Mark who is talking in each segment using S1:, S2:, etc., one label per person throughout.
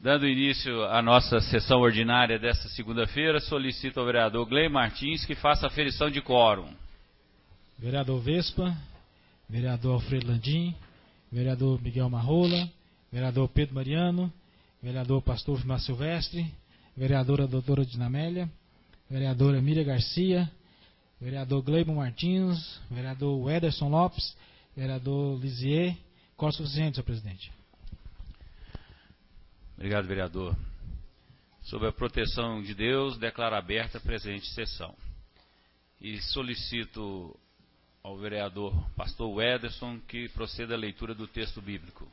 S1: Dando início à nossa sessão ordinária desta segunda-feira, solicito ao vereador Gleimo Martins que faça a aferição de quórum.
S2: Vereador Vespa, vereador Alfredo Landim, vereador Miguel Marrola, vereador Pedro Mariano, vereador Pastor Vilmar Silvestre, vereadora doutora Dinamélia, vereadora Miriam Garcia, vereador Gleimo Martins, vereador Ederson Lopes, vereador Lisier. Quórum suficiente, senhor presidente.
S1: Obrigado, vereador. Sob a proteção de Deus, declaro aberta a presente sessão. E solicito ao vereador pastor Ederson que proceda à leitura do texto bíblico.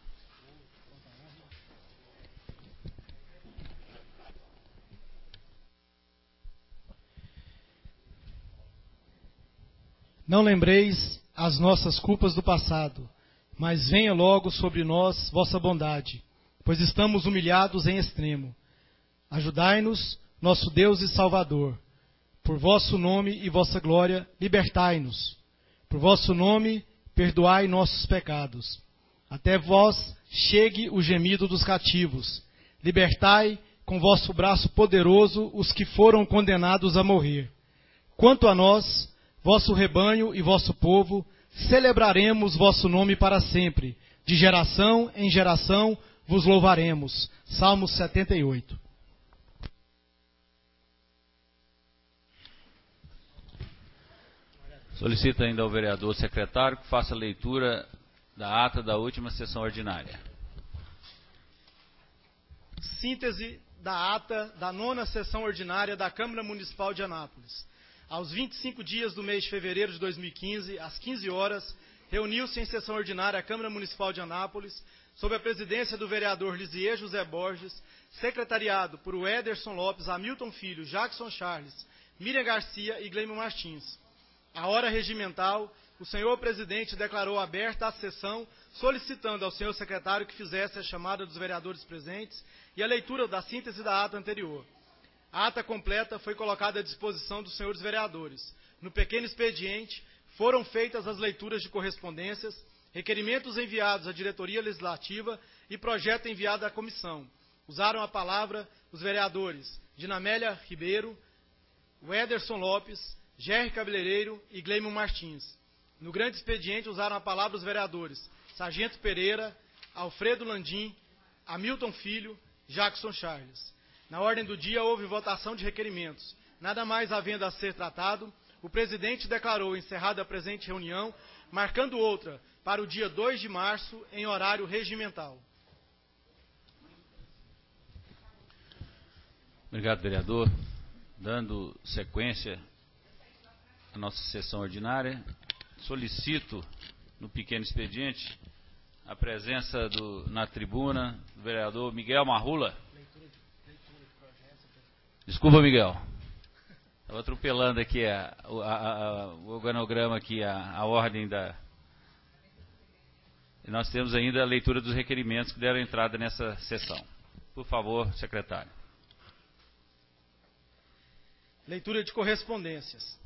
S3: Não lembreis as nossas culpas do passado, mas venha logo sobre nós vossa bondade, pois estamos humilhados em extremo. Ajudai-nos, nosso Deus e Salvador. Por vosso nome e vossa glória, libertai-nos. Por vosso nome, perdoai nossos pecados. Até vós chegue o gemido dos cativos. Libertai com vosso braço poderoso os que foram condenados a morrer. Quanto a nós, vosso rebanho e vosso povo, celebraremos vosso nome para sempre. De geração em geração vos louvaremos. Salmos 78.
S1: Solicito ainda ao vereador secretário que faça a leitura da ata da última sessão ordinária.
S3: Síntese da ata da 9ª sessão ordinária da Câmara Municipal de Anápolis. Aos 25 dias do mês de fevereiro de 2015, às 15 horas, reuniu-se em sessão ordinária a Câmara Municipal de Anápolis, sob a presidência do vereador Lisier José Borges, secretariado por Ederson Lopes, Hamilton Filho, Jackson Charles, Miriam Garcia e Gleimo Martins. À hora regimental, o senhor presidente declarou aberta a sessão, solicitando ao senhor secretário que fizesse a chamada dos vereadores presentes e a leitura da síntese da ata anterior. A ata completa foi colocada à disposição dos senhores vereadores. No pequeno expediente, foram feitas as leituras de correspondências, requerimentos enviados à diretoria legislativa e projeto enviado à comissão. Usaram a palavra os vereadores Dinamélia Ribeiro, Ederson Lopes, Gerry Cabeleireiro e Gleimo Martins. No grande expediente usaram a palavra os vereadores Sargento Pereira, Alfredo Landim, Hamilton Filho, Jackson Charles. Na ordem do dia houve votação de requerimentos. Nada mais havendo a ser tratado, o presidente declarou encerrada a presente reunião, marcando outra para o dia 2 de março, em horário regimental.
S1: Obrigado, vereador. Dando sequência à nossa sessão ordinária, solicito, no pequeno expediente, a presença na tribuna do vereador Miguel Marrola. Desculpa, Miguel. Estava atropelando aqui o organograma, aqui, a ordem da... E nós temos ainda a leitura dos requerimentos que deram entrada nessa sessão. Por favor, secretário.
S3: Leitura de correspondências.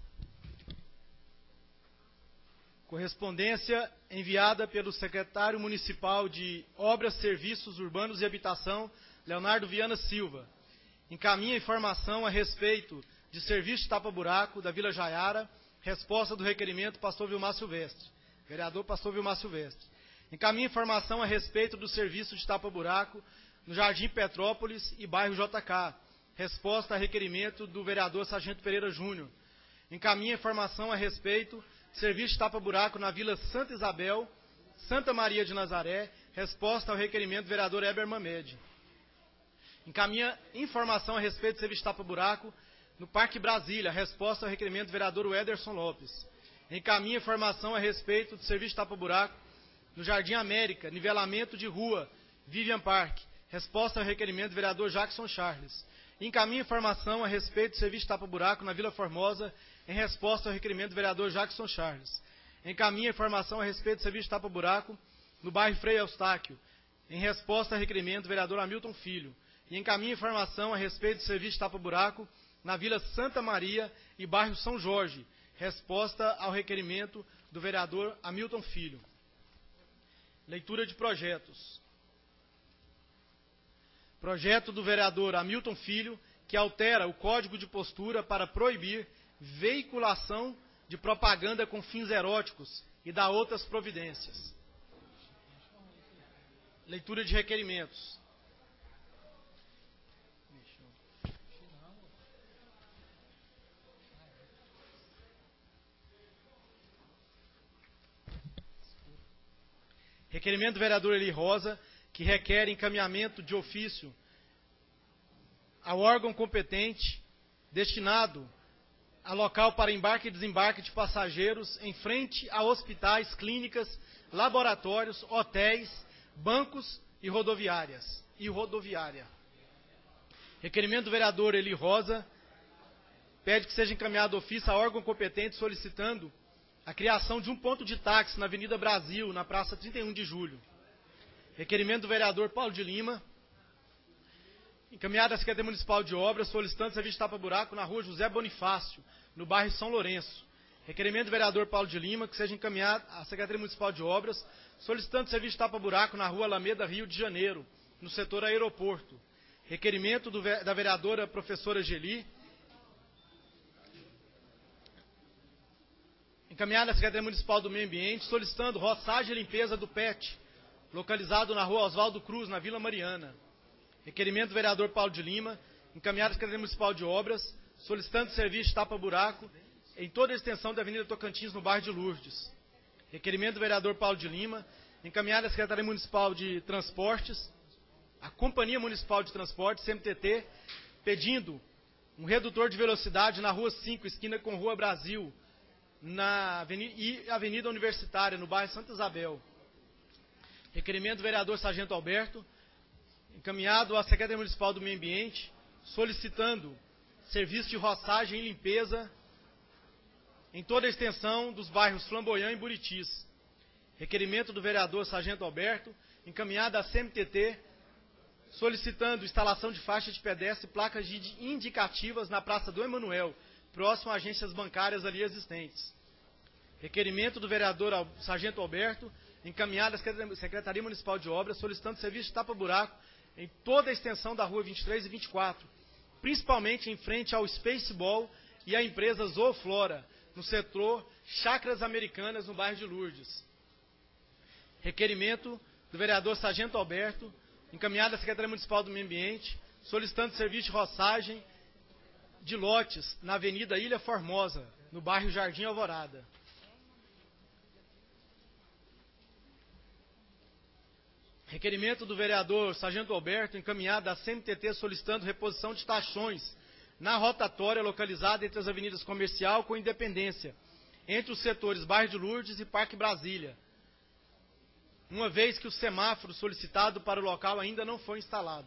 S3: Correspondência enviada pelo secretário municipal de Obras, Serviços Urbanos e Habitação, Leonardo Viana Silva. Encaminha informação a respeito de serviço de tapa-buraco da Vila Jaiara, resposta do requerimento Pastor Vilmar Silvestre. Vereador Pastor Vilmar Silvestre. Encaminha informação a respeito do serviço de tapa-buraco no Jardim Petrópolis e bairro JK. Resposta a requerimento do vereador Sargento Pereira Júnior. Encaminha informação a respeito de serviço de tapa-buraco na Vila Santa Isabel, Santa Maria de Nazaré. Resposta ao requerimento do vereador Heber Mamed. Encaminha informação a respeito de serviço de tapa-buraco no Parque Brasília. Resposta ao requerimento do vereador Ederson Lopes. Encaminha informação a respeito do serviço de tapa-buraco no Jardim América, nivelamento de rua, Vivian Park. Resposta ao requerimento do vereador Jackson Charles. Encaminha informação a respeito do serviço de tapa-buraco na Vila Formosa, em resposta ao requerimento do vereador Jackson Charles. Encaminha informação a respeito do serviço de tapa-buraco no bairro Frei Eustáquio, em resposta ao requerimento do vereador Hamilton Filho. E encaminha informação a respeito do serviço de tapa-buraco na Vila Santa Maria e bairro São Jorge. Resposta ao requerimento do vereador Hamilton Filho. Leitura de projetos. Projeto do vereador Hamilton Filho, que altera o Código de Postura para proibir veiculação de propaganda com fins eróticos e dá outras providências. Leitura de requerimentos. Requerimento do vereador Eli Rosa, que requer encaminhamento de ofício ao órgão competente destinado a local para embarque e desembarque de passageiros em frente a hospitais, clínicas, laboratórios, hotéis, bancos e rodoviária. Requerimento do vereador Eli Rosa pede que seja encaminhado ofício ao órgão competente solicitando a criação de um ponto de táxi na Avenida Brasil, na Praça 31 de Julho. Requerimento do vereador Paulo de Lima, encaminhado à Secretaria Municipal de Obras, solicitando serviço de tapa-buraco na Rua José Bonifácio, no bairro São Lourenço. Requerimento do vereador Paulo de Lima, que seja encaminhado à Secretaria Municipal de Obras, solicitando serviço de tapa-buraco na Rua Alameda, Rio de Janeiro, no setor aeroporto. Requerimento da vereadora professora Geli, encaminhado à Secretaria Municipal do Meio Ambiente, solicitando roçagem e limpeza do PET, localizado na Rua Oswaldo Cruz, na Vila Mariana. Requerimento do vereador Paulo de Lima, encaminhado à Secretaria Municipal de Obras, solicitando serviço de tapa-buraco em toda a extensão da Avenida Tocantins, no bairro de Lourdes. Requerimento do vereador Paulo de Lima, encaminhado à Secretaria Municipal de Transportes, à Companhia Municipal de Transportes, CMTT, pedindo um redutor de velocidade na Rua 5, esquina com Rua Brasil, e Avenida Universitária, no bairro Santa Isabel. Requerimento do vereador Sargento Alberto, encaminhado à Secretaria Municipal do Meio Ambiente, solicitando serviço de roçagem e limpeza em toda a extensão dos bairros Flamboyant e Buritis. Requerimento do vereador Sargento Alberto, encaminhado à CMTT, solicitando instalação de faixa de pedestre e placas indicativas na Praça do Emanuel, próximo a agências bancárias ali existentes. Requerimento do vereador Sargento Alberto, encaminhado à Secretaria Municipal de Obras, solicitando serviço de tapa-buraco em toda a extensão da Rua 23 e 24, principalmente em frente ao Spaceball e à empresa Zooflora, no setor Chácaras Americanas, no bairro de Lourdes. Requerimento do vereador Sargento Alberto, encaminhado à Secretaria Municipal do Meio Ambiente, solicitando serviço de roçagem de lotes na Avenida Ilha Formosa, no bairro Jardim Alvorada. Requerimento do vereador Sargento Alberto, encaminhado à CMTT, solicitando reposição de taxões na rotatória localizada entre as avenidas Comercial com Independência, entre os setores Bairro de Lourdes e Parque Brasília, uma vez que o semáforo solicitado para o local ainda não foi instalado.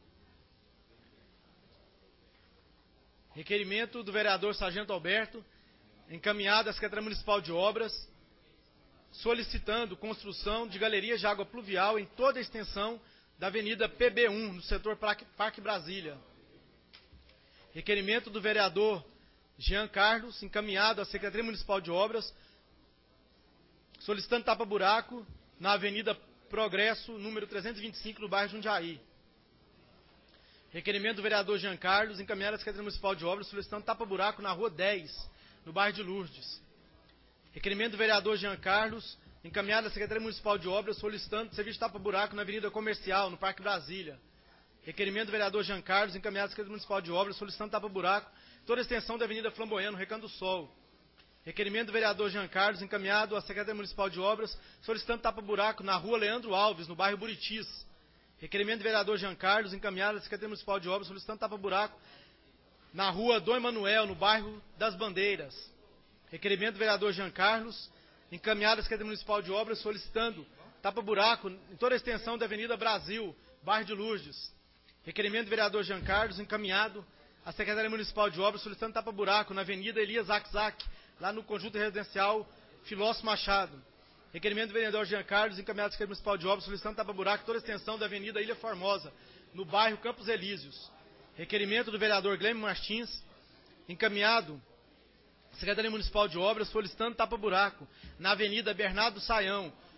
S3: Requerimento do vereador Sargento Alberto, encaminhado à Secretaria Municipal de Obras, solicitando construção de galerias de água pluvial em toda a extensão da Avenida PB1, no setor Parque Brasília. Requerimento do vereador Jean Carlos, encaminhado à Secretaria Municipal de Obras, solicitando tapa-buraco na Avenida Progresso, número 325, no bairro Jundiaí. Requerimento do vereador Jean Carlos, encaminhado à Secretaria Municipal de Obras, solicitando tapa-buraco na Rua 10, no bairro de Lourdes. Requerimento do vereador Jean Carlos, encaminhado à Secretaria Municipal de Obras, solicitando serviço de tapa-buraco na Avenida Comercial, no Parque Brasília. Requerimento do vereador Jean Carlos, encaminhado à Secretaria Municipal de Obras, solicitando tapa-buraco toda a extensão da Avenida Flamboyant, no Recanto do Sol. Requerimento do vereador Jean Carlos, encaminhado à Secretaria Municipal de Obras, solicitando tapa-buraco na Rua Leandro Alves, no bairro Buritis. Requerimento do vereador Jean Carlos, encaminhado à Secretaria Municipal de Obras, solicitando tapa-buraco na Rua Dom Emanuel, no bairro das Bandeiras. Requerimento do vereador Jean Carlos, encaminhado à Secretaria Municipal de Obras, solicitando tapa-buraco em toda a extensão da Avenida Brasil, bairro de Lourdes. Requerimento do vereador Jean Carlos, encaminhado à Secretaria Municipal de Obras, solicitando tapa-buraco na Avenida Elias Zac, lá no conjunto residencial Filósofo Machado. Requerimento do vereador Jean Carlos, encaminhado à Secretaria Municipal de Obras, solicitando tapa-buraco toda a extensão da Avenida Ilha Formosa, no bairro Campos Elíseos. Requerimento do vereador Glênio Martins, encaminhado à Secretaria Municipal de Obras, solicitando tapa-buraco na Avenida Bernardo Saião,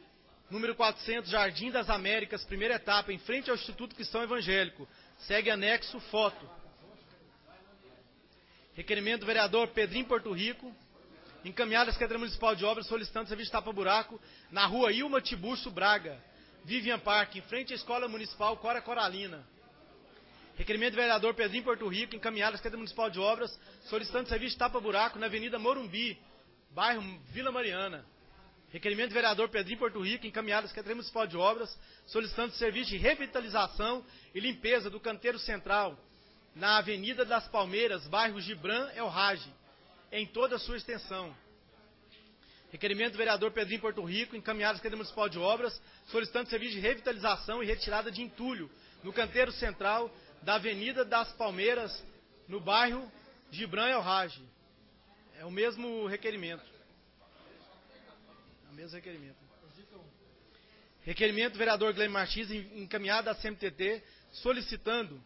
S3: número 400, Jardim das Américas, primeira etapa, em frente ao Instituto Cristão Evangélico. Segue anexo foto. Requerimento do vereador Pedrinho Porto Rico, encaminhado à Secretaria Municipal de Obras, solicitando serviço de tapa-buraco na rua Ilma Tiburcio Braga, Vivian Park, em frente à Escola Municipal Cora Coralina. Requerimento do vereador Pedrinho Porto Rico, encaminhado à Secretaria Municipal de Obras, solicitando serviço de tapa-buraco na Avenida Morumbi, bairro Vila Mariana. Requerimento do vereador Pedrinho Porto Rico, encaminhado à Secretaria Municipal de Obras, solicitando serviço de revitalização e limpeza do canteiro central, na Avenida das Palmeiras, bairro Gibran El Raj, em toda a sua extensão. Requerimento do vereador Pedrinho Porto Rico, encaminhado à Secretaria Municipal de Obras, solicitando serviço de revitalização e retirada de entulho no canteiro central da Avenida das Palmeiras, no bairro Gibran El Raj. É o mesmo requerimento. É o mesmo requerimento. Requerimento do vereador Gleim Martins, encaminhado à CMTT, solicitando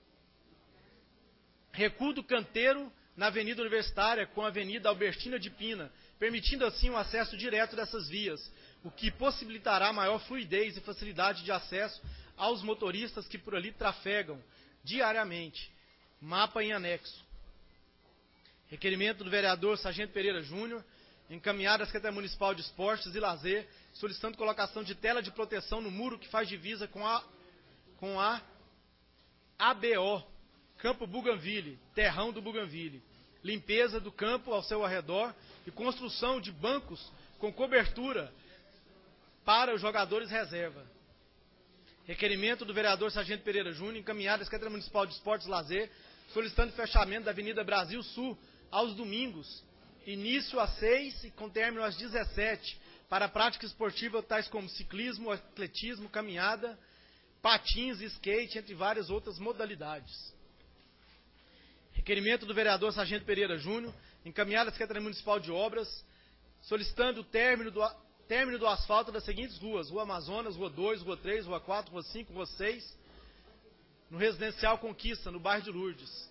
S3: recuo do canteiro na Avenida Universitária com a Avenida Albertina de Pina, permitindo assim o acesso direto dessas vias, o que possibilitará maior fluidez e facilidade de acesso aos motoristas que por ali trafegam diariamente. Mapa em anexo. Requerimento do vereador Sargento Pereira Júnior, encaminhado à Secretaria Municipal de Esportes e Lazer, solicitando colocação de tela de proteção no muro que faz divisa com a ABO, Campo Bougainville, terrão do Bougainville. Limpeza do campo ao seu arredor e construção de bancos com cobertura para os jogadores reserva. Requerimento do vereador Sargento Pereira Júnior, encaminhado à Secretaria Municipal de Esportes e Lazer, solicitando fechamento da Avenida Brasil Sul aos domingos, início às 6 e com término às 17, para a prática esportiva tais como ciclismo, atletismo, caminhada, patins e skate, entre várias outras modalidades. Requerimento do vereador Sargento Pereira Júnior, encaminhado à Secretaria Municipal de Obras, solicitando o término do asfalto das seguintes ruas: Rua Amazonas, Rua 2, Rua 3, Rua 4, Rua 5, Rua 6, no Residencial Conquista, no bairro de Lourdes.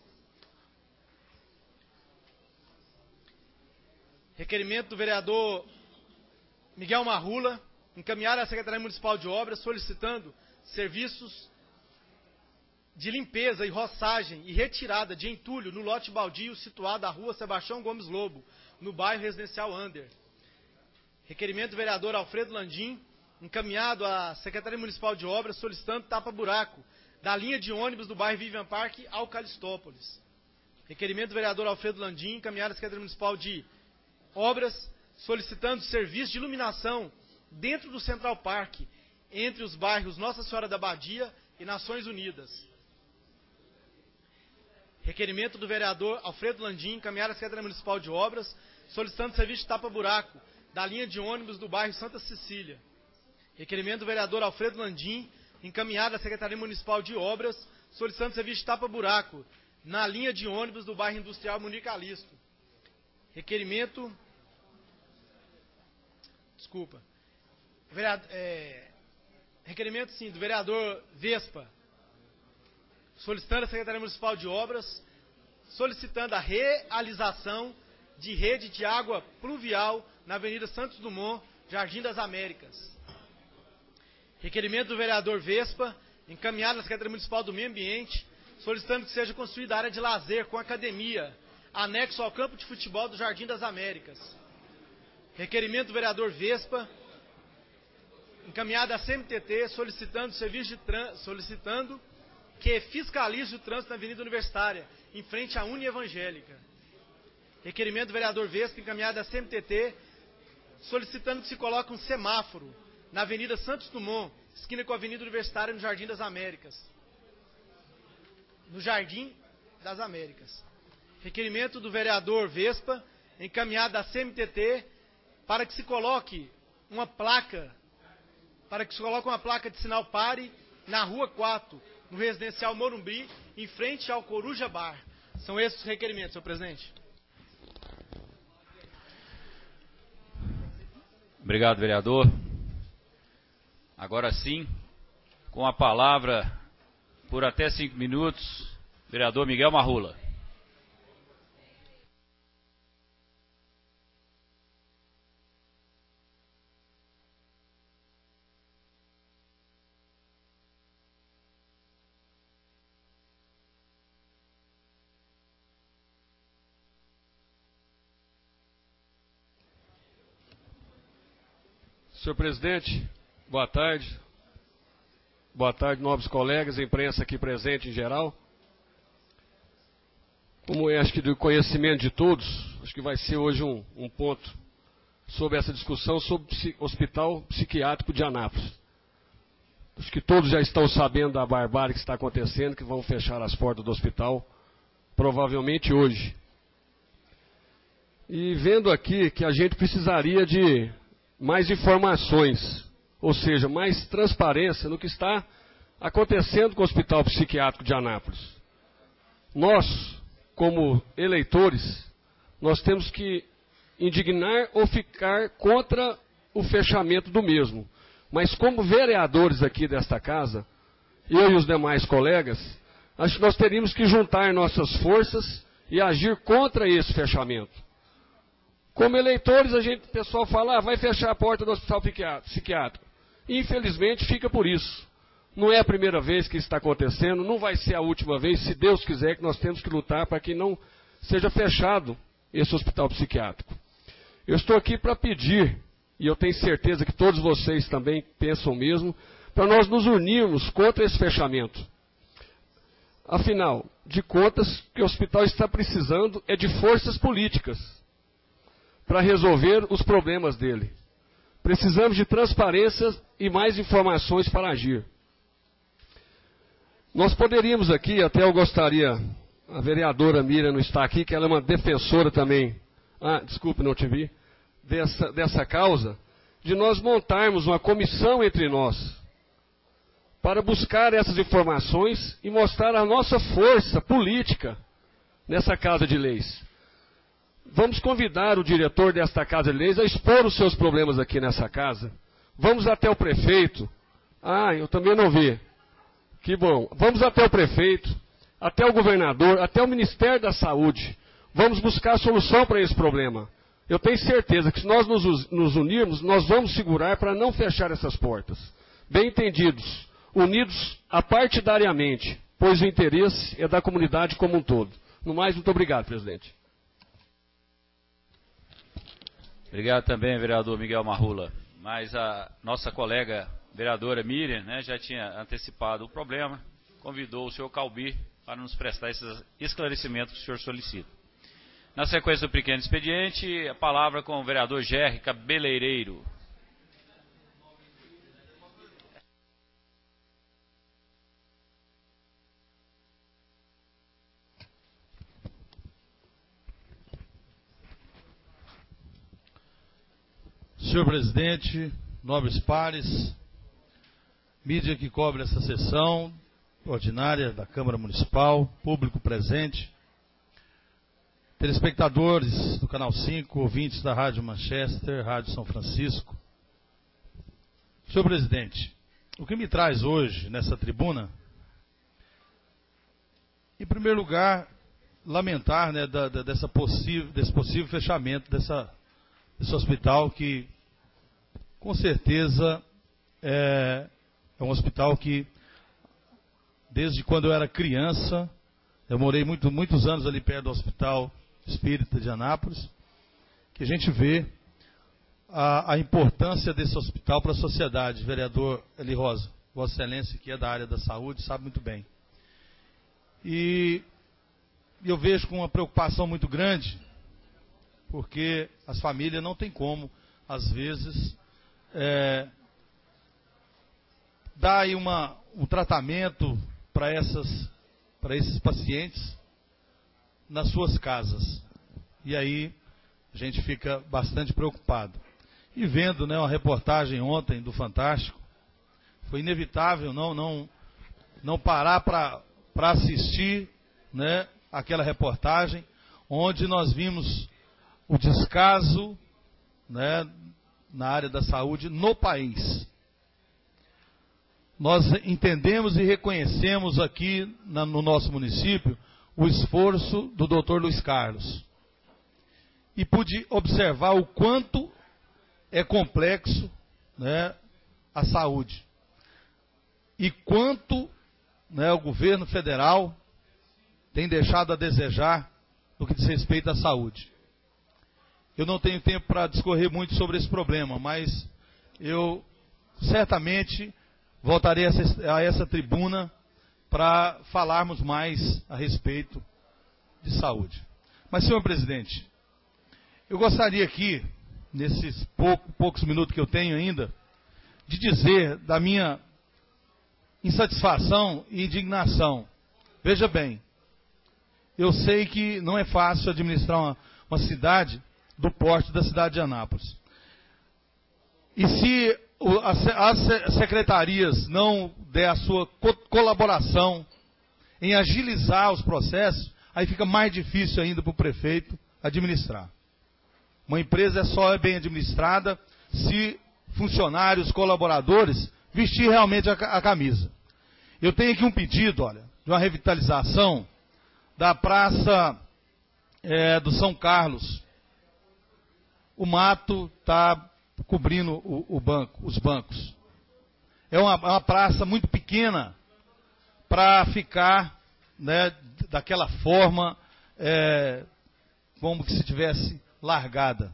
S3: Requerimento do vereador Miguel Marrula, encaminhado à Secretaria Municipal de Obras, solicitando serviços de limpeza e roçagem e retirada de entulho no lote baldio situado à rua Sebastião Gomes Lobo, no bairro Residencial Under. Requerimento do vereador Alfredo Landim, encaminhado à Secretaria Municipal de Obras, solicitando tapa-buraco da linha de ônibus do bairro Vivian Park ao Calistópolis. Requerimento do vereador Alfredo Landim, encaminhado à Secretaria Municipal de Obras, solicitando serviço de iluminação dentro do Central Park, entre os bairros Nossa Senhora da Badia e Nações Unidas. Requerimento do vereador Alfredo Landim, encaminhado à Secretaria Municipal de Obras, solicitando serviço de tapa-buraco da linha de ônibus do bairro Santa Cecília. Requerimento do vereador Alfredo Landim, encaminhado à Secretaria Municipal de Obras, solicitando serviço de tapa-buraco na linha de ônibus do bairro Industrial Munir Calixto. Requerimento... Desculpa. Requerimento, sim, do vereador Vespa, solicitando à Secretaria Municipal de Obras, solicitando a realização de rede de água pluvial na Avenida Santos Dumont, Jardim das Américas. Requerimento do vereador Vespa, encaminhado à Secretaria Municipal do Meio Ambiente, solicitando que seja construída área de lazer com academia, anexo ao campo de futebol do Jardim das Américas. Requerimento do vereador Vespa, encaminhado à CMTT, solicitando que fiscalize o trânsito na Avenida Universitária, em frente à Unievangélica. Requerimento do vereador Vespa, encaminhado à CMTT, solicitando que se coloque um semáforo na Avenida Santos Dumont, esquina com a Avenida Universitária, no Jardim das Américas. No Jardim das Américas. Requerimento do vereador Vespa, encaminhado à CMTT, para que se coloque uma placa de sinal pare na Rua 4, no Residencial Morumbi, em frente ao Coruja Bar. São esses os requerimentos, senhor presidente.
S1: Obrigado, vereador. Agora sim, com a palavra, por até 5 minutos, vereador Miguel Marrula.
S4: Senhor presidente, boa tarde. Boa tarde, nobres colegas, imprensa aqui presente em geral. Como acho que do conhecimento de todos, acho que vai ser hoje um ponto sobre essa discussão sobre o Hospital Psiquiátrico de Anápolis. Acho que todos já estão sabendo da barbárie que está acontecendo, que vão fechar as portas do hospital, provavelmente hoje. E vendo aqui que a gente precisaria de mais informações, ou seja, mais transparência no que está acontecendo com o Hospital Psiquiátrico de Anápolis. Nós, como eleitores, nós temos que indignar ou ficar contra o fechamento do mesmo. Mas como vereadores aqui desta casa, eu e os demais colegas, acho que nós teríamos que juntar nossas forças e agir contra esse fechamento. Como eleitores, o pessoal fala, vai fechar a porta do hospital psiquiátrico. Infelizmente, fica por isso. Não é a primeira vez que isso está acontecendo, não vai ser a última vez, se Deus quiser, que nós temos que lutar para que não seja fechado esse hospital psiquiátrico. Eu estou aqui para pedir, e eu tenho certeza que todos vocês também pensam o mesmo, para nós nos unirmos contra esse fechamento. Afinal de contas, o que o hospital está precisando é de forças políticas para resolver os problemas dele. Precisamos de transparência e mais informações para agir. Nós poderíamos aqui, até eu gostaria, a vereadora Miriam não está aqui, que ela é uma defensora também, desculpe, não te vi, dessa causa, de nós montarmos uma comissão entre nós, para buscar essas informações e mostrar a nossa força política nessa Casa de Leis. Vamos convidar o diretor desta Casa de Leis a expor os seus problemas aqui nessa casa. Vamos até o prefeito. Eu também não vi. Que bom. Vamos até o prefeito, até o governador, até o Ministério da Saúde. Vamos buscar a solução para esse problema. Eu tenho certeza que se nós nos unirmos, nós vamos segurar para não fechar essas portas. Bem entendidos, unidos apartidariamente, pois o interesse é da comunidade como um todo. No mais, muito obrigado, presidente.
S1: Obrigado também, vereador Miguel Marrola. Mas a nossa colega vereadora Miriam, já tinha antecipado o problema, convidou o senhor Calbi para nos prestar esses esclarecimentos que o senhor solicita. Na sequência do pequeno expediente, a palavra com o vereador Gerry Cabeleireiro.
S5: Senhor presidente, nobres pares, mídia que cobre essa sessão ordinária da Câmara Municipal, público presente, telespectadores do Canal 5, ouvintes da Rádio Manchester, Rádio São Francisco. Senhor presidente, o que me traz hoje nessa tribuna, em primeiro lugar, lamentar desse possível fechamento desse hospital que, com certeza, é um hospital que, desde quando eu era criança, eu morei muitos anos ali perto do Hospital Espírita de Anápolis, que a gente vê a importância desse hospital para a sociedade. Vereador Eli Rosa, Vossa Excelência, que é da área da saúde, sabe muito bem. E eu vejo com uma preocupação muito grande, porque as famílias não têm como, às vezes, dar aí um tratamento para esses pacientes nas suas casas. E aí a gente fica bastante preocupado. E vendo uma reportagem ontem do Fantástico, foi inevitável não parar para assistir aquela reportagem, onde nós vimos o descaso na área da saúde no país. Nós entendemos e reconhecemos aqui no nosso município o esforço do Dr. Luiz Carlos. E pude observar o quanto é complexo a saúde. E quanto o governo federal tem deixado a desejar no que diz respeito à saúde. Eu não tenho tempo para discorrer muito sobre esse problema, mas eu certamente voltarei a essa tribuna para falarmos mais a respeito de saúde. Mas, senhor presidente, eu gostaria aqui, nesses poucos minutos que eu tenho ainda, de dizer da minha insatisfação e indignação. Veja bem, eu sei que não é fácil administrar uma cidade do porte da cidade de Anápolis. E se as secretarias não der a sua colaboração em agilizar os processos, aí fica mais difícil ainda para o prefeito administrar. Uma empresa só é bem administrada se funcionários, colaboradores, vestir realmente a camisa. Eu tenho aqui um pedido, olha, de uma revitalização da praça do São Carlos. O mato está cobrindo os bancos. É uma praça muito pequena para ficar, né, daquela forma, como que se tivesse largada.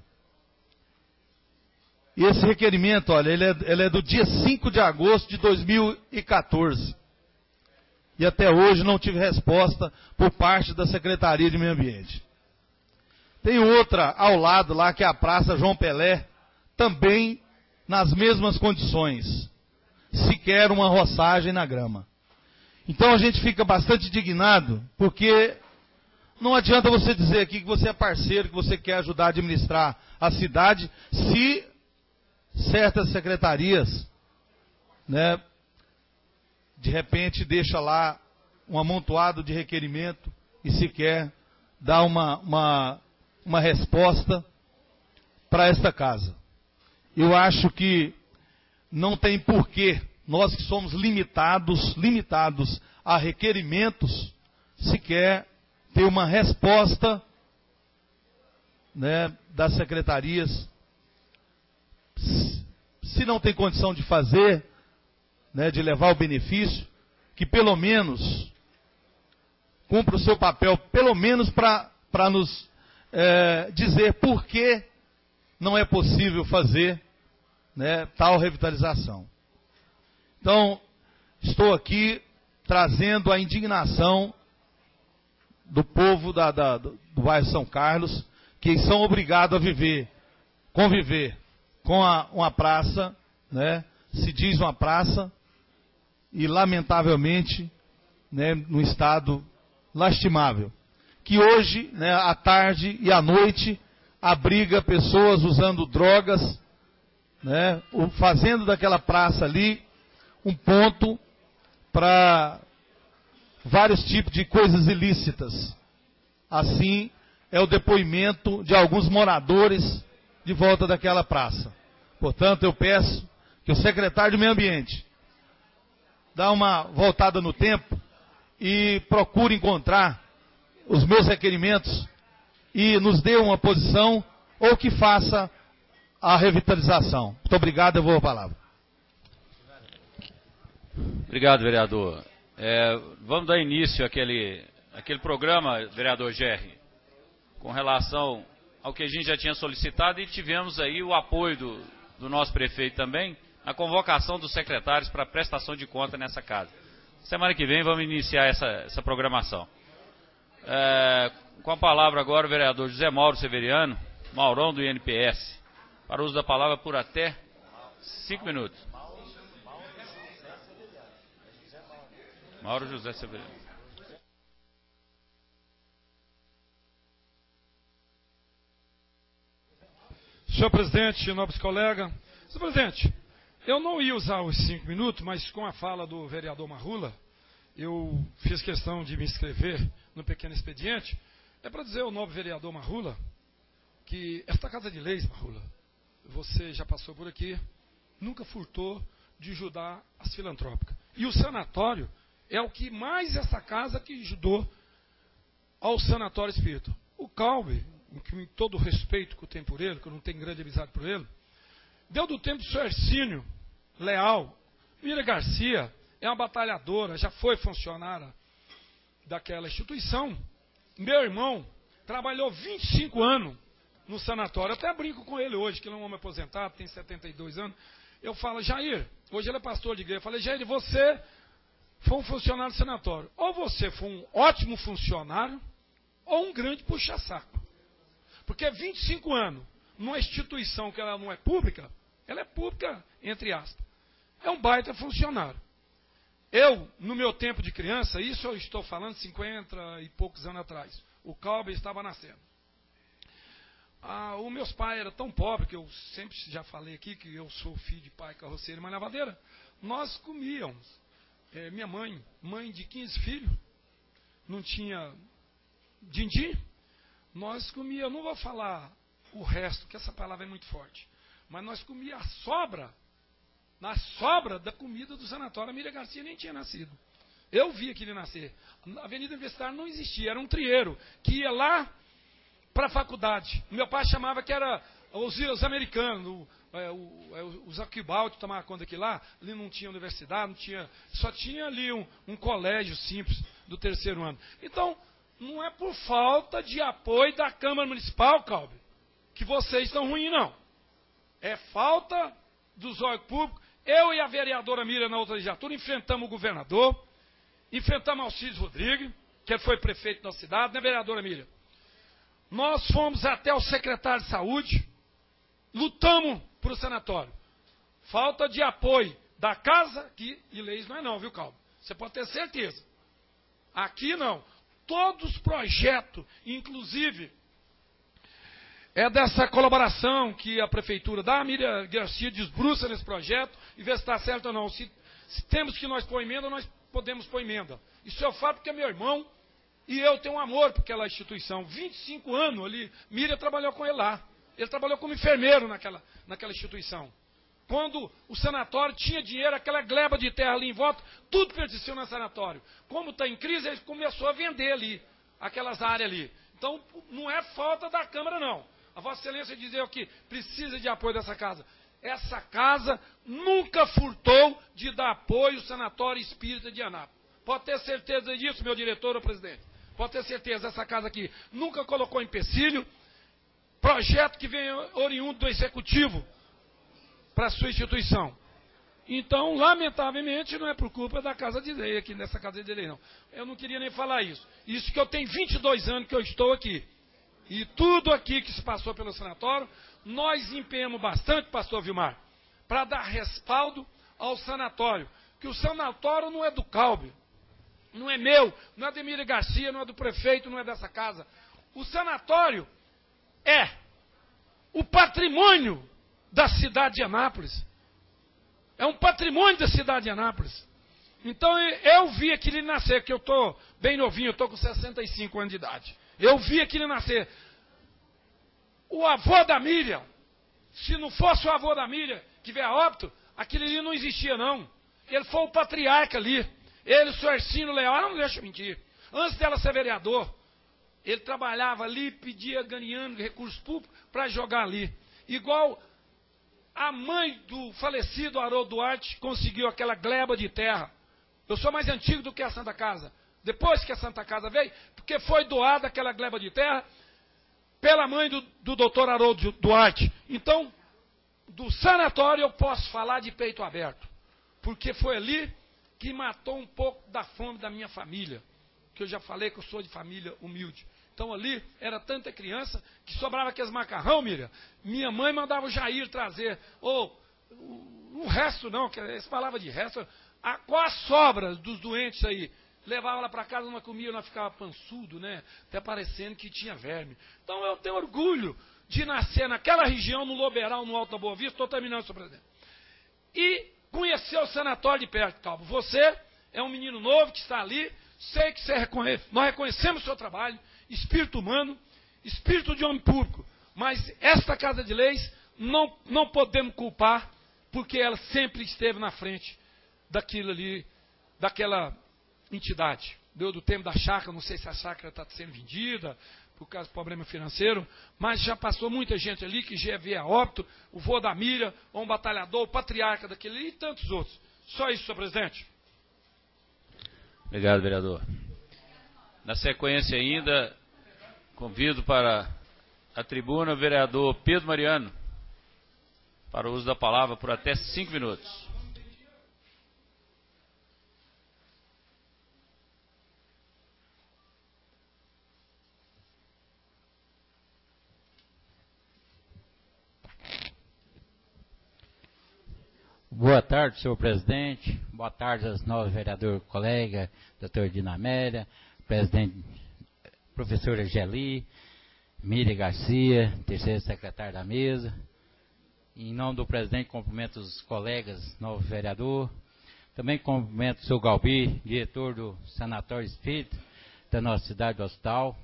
S5: E esse requerimento, olha, ele é do dia 5 de agosto de 2014. E até hoje não tive resposta por parte da Secretaria de Meio Ambiente. Tem outra ao lado lá, que é a Praça João Pelé, também nas mesmas condições. Sequer uma roçagem na grama. Então a gente fica bastante indignado, porque não adianta você dizer aqui que você é parceiro, que você quer ajudar a administrar a cidade, se certas secretarias, né, de repente deixa lá um amontoado de requerimento e sequer dá uma resposta para esta casa. Eu acho que não tem porquê, nós que somos limitados a requerimentos, sequer ter uma resposta, né, das secretarias. Se não tem condição de fazer, né, de levar o benefício, que pelo menos cumpra o seu papel, pelo menos para nos dizer por que não é possível fazer, né, tal revitalização. Então, estou aqui trazendo a indignação do povo do bairro São Carlos, que são obrigados a conviver com uma praça, né, se diz uma praça, e lamentavelmente, né, num estado lastimável. Que hoje, né, à tarde e à noite, abriga pessoas usando drogas, né, fazendo daquela praça ali um ponto para vários tipos de coisas ilícitas. Assim é o depoimento de alguns moradores de volta daquela praça. Portanto, eu peço que o secretário de Meio Ambiente dá uma voltada no tempo e procure encontrar os meus requerimentos e nos dê uma posição ou que faça a revitalização. Muito obrigado, eu vou à palavra.
S1: Obrigado, vereador. Vamos dar início àquele programa, vereador Gerry, com relação ao que a gente já tinha solicitado e tivemos aí o apoio do nosso prefeito também, na convocação dos secretários para prestação de conta nessa casa. Semana que vem vamos iniciar essa programação. Com a palavra agora o vereador José Mauro Severiano, Maurão do INPS, para o uso da palavra por até 5 minutos. Mauro José Severiano.
S6: Senhor presidente, nobres colegas. Senhor presidente, eu não ia usar os 5 minutos, mas com a fala do vereador Marrula, eu fiz questão de me inscrever no pequeno expediente. É para dizer ao nobre vereador Marrula que esta Casa de Leis, Marrula, você já passou por aqui, nunca furtou de ajudar as filantrópicas. E o sanatório é o que mais essa casa que ajudou ao Sanatório Espírita. O Calbe, com todo o respeito que eu tenho por ele, que eu não tenho grande amizade por ele, deu do tempo do senhor Hercínio Leal. Mira Garcia é uma batalhadora, já foi funcionária daquela instituição. Meu irmão trabalhou 25 anos no sanatório. Eu até brinco com ele hoje, que ele é um homem aposentado, tem 72 anos. eu falo, Jair, hoje ele é pastor de igreja, eu falei, Jair, você foi um funcionário do sanatório. Ou você foi um ótimo funcionário, ou um grande puxa-saco. Porque 25 anos, numa instituição que ela não é pública, ela é pública, entre aspas. É um baita funcionário. Eu, no meu tempo de criança, isso eu estou falando 50 e poucos anos atrás, o Calber estava nascendo. Os meus pais eram tão pobres, que eu sempre já falei aqui, que eu sou filho de pai carroceiro e mãe lavadeira. Nós comíamos. Minha mãe de 15 filhos, não tinha din-din. Nós comíamos, não vou falar o resto, que essa palavra é muito forte, mas nós comíamos a sobra, na sobra da comida do sanatório. A Miriam Garcia nem tinha nascido. Eu vi aquele nascer. A Avenida Universitária não existia, era um trieiro, que ia lá para a faculdade. Meu pai chamava que era os americanos, os Arquibaldi tomavam conta aqui lá, ali não tinha universidade, não tinha, só tinha ali um colégio simples do terceiro ano. Então, não é por falta de apoio da Câmara Municipal, Calbe, que vocês estão ruins, não. É falta dos órgãos públicos. Eu e a vereadora Miriam, na outra legislatura, enfrentamos o governador, enfrentamos Alcides Rodrigues, que foi prefeito da cidade, né, vereadora Miriam? Nós fomos até o secretário de saúde, lutamos para o sanatório. Falta de apoio da casa, que e leis não é não, viu, Calma? Você pode ter certeza. Aqui não. Todos os projetos, inclusive, é dessa colaboração que a prefeitura da Miriam Garcia desbruça nesse projeto e vê se está certo ou não. Se temos que nós pôr emenda, nós podemos pôr emenda. Isso eu falo porque é meu irmão e eu tenho um amor por aquela instituição. 25 anos ali, Miriam trabalhou com ele lá. Ele trabalhou como enfermeiro naquela instituição. Quando o sanatório tinha dinheiro, aquela gleba de terra ali em volta, tudo pertenceu no sanatório. Como está em crise, ele começou a vender ali, aquelas áreas ali. Então, não é falta da Câmara, não. A Vossa Excelência dizer que precisa de apoio dessa casa. Essa casa nunca furtou de dar apoio ao Sanatório Espírita de Anápolis. Pode ter certeza disso, meu diretor ou presidente. Pode ter certeza, essa casa aqui nunca colocou empecilho. Projeto que vem oriundo do Executivo para a sua instituição. Então, lamentavelmente, não é por culpa da Casa de Lei, aqui nessa Casa de Lei, não. Eu não queria nem falar isso. Isso que eu tenho 22 anos que eu estou aqui. E tudo aqui que se passou pelo sanatório, nós empenhamos bastante, pastor Vilmar, para dar respaldo ao sanatório. Que o sanatório não é do Calbe, não é meu, não é de Miriam Garcia, não é do prefeito, não é dessa casa. O sanatório é o patrimônio da cidade de Anápolis. É um patrimônio da cidade de Anápolis. Então eu vi aquele nascer, que eu estou bem novinho, eu estou com 65 anos de idade. Eu vi aquele nascer. O avô da Miriam, se não fosse o avô da Miriam que veio a óbito, aquele ali não existia não. Ele foi o patriarca ali. Ele, o senhor Ercínio Leal, não deixa eu mentir. Antes dela ser vereador, ele trabalhava ali, pedia ganhando recursos públicos para jogar ali. Igual a mãe do falecido Haroldo Duarte conseguiu aquela gleba de terra. Eu sou mais antigo do que a Santa Casa. Depois que a Santa Casa veio, porque foi doada aquela gleba de terra pela mãe do doutor Haroldo Duarte. Então, do sanatório eu posso falar de peito aberto. Porque foi ali que matou um pouco da fome da minha família. Que eu já falei que eu sou de família humilde. Então ali era tanta criança que sobrava aqueles macarrão, Miriam. Minha mãe mandava o Jair trazer. O resto não, que essa palavra de resto. Com as sobras dos doentes aí. Levava lá para casa, não comia, não ficava pançudo, né? Até parecendo que tinha verme. Então eu tenho orgulho de nascer naquela região, no Loberal, no Alto da Boa Vista. Estou terminando, senhor presidente. E conhecer o sanatório de perto, Calvo. Você é um menino novo que está ali. Sei que você reconhece. Nós reconhecemos o seu trabalho. Espírito humano, espírito de homem público. Mas esta Casa de Leis não podemos culpar, porque ela sempre esteve na frente daquilo ali, daquela entidade. Do tempo da chácara, não sei se a chácara está sendo vendida, por causa do problema financeiro, mas já passou muita gente ali que já veio a óbito, o vô da Miriam, um batalhador, o patriarca daquele ali e tantos outros. Só isso, senhor presidente.
S1: Obrigado, vereador. Na sequência ainda, convido para a tribuna o vereador Pedro Mariano. para o uso da palavra por até 5 minutos.
S7: Boa tarde, senhor presidente. Boa tarde aos novos vereadores, colega, doutor Dinamélia, presidente, professora Geli, Miriam Garcia, terceiro secretário da mesa. Em nome do presidente, cumprimento os colegas, novo vereador. Também cumprimento o senhor Galbi, diretor do Sanatório Espírita da nossa cidade do hospital.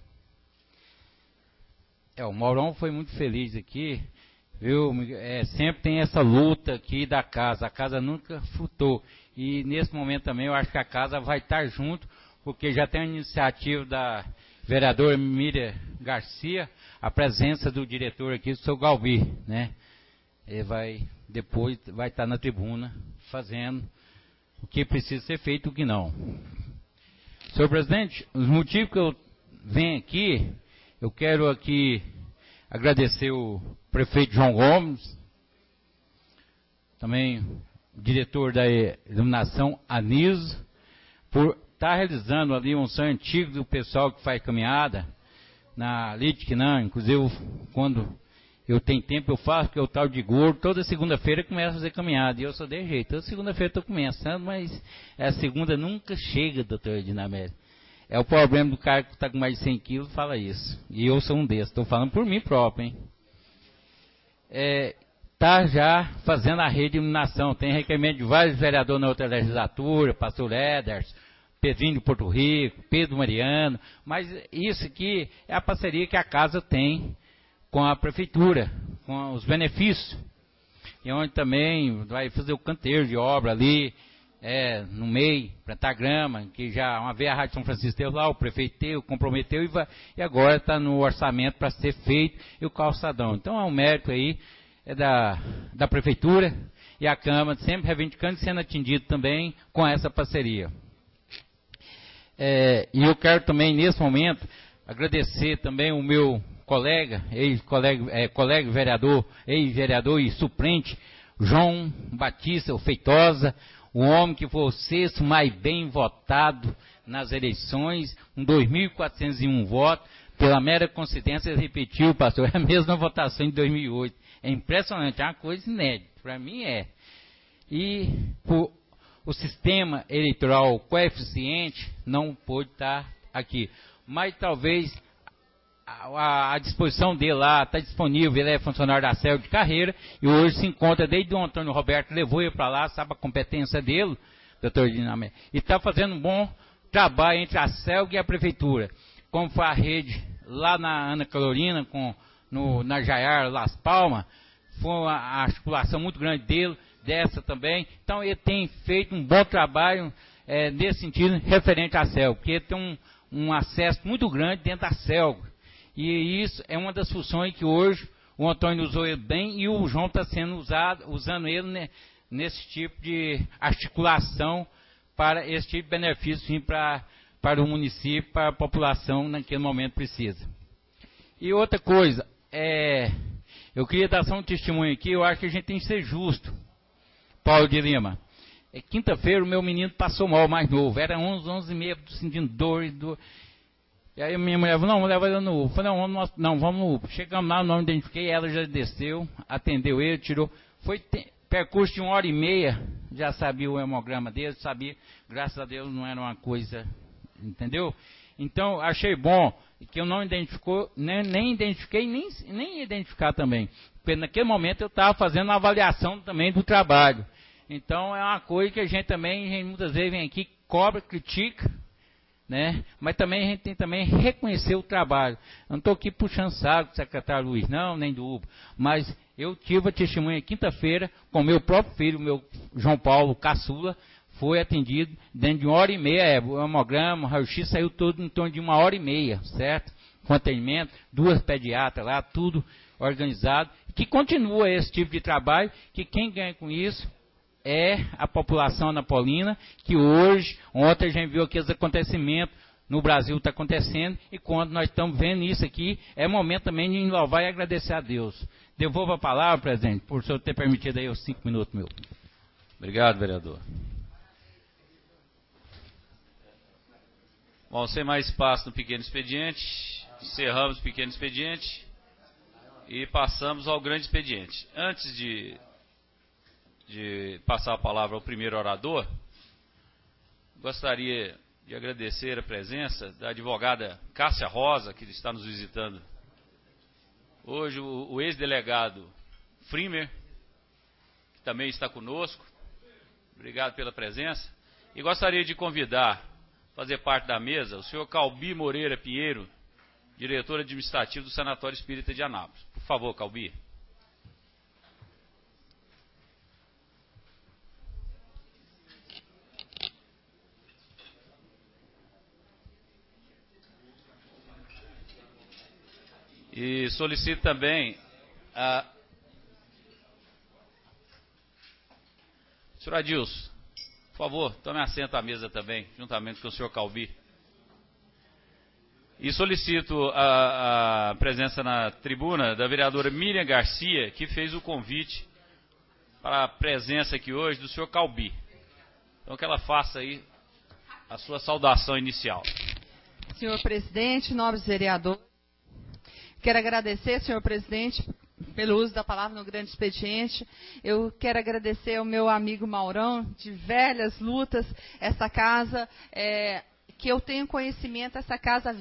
S7: O Maurão foi muito feliz aqui. Viu? Sempre tem essa luta aqui da casa, a casa nunca frutou, e nesse momento também eu acho que a casa vai estar junto, porque já tem a iniciativa da vereadora Miriam Garcia, a presença do diretor aqui, do seu Galbi, né? Ele depois vai estar na tribuna fazendo o que precisa ser feito e o que não. Senhor presidente, os motivos que eu venho aqui, eu quero aqui agradecer o prefeito João Gomes, também o diretor da iluminação Anísio, por estar realizando ali um sonho antigo do pessoal que faz caminhada na Litquinã. Inclusive, quando eu tenho tempo, eu faço, que é o tal de gordo. Toda segunda-feira começo a fazer caminhada, e eu sou de jeito. Toda segunda-feira estou começando, mas a segunda nunca chega, doutor Dinamélia. É o problema do cara que está com mais de 100 quilos, fala isso. E eu sou um desses, estou falando por mim próprio, hein? Está já fazendo a rede de iluminação. Tem requerimento de vários vereadores na outra legislatura, pastor Eders, Pedrinho de Porto Rico, Pedro Mariano, mas isso aqui é a parceria que a casa tem com a prefeitura, com os benefícios. E onde também vai fazer o canteiro de obra ali, no meio, plantar grama, que já uma vez a Rádio São Francisco esteve lá, o prefeito comprometeu e agora está no orçamento para ser feito, e o calçadão. Então é um mérito aí da prefeitura e a Câmara, sempre reivindicando e sendo atendido também com essa parceria. E eu quero também, nesse momento, agradecer também o meu colega, ex-colega vereador, ex-vereador e suplente, João Batista, o Feitosa, o homem que foi o sexto mais bem votado nas eleições, com 2.401 votos, pela mera coincidência, ele repetiu, pastor, é a mesma votação de 2008. É impressionante, é uma coisa inédita, para mim é. E o sistema eleitoral coeficiente não pôde estar aqui, mas talvez a disposição dele lá está disponível. Ele é funcionário da CELG de carreira e hoje se encontra desde o Antônio Roberto, levou ele para lá, sabe a competência dele, doutor Dinamé, e está fazendo um bom trabalho entre a CELG e a prefeitura, como foi a rede lá na Ana Carolina, na Jaiar Las Palmas, foi uma articulação muito grande dele, dessa também. Então ele tem feito um bom trabalho nesse sentido referente à CELG, porque ele tem um acesso muito grande dentro da CELG. E isso é uma das funções que hoje o Antônio usou ele bem e o João está sendo usando ele, né, nesse tipo de articulação para esse tipo de benefício para o município, para a população naquele momento precisa. E outra coisa, eu queria dar só um testemunho aqui, eu acho que a gente tem que ser justo. Paulo de Lima, quinta-feira o meu menino passou mal, mais novo, era 11h30, sentindo dor. E aí minha mulher falou, não, leva ele no UPA. Falei, não, vamos no UPA. Chegamos lá, não identifiquei, ela já desceu, atendeu ele, tirou. Foi percurso de 1h30, já sabia o hemograma dele, sabia, graças a Deus não era uma coisa, entendeu? Então, achei bom que eu não identificou, nem identifiquei, nem identificar também. Porque naquele momento eu estava fazendo uma avaliação também do trabalho. Então, é uma coisa que a gente também, muitas vezes vem aqui, cobra, critica, né? Mas também a gente tem também reconhecer o trabalho. Eu não estou aqui puxando saco do secretário Luiz, não, nem do UPA, mas eu tive a testemunha quinta-feira com meu próprio filho, meu João Paulo Caçula, foi atendido dentro de 1h30, o hemograma, o raio-x saiu todo em torno de 1h30, certo? Com atendimento, 2 pediatras lá, tudo organizado, que continua esse tipo de trabalho, que quem ganha com isso é a população anapolina, que hoje, ontem a gente viu aqui os acontecimentos no Brasil está acontecendo, e quando nós estamos vendo isso aqui, é momento também de louvar e agradecer a Deus. devolvo a palavra, presidente, por o senhor ter permitido aí os 5 minutos meus.
S1: Obrigado, vereador. Bom, sem mais espaço no pequeno expediente, encerramos o pequeno expediente e passamos ao grande expediente. Antes de passar a palavra ao primeiro orador, gostaria de agradecer a presença da advogada Cássia Rosa, que está nos visitando hoje, o ex-delegado Frimer, que também está conosco. Obrigado pela presença. E gostaria de convidar, fazer parte da mesa, o senhor Calbi Moreira Pinheiro, diretor administrativo do Sanatório Espírita de Anápolis. Por favor, Calbi. E solicito também a... Senhor Adilson, por favor, tome assento à mesa também, juntamente com o senhor Calbi. E solicito a presença na tribuna da vereadora Miriam Garcia, que fez o convite para a presença aqui hoje do senhor Calbi. Então que ela faça aí a sua saudação inicial.
S8: Senhor presidente, nobres vereadores, quero agradecer, senhor presidente, pelo uso da palavra no grande expediente. Eu quero agradecer ao meu amigo Maurão, de velhas lutas, essa casa, que eu tenho conhecimento dessa casa há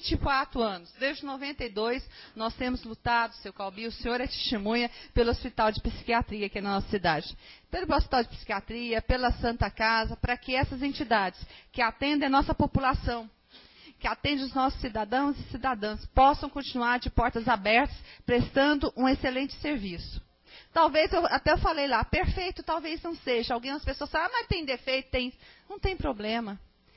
S8: 24 anos. Desde 92, nós temos lutado, seu Calbi, o senhor é testemunha, pelo Hospital de Psiquiatria aqui na nossa cidade. Pelo Hospital de Psiquiatria, pela Santa Casa, para que essas entidades que atendem a nossa população, que atende os nossos cidadãos e cidadãs, possam continuar de portas abertas, prestando um excelente serviço. Talvez, eu falei lá, perfeito talvez não seja. Algumas pessoas falam, mas tem defeito, tem. Não tem problema.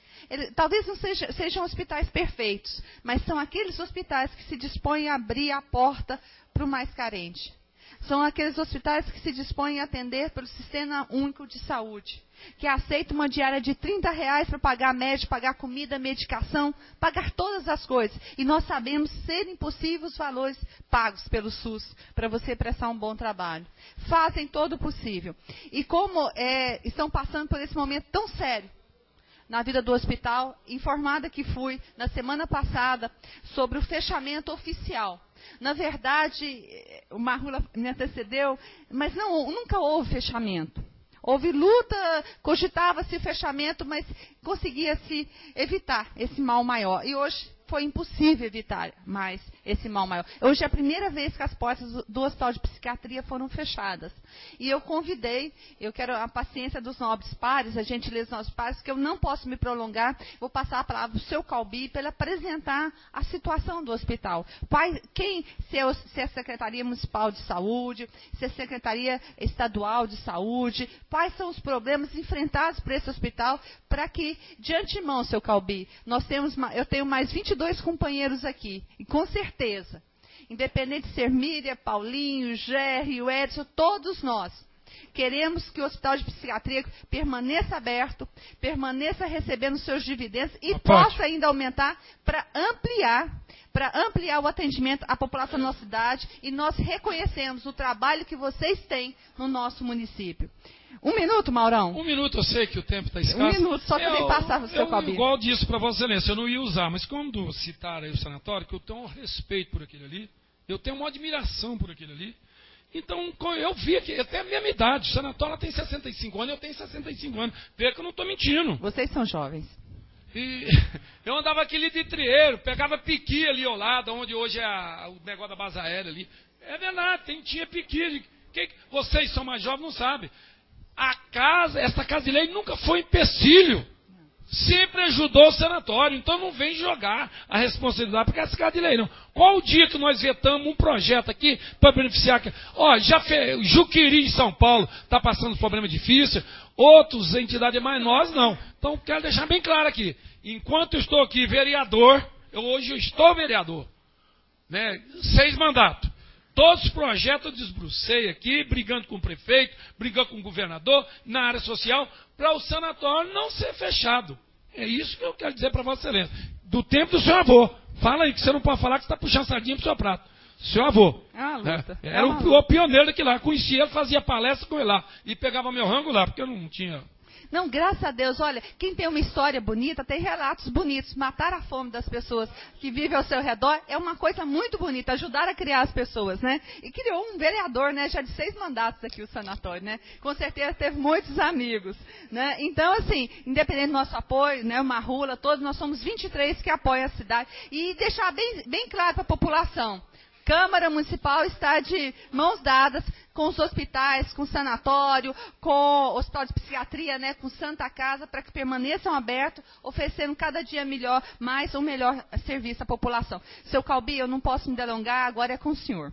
S8: Talvez não sejam hospitais perfeitos, mas são aqueles hospitais que se dispõem a abrir a porta para o mais carente. São aqueles hospitais que se dispõem a atender pelo Sistema Único de Saúde, que aceita uma diária de R$30 para pagar médico, pagar comida, medicação, pagar todas as coisas. E nós sabemos ser impossíveis os valores pagos pelo SUS para você prestar um bom trabalho. Fazem todo o possível. E como estão passando por esse momento tão sério na vida do hospital, informada que fui na semana passada sobre o fechamento oficial. Na verdade, o Marrula me antecedeu, mas nunca houve fechamento. Houve luta, cogitava-se fechamento, mas conseguia-se evitar esse mal maior. E hoje foi impossível evitar mais esse mal maior. Hoje é a primeira vez que as portas do Hospital de Psiquiatria foram fechadas. E eu convidei, eu quero a paciência dos nobres pares, a gentileza dos nobres pares, que eu não posso me prolongar, vou passar a palavra para o seu Calbi para ele apresentar a situação do hospital. Se é a Secretaria Municipal de Saúde, se é a Secretaria Estadual de Saúde, quais são os problemas enfrentados por esse hospital, para que, de antemão, seu Calbi, eu tenho mais 22 companheiros aqui, e com certeza, independente de ser Miriam, Paulinho, Jerry, o Edson, todos nós queremos que o Hospital de Psiquiatria permaneça aberto, permaneça recebendo seus dividendos e possa ainda aumentar para ampliar o atendimento à população da nossa cidade, e nós reconhecemos o trabalho que vocês têm no nosso município. 1 minuto, Maurão?
S6: 1 minuto, eu sei que o tempo está escasso.
S8: 1 minuto, só também passar o seu Calbi.
S6: Igual disse para Vossa Excelência, eu não ia usar, mas quando citaram aí o sanatório, que eu tenho um respeito por aquele ali, eu tenho uma admiração por aquele ali. Então, eu vi que até a mesma idade, o sanatório tem 65 anos, eu tenho 65 anos. Vê que eu não estou mentindo.
S8: Vocês são jovens.
S6: E eu andava aquele de trieiro, pegava piqui ali ao lado, onde hoje é o negócio da base aérea ali. É verdade, tinha piqui. Vocês são mais jovens, não sabem. Essa casa de lei nunca foi empecilho. Sempre ajudou o sanatório. Então não vem jogar a responsabilidade para essa casa de lei, não. Qual o dia que nós vetamos um projeto aqui para beneficiar? Juqueri em São Paulo está passando problema difícil. Outras entidades, mas nós não. Então quero deixar bem claro aqui. Enquanto eu estou aqui vereador, hoje eu estou vereador, né? 6 mandatos. Todos os projetos eu desbrucei aqui, brigando com o prefeito, brigando com o governador, na área social, para o sanatório não ser fechado. É isso que eu quero dizer para Vossa Excelência. Do tempo do seu avô. Fala aí, que você não pode falar que você está puxando sardinha para o seu prato. seu avô.
S8: Ah,
S6: Né?
S8: luta.
S6: Era o pioneiro daquilo lá. Conhecia ele, fazia palestra com ele lá. E pegava meu rango lá, porque eu não tinha...
S8: Não, graças a Deus, olha, quem tem uma história bonita, tem relatos bonitos. Matar a fome das pessoas que vivem ao seu redor é uma coisa muito bonita, ajudar a criar as pessoas, né? E criou um vereador, né? Já de 6 mandatos aqui o sanatório, né? Com certeza teve muitos amigos, né? Então, assim, independente do nosso apoio, né? O Marrula, todos, nós somos 23 que apoiam a cidade. E deixar bem claro para a população. Câmara Municipal está de mãos dadas com os hospitais, com o sanatório, com o hospital de psiquiatria, né, com Santa Casa, para que permaneçam abertos, oferecendo cada dia melhor serviço à população. Seu Calbi, eu não posso me delongar, agora é com o senhor.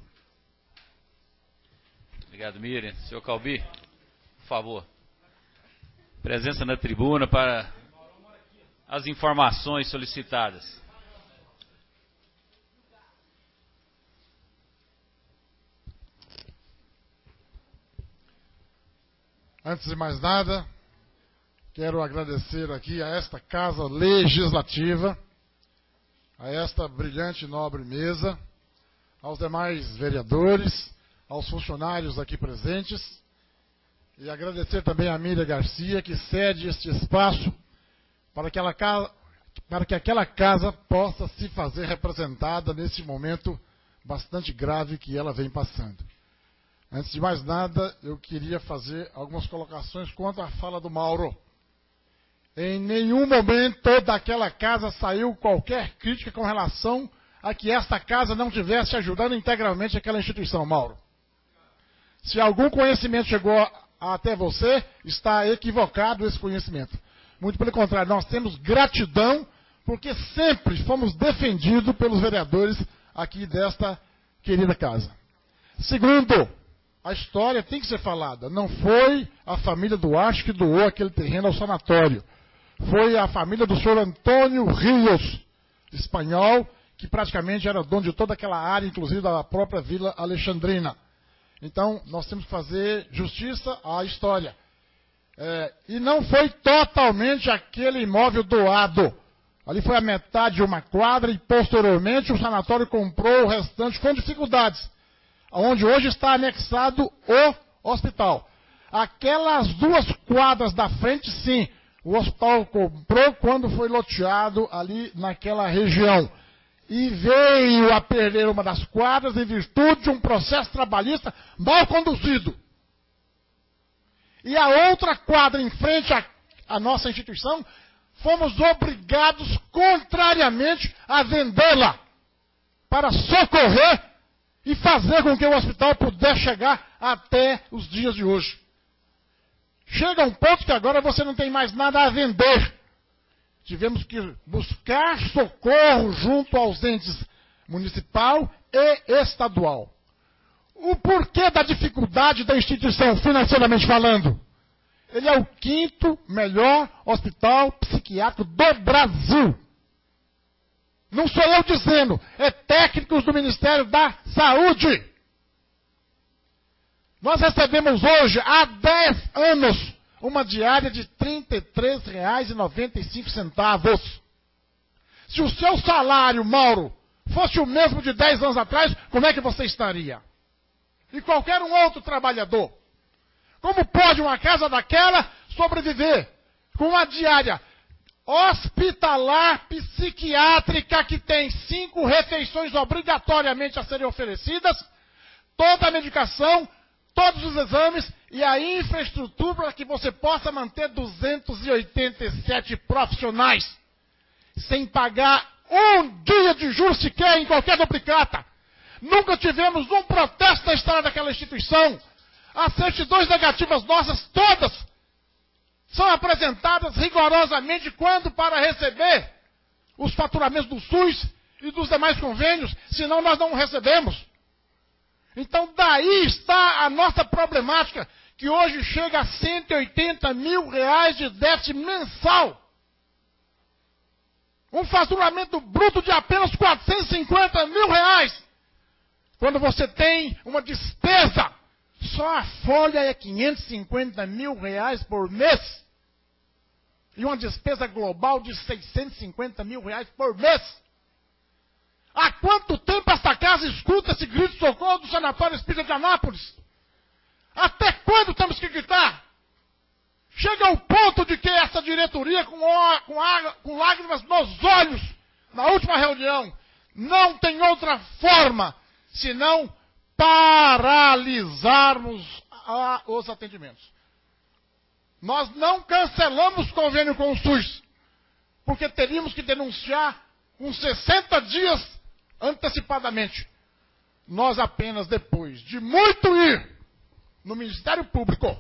S1: Obrigado, Miriam. Senhor Calbi, por favor. Presença na tribuna para as informações solicitadas.
S9: Antes de mais nada, quero agradecer aqui a esta Casa Legislativa, a esta brilhante e nobre mesa, aos demais vereadores, aos funcionários aqui presentes, e agradecer também a Miriam Garcia, que cede este espaço para que aquela casa possa se fazer representada nesse momento bastante grave que ela vem passando. Antes de mais nada, eu queria fazer algumas colocações quanto à fala do Mauro. Em nenhum momento daquela casa saiu qualquer crítica com relação a que esta casa não estivesse ajudando integralmente aquela instituição, Mauro. Se algum conhecimento chegou até você, está equivocado esse conhecimento. Muito pelo contrário, nós temos gratidão, porque sempre fomos defendidos pelos vereadores aqui desta querida casa. Segundo, a história tem que ser falada. Não foi a família Duarte que doou aquele terreno ao sanatório. Foi a família do senhor Antônio Rios, espanhol, que praticamente era dono de toda aquela área, inclusive da própria Vila Alexandrina. Então, nós temos que fazer justiça à história. E não foi totalmente aquele imóvel doado. Ali foi a metade de uma quadra e, posteriormente, o sanatório comprou o restante com dificuldades, onde hoje está anexado o hospital. Aquelas 2 quadras da frente, sim, o hospital comprou quando foi loteado ali naquela região. E veio a perder uma das quadras em virtude de um processo trabalhista mal conduzido. E a outra quadra em frente à nossa instituição, fomos obrigados, contrariamente, a vendê-la para socorrer e fazer com que o hospital pudesse chegar até os dias de hoje. Chega um ponto que agora você não tem mais nada a vender. Tivemos que buscar socorro junto aos entes municipal e estadual. O porquê da dificuldade da instituição, financeiramente falando? Ele é o 5º melhor hospital psiquiátrico do Brasil. Não sou eu dizendo, é técnicos do Ministério da Saúde. Nós recebemos hoje, há 10 anos, uma diária de R$ 33,95. Se o seu salário, Mauro, fosse o mesmo de 10 anos atrás, como é que você estaria? E qualquer um outro trabalhador. Como pode uma casa daquela sobreviver com uma diária hospitalar psiquiátrica que tem 5 refeições obrigatoriamente a serem oferecidas, toda a medicação, todos os exames e a infraestrutura para que você possa manter 287 profissionais, sem pagar um dia de juros sequer em qualquer duplicata. Nunca tivemos um protesto na história daquela instituição. As certidões negativas nossas, todas, são apresentadas rigorosamente quando para receber os faturamentos do SUS e dos demais convênios, senão nós não recebemos. Então daí está a nossa problemática, que hoje chega a R$180 mil de déficit mensal. Um faturamento bruto de apenas R$450 mil. Quando você tem uma despesa, só a folha é R$550 mil por mês. E uma despesa global de R$650 mil por mês. Há quanto tempo esta casa casa escuta esse grito de socorro do Sanatório Espírita de Anápolis? Até quando temos que gritar? Chega ao ponto de que essa diretoria, com lágrimas nos olhos, na última reunião, não tem outra forma senão paralisarmos os atendimentos. Nós não cancelamos convênio com o SUS, porque teríamos que denunciar uns 60 dias antecipadamente. Nós apenas depois de muito ir no Ministério Público,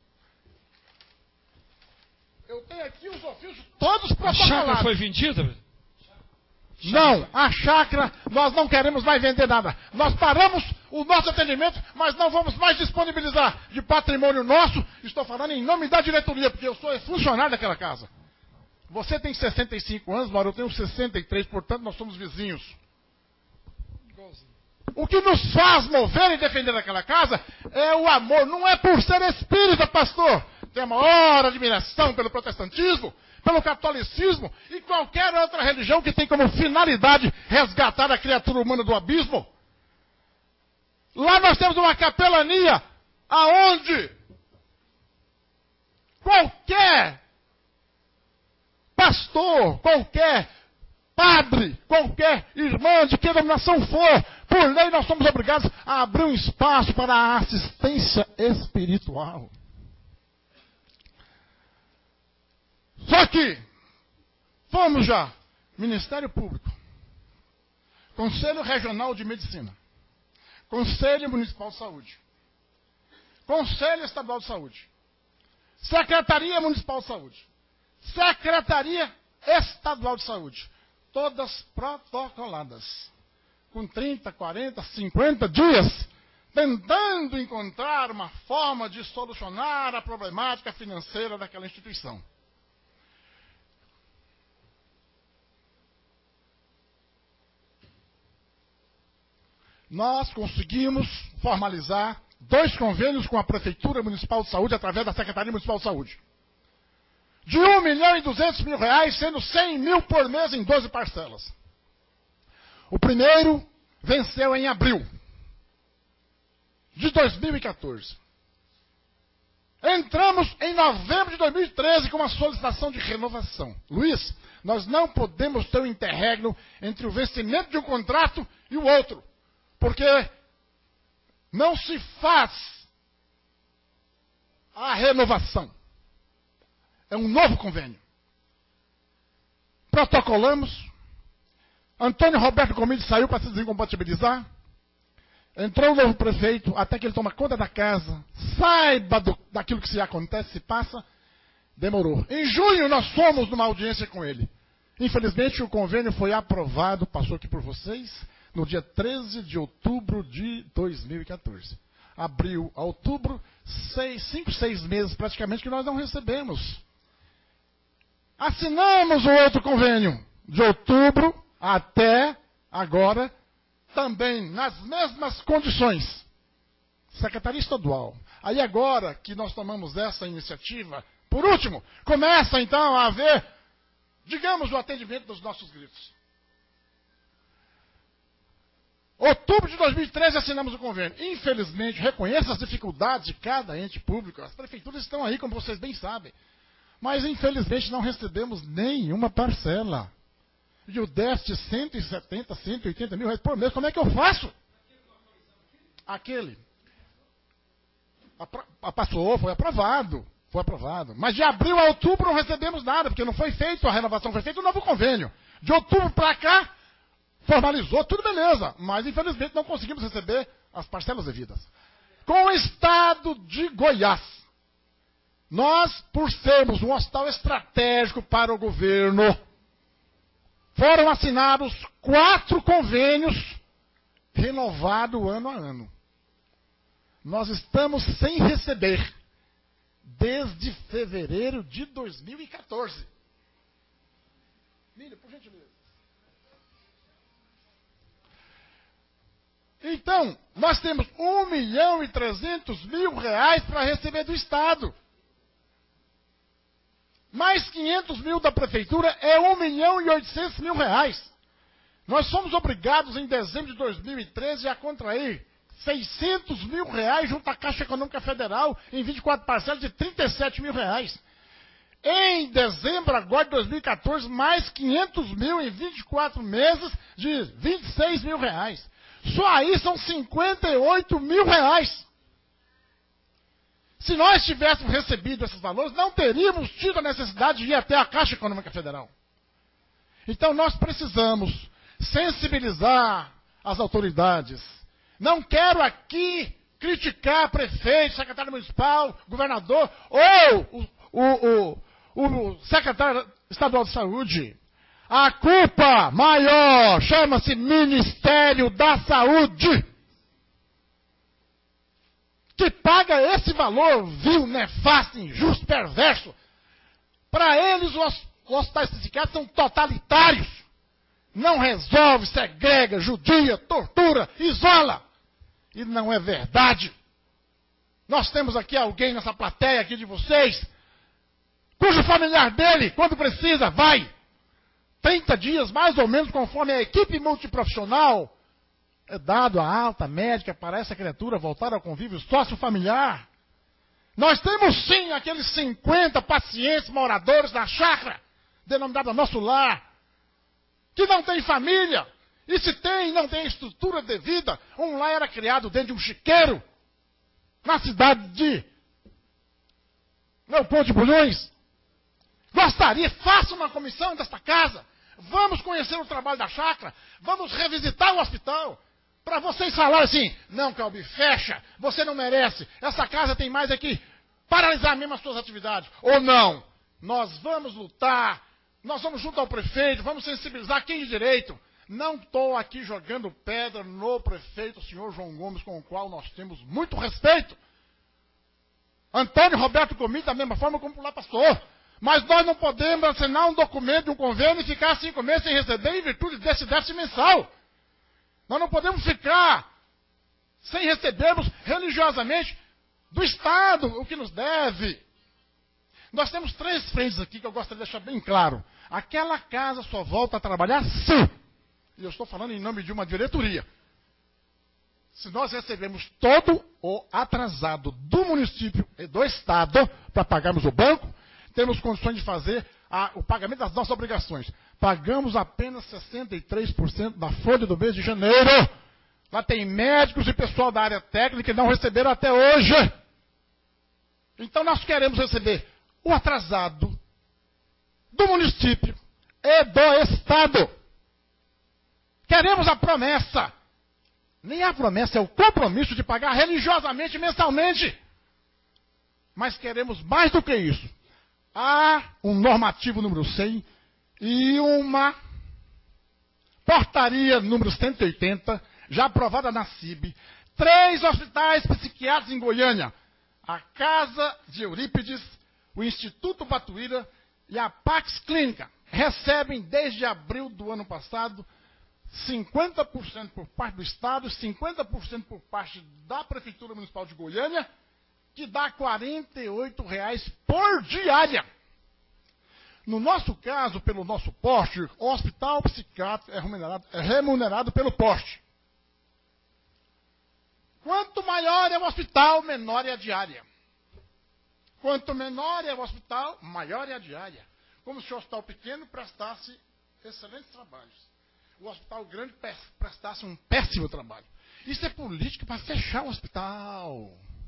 S9: eu tenho aqui os ofícios todos protocolados.
S6: A chácara foi vendida?
S9: Não, a chácara, nós não queremos mais vender nada. Nós paramos o nosso atendimento, mas não vamos mais disponibilizar de patrimônio nosso. Estou falando em nome da diretoria, porque eu sou funcionário daquela casa. Você tem 65 anos, Mauro, eu tenho 63, portanto nós somos vizinhos. O que nos faz mover e defender aquela casa é o amor. Não é por ser espírita, pastor. Tem a maior admiração pelo protestantismo, pelo catolicismo e qualquer outra religião que tem como finalidade resgatar a criatura humana do abismo. Lá nós temos uma capelania aonde qualquer pastor, qualquer padre, qualquer irmã de que denominação for, por lei nós somos obrigados a abrir um espaço para a assistência espiritual. Só que, fomos já, Ministério Público, Conselho Regional de Medicina, Conselho Municipal de Saúde, Conselho Estadual de Saúde, Secretaria Municipal de Saúde, Secretaria Estadual de Saúde, todas protocoladas, com 30, 40, 50 dias, tentando encontrar uma forma de solucionar a problemática financeira daquela instituição. Nós conseguimos formalizar 2 convênios com a Prefeitura Municipal de Saúde através da Secretaria Municipal de Saúde. De R$1.200.000, sendo 100 mil por mês em 12 parcelas. O primeiro venceu em abril de 2014. Entramos em novembro de 2013 com uma solicitação de renovação. Luiz, nós não podemos ter um interregno entre o vencimento de um contrato e o outro. Porque não se faz a renovação. É um novo convênio. Protocolamos. Antônio Roberto Gomes saiu para se desincompatibilizar. Entrou o novo prefeito, até que ele toma conta da casa. Saiba daquilo que se acontece, se passa. Demorou. Em junho nós fomos numa audiência com ele. Infelizmente o convênio foi aprovado, passou aqui por vocês, no dia 13 de outubro de 2014. Abril a outubro, 5, 6 meses praticamente que nós não recebemos. Assinamos o outro convênio, de outubro até agora, também nas mesmas condições. Secretaria Estadual. Aí agora que nós tomamos essa iniciativa, por último, começa então a haver, digamos, o atendimento dos nossos gritos. Outubro de 2013 assinamos o convênio. Infelizmente, reconheço as dificuldades de cada ente público. As prefeituras estão aí, como vocês bem sabem. Mas, infelizmente, não recebemos nenhuma parcela. E o déficit de 170, 180 mil reais por mês, como é que eu faço? Aquele. Passou, foi aprovado. Foi aprovado. Mas de abril a outubro não recebemos nada, porque não foi feita a renovação, foi feito um novo convênio. De outubro para cá, formalizou, tudo beleza, mas infelizmente não conseguimos receber as parcelas devidas. Com o estado de Goiás, nós, por sermos um hospital estratégico para o governo, foram assinados 4 convênios renovados ano a ano. Nós estamos sem receber desde fevereiro de 2014. Milho, por gentileza. Então, nós temos R$1.300.000 para receber do Estado. Mais 500 mil da Prefeitura é R$1.800.000. Nós fomos obrigados, em dezembro de 2013, a contrair R$600 mil junto à Caixa Econômica Federal, em 24 parcelas de R$37 mil. Em dezembro agora de 2014, mais 500 mil em 24 meses de R$26 mil. Só aí são R$58 mil. Se nós tivéssemos recebido esses valores, não teríamos tido a necessidade de ir até a Caixa Econômica Federal. Então nós precisamos sensibilizar as autoridades. Não quero aqui criticar prefeito, secretário municipal, governador ou o secretário estadual de saúde. A culpa maior chama-se Ministério da Saúde, que paga esse valor vil, nefasto, injusto, perverso. Para eles, os hospitais psiquiátricos são totalitários. Não resolve, segrega, judia, tortura, isola. E não é verdade. Nós temos aqui alguém nessa plateia aqui de vocês, cujo familiar dele, quando precisa, vai. 30 dias, mais ou menos, conforme a equipe multiprofissional, é dado a alta médica para essa criatura voltar ao convívio sócio-familiar. Nós temos sim aqueles 50 pacientes moradores da chácara, denominada Nosso Lar, que não tem família, e se tem, não tem estrutura devida. Um lar era criado dentro de um chiqueiro, na cidade de Leopoldo de Bulhões. Gostaria, faça uma comissão desta casa, vamos conhecer o trabalho da chácara, vamos revisitar o hospital, para vocês falarem assim, não, Calbi, fecha, você não merece, essa casa tem mais aqui, paralisar mesmo as suas atividades. Ou não, nós vamos lutar, nós vamos junto ao prefeito, vamos sensibilizar quem de direito. Não estou aqui jogando pedra no prefeito, o senhor João Gomes, com o qual nós temos muito respeito. Antônio Roberto Gomes, da mesma forma como lá passou. Mas nós não podemos assinar um documento de um convênio e ficar 5 meses sem receber em virtude desse déficit mensal. Nós não podemos ficar sem recebermos religiosamente do Estado o que nos deve. Nós temos 3 frentes aqui que eu gostaria de deixar bem claro. Aquela casa só volta a trabalhar se, e eu estou falando em nome de uma diretoria, se nós recebemos todo o atrasado do município e do Estado para pagarmos o banco, temos condições de fazer o pagamento das nossas obrigações. Pagamos apenas 63% da folha do mês de janeiro. Lá tem médicos e pessoal da área técnica que não receberam até hoje. Então nós queremos receber o atrasado do município e do Estado. Queremos a promessa. Nem a promessa, é o compromisso de pagar religiosamente, mensalmente. Mas queremos mais do que isso. Há um normativo número 100 e uma portaria número 180, já aprovada na CIB. 3 hospitais psiquiátricos em Goiânia. A Casa de Eurípides, o Instituto Batuíra e a Pax Clínica recebem desde abril do ano passado 50% por parte do Estado e 50% por parte da Prefeitura Municipal de Goiânia, que dá R$ 48,00 por diária. No nosso caso, pelo nosso porte, o hospital psiquiátrico é remunerado pelo porte. Quanto maior é o hospital, menor é a diária. Quanto menor é o hospital, maior é a diária. Como se o hospital pequeno prestasse excelentes trabalhos. O hospital grande prestasse um péssimo trabalho. Isso é política para fechar o hospital.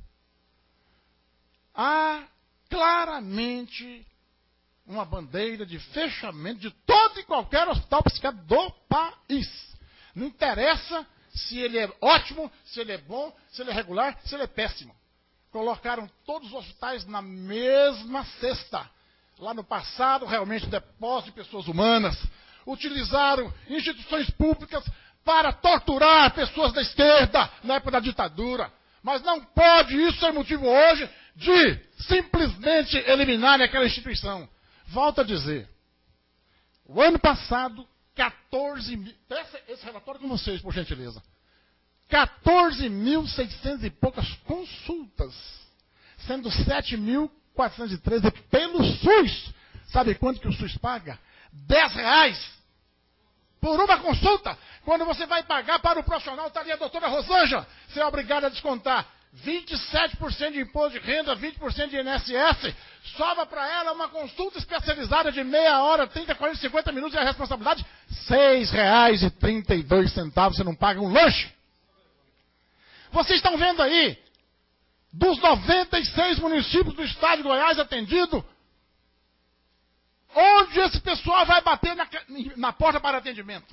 S9: Há claramente uma bandeira de fechamento de todo e qualquer hospital psiquiátrico do país. Não interessa se ele é ótimo, se ele é bom, se ele é regular, se ele é péssimo. Colocaram todos os hospitais na mesma cesta. Lá no passado, realmente, depósito de pessoas humanas. Utilizaram instituições públicas para torturar pessoas da esquerda na época da ditadura. Mas não pode isso ser motivo hoje de simplesmente eliminar aquela instituição. Volto a dizer, o ano passado, 14 mil... Esse relatório com vocês, por gentileza. 14.600 e poucas consultas, sendo 7.413 pelo SUS. Sabe quanto que o SUS paga? R$10. por uma consulta. Quando você vai pagar para o profissional, está ali a doutora Rosângela, você é obrigado a descontar 27% de imposto de renda, 20% de INSS, sobra para ela uma consulta especializada de meia hora, 30, 40, 50 minutos e a responsabilidade R$ 6,32, você não paga um lanche. Vocês estão vendo aí, dos 96 municípios do estado de Goiás atendidos, onde esse pessoal vai bater na porta para atendimento?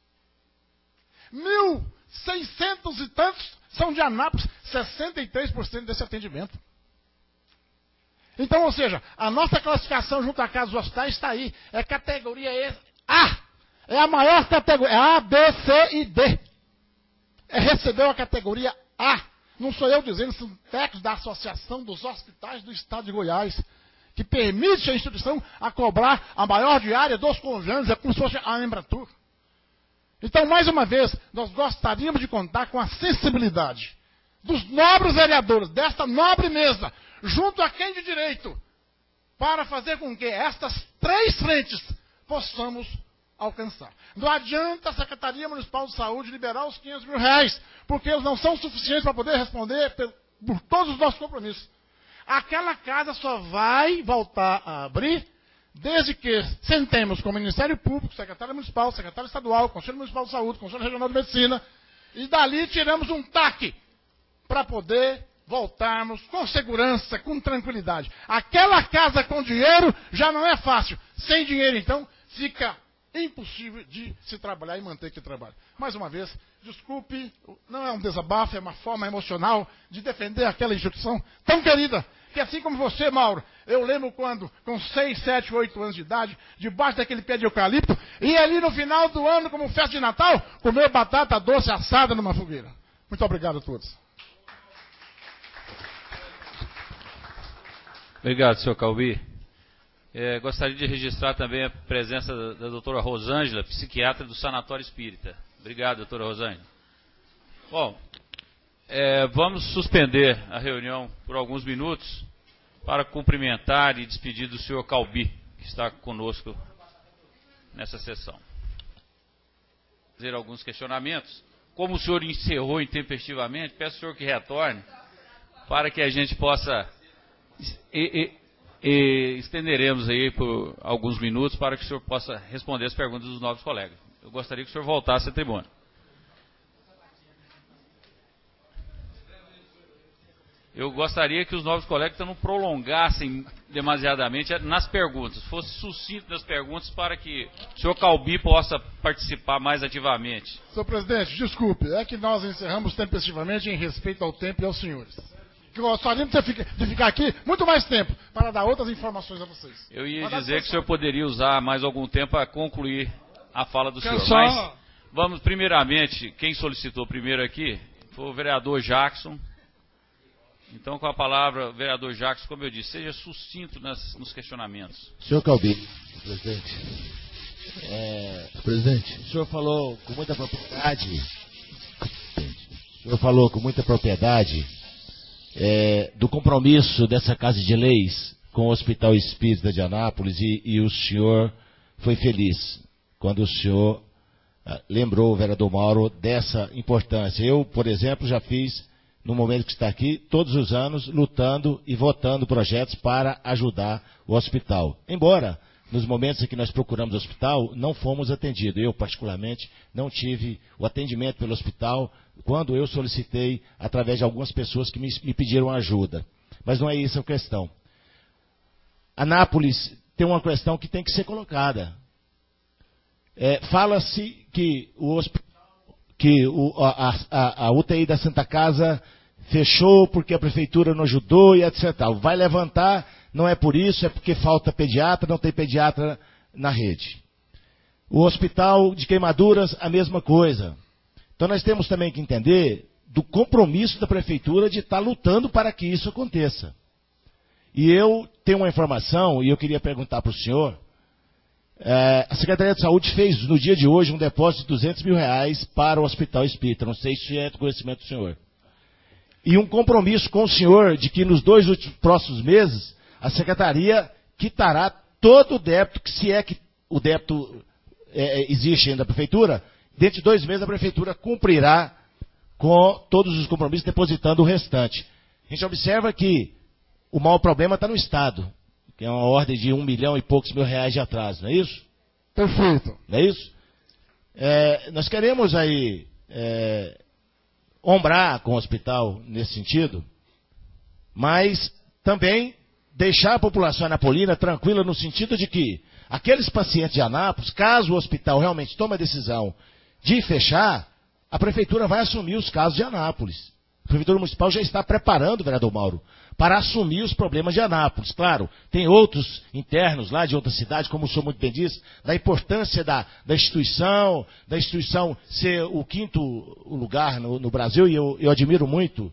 S9: 1.600 e tantos são de Anápolis, 63% desse atendimento. Então, ou seja, a nossa classificação junto à Casa dos Hospitais está aí. É categoria A. É a maior categoria. É A, B, C e D. Recebeu a categoria A. Não sou eu dizendo, são técnicos da Associação dos Hospitais do Estado de Goiás, que permite a instituição a cobrar a maior diária dos convênios, é como se fosse a Embratur. Então, mais uma vez, nós gostaríamos de contar com a sensibilidade dos nobres vereadores, desta nobre mesa, junto a quem de direito, para fazer com que estas três frentes possamos alcançar. Não adianta a Secretaria Municipal de Saúde liberar os R$500 mil, porque eles não são suficientes para poder responder por todos os nossos compromissos. Aquela casa só vai voltar a abrir desde que sentemos com o Ministério Público, Secretário Municipal, Secretário Estadual, Conselho Municipal de Saúde, Conselho Regional de Medicina, e dali tiramos um TAC para poder voltarmos com segurança, com tranquilidade. Aquela casa com dinheiro já não é fácil. Sem dinheiro, então, fica impossível de se trabalhar e manter que trabalho. Mais uma vez, desculpe, não é um desabafo, é uma forma emocional de defender aquela instituição tão querida, que assim como você, Mauro, eu lembro quando, com 6, 7, 8 anos de idade, debaixo daquele pé de eucalipto, e ali no final do ano, como festa de Natal, comer batata doce assada numa fogueira. Muito obrigado a todos.
S1: Obrigado, senhor Calbi. Gostaria de registrar também a presença da doutora Rosângela, psiquiatra do Sanatório Espírita. Obrigado, doutora Rosângela. Bom, vamos suspender a reunião por alguns minutos para cumprimentar e despedir do senhor Calbi, que está conosco nessa sessão. Fazer alguns questionamentos. Como o senhor encerrou intempestivamente, peço ao senhor que retorne para que a gente possa... estenderemos aí por alguns minutos para que o senhor possa responder as perguntas dos novos colegas. Eu gostaria que o senhor voltasse à tribuna. Eu gostaria que os novos colegas não prolongassem demasiadamente nas perguntas, fosse sucinto nas perguntas para que o senhor Calbi possa participar mais ativamente.
S9: Senhor presidente, desculpe, é que nós encerramos tempestivamente em respeito ao tempo e aos senhores. Gostaríamos de ficar aqui muito mais tempo para dar outras informações a vocês.
S1: Eu ia dizer que o senhor poderia usar mais algum tempo para concluir a fala do senhor.
S6: Só...
S1: Mas vamos, primeiramente, quem solicitou primeiro aqui foi o vereador Jackson. Então, com a palavra, vereador Jackson, como eu disse, seja sucinto nos questionamentos.
S10: Senhor Calbi, presidente. Presidente, o senhor falou com muita propriedade. Do compromisso dessa Casa de Leis com o Hospital Espírita de Anápolis e o senhor foi feliz quando o senhor lembrou o vereador Mauro dessa importância. Eu, por exemplo, já fiz, no momento que está aqui, todos os anos, lutando e votando projetos para ajudar o hospital. Embora, nos momentos em que nós procuramos o hospital, não fomos atendidos. Eu, particularmente, não tive o atendimento pelo hospital quando eu solicitei através de algumas pessoas que me pediram ajuda. Mas não é isso a questão. Anápolis tem uma questão que tem que ser colocada. Fala-se que a UTI da Santa Casa fechou porque a prefeitura não ajudou e etc. Vai levantar, não é por isso, é porque falta pediatra, não tem pediatra na rede. O hospital de Queimaduras, a mesma coisa. Então nós temos também que entender do compromisso da prefeitura de estar lutando para que isso aconteça. E eu tenho uma informação, e eu queria perguntar para o senhor, a Secretaria de Saúde fez no dia de hoje um depósito de R$200 mil para o Hospital Espírita, não sei se é do conhecimento do senhor. E um compromisso com o senhor de que nos 2 próximos meses a Secretaria quitará todo o débito, que se é que o débito existe ainda a Prefeitura, dentro de 2 meses a Prefeitura cumprirá com todos os compromissos, depositando o restante. A gente observa que o maior problema está no Estado, que é uma ordem de 1 milhão e poucos mil reais de atraso, não é isso?
S9: Perfeito.
S10: Não é isso? Nós queremos aí ombrar com o hospital nesse sentido, mas também deixar a população anapolina tranquila no sentido de que aqueles pacientes de Anápolis, caso o hospital realmente tome a decisão de fechar, a Prefeitura vai assumir os casos de Anápolis. A Prefeitura Municipal já está preparando, vereador Mauro, para assumir os problemas de Anápolis. Claro, tem outros internos lá de outras cidades, como o senhor muito bem disse, da importância da instituição ser o 5º lugar no Brasil, e eu admiro muito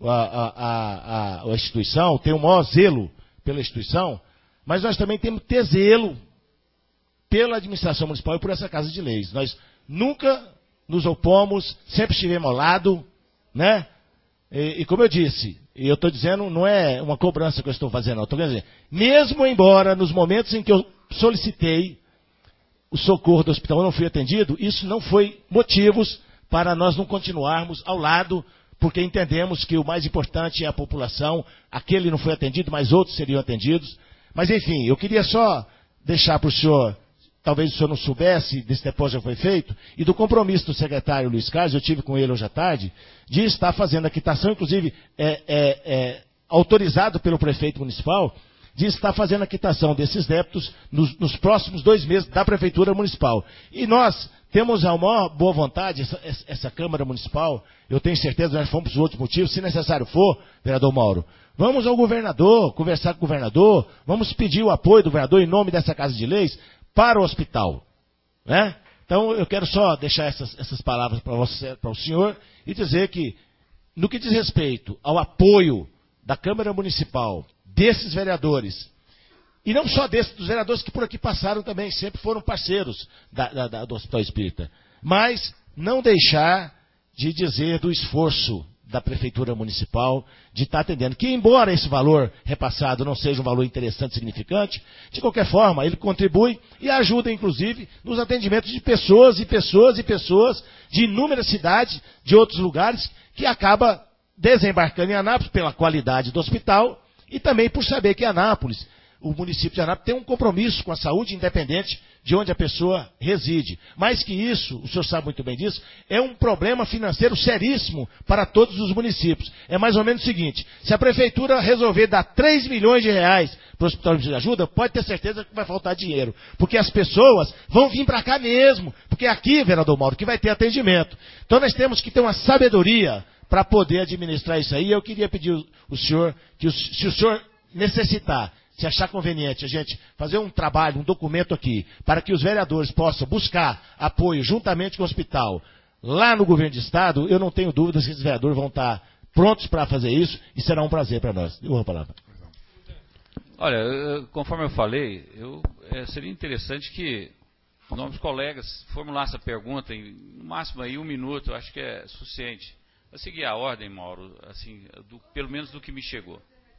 S10: a instituição, tenho o maior zelo pela instituição, mas nós também temos que ter zelo pela administração municipal e por essa Casa de Leis. Nós nunca nos opomos, sempre estivemos ao lado, né? E como eu disse, e eu estou dizendo, não é uma cobrança que eu estou fazendo, não. Estou querendo dizer, mesmo embora nos momentos em que eu solicitei o socorro do hospital eu não fui atendido, isso não foi motivos para nós não continuarmos ao lado, porque entendemos que o mais importante é a população, aquele não foi atendido, mas outros seriam atendidos. Mas enfim, eu queria só deixar para o senhor, talvez o senhor não soubesse desse depósito já foi feito, e do compromisso do secretário Luiz Carlos, eu tive com ele hoje à tarde, de estar fazendo a quitação, inclusive autorizado pelo prefeito municipal, de estar fazendo a quitação desses débitos nos próximos 2 meses da Prefeitura Municipal. E nós temos a maior boa vontade, essa Câmara Municipal, eu tenho certeza, nós fomos por outros motivos, se necessário for, vereador Mauro, vamos ao governador, conversar com o governador, vamos pedir o apoio do governador em nome dessa Casa de Leis para o hospital, né? Então, eu quero só deixar essas palavras para o senhor e dizer que, no que diz respeito ao apoio da Câmara Municipal, desses vereadores, e não só dos vereadores que por aqui passaram também, sempre foram parceiros do Hospital Espírita, mas não deixar de dizer do esforço da Prefeitura Municipal de estar atendendo, que embora esse valor repassado não seja um valor interessante e significante, de qualquer forma, ele contribui e ajuda, inclusive, nos atendimentos de pessoas de inúmeras cidades, de outros lugares, que acaba desembarcando em Anápolis pela qualidade do hospital e também por saber que Anápolis, o município de Anápolis, tem um compromisso com a saúde independente de onde a pessoa reside. Mais que isso, o senhor sabe muito bem disso, é um problema financeiro seríssimo para todos os municípios. É mais ou menos o seguinte, se a prefeitura resolver dar 3 milhões de reais para o Hospital de Ajuda, pode ter certeza que vai faltar dinheiro. Porque as pessoas vão vir para cá mesmo. Porque é aqui, vereador Mauro, que vai ter atendimento. Então nós temos que ter uma sabedoria para poder administrar isso aí. Eu queria pedir o senhor, que se o senhor necessitar, se achar conveniente a gente fazer um trabalho, um documento aqui, para que os vereadores possam buscar apoio juntamente com o hospital lá no governo de estado, eu não tenho dúvidas que esses vereadores vão estar prontos para fazer isso e será um prazer para nós. Eu vou a palavra.
S1: Olha, conforme eu falei, seria interessante que nossos colegas formulassem essa pergunta em no máximo aí 1 minuto, eu acho que é suficiente. Vou seguir a ordem, Mauro, assim, pelo menos do que me chegou.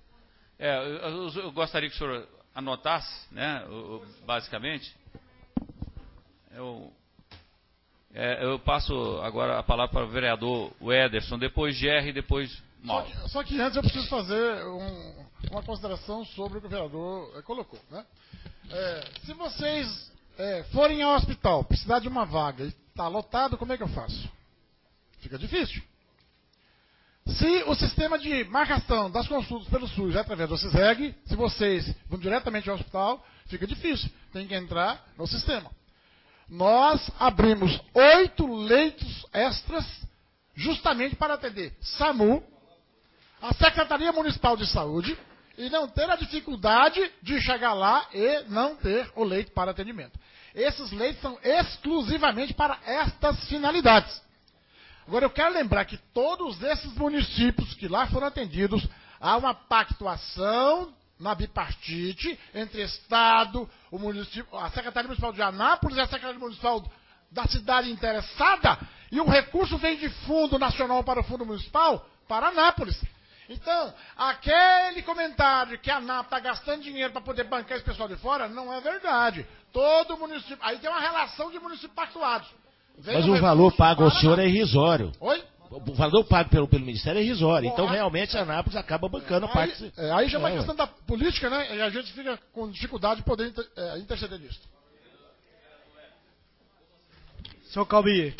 S1: Eu gostaria que o senhor anotasse, né, basicamente. Eu passo agora a palavra para o vereador Ederson, depois Gerry e depois Mauro.
S9: Só que antes eu preciso fazer uma consideração sobre o que o vereador colocou, né? Se vocês forem ao hospital, precisar de uma vaga e está lotado, como é que eu faço? Fica difícil. Se o sistema de marcação das consultas pelo SUS é através do CISREG, se vocês vão diretamente ao hospital, fica difícil. Tem que entrar no sistema. Nós abrimos 8 leitos extras justamente para atender SAMU, a Secretaria Municipal de Saúde, e não ter a dificuldade de chegar lá e não ter o leito para atendimento. Esses leitos são exclusivamente para estas finalidades. Agora, eu quero lembrar que todos esses municípios que lá foram atendidos, há uma pactuação na bipartite entre Estado, o município, a Secretaria Municipal de Anápolis e a Secretaria Municipal da cidade interessada, e o recurso vem de Fundo Nacional para o Fundo Municipal para Anápolis. Então, aquele comentário que a ANAP está gastando dinheiro para poder bancar esse pessoal de fora, não é verdade. Todo município... Aí tem uma relação de municípios pactuados.
S10: Mas o valor pago ao senhor é irrisório.
S9: Oi?
S10: O valor pago pelo Ministério é irrisório. Então, realmente, a Anápolis acaba bancando parte...
S9: Aí já é uma questão da política, né? E a gente fica com dificuldade de poder interceder nisso.
S3: Senhor Calbi,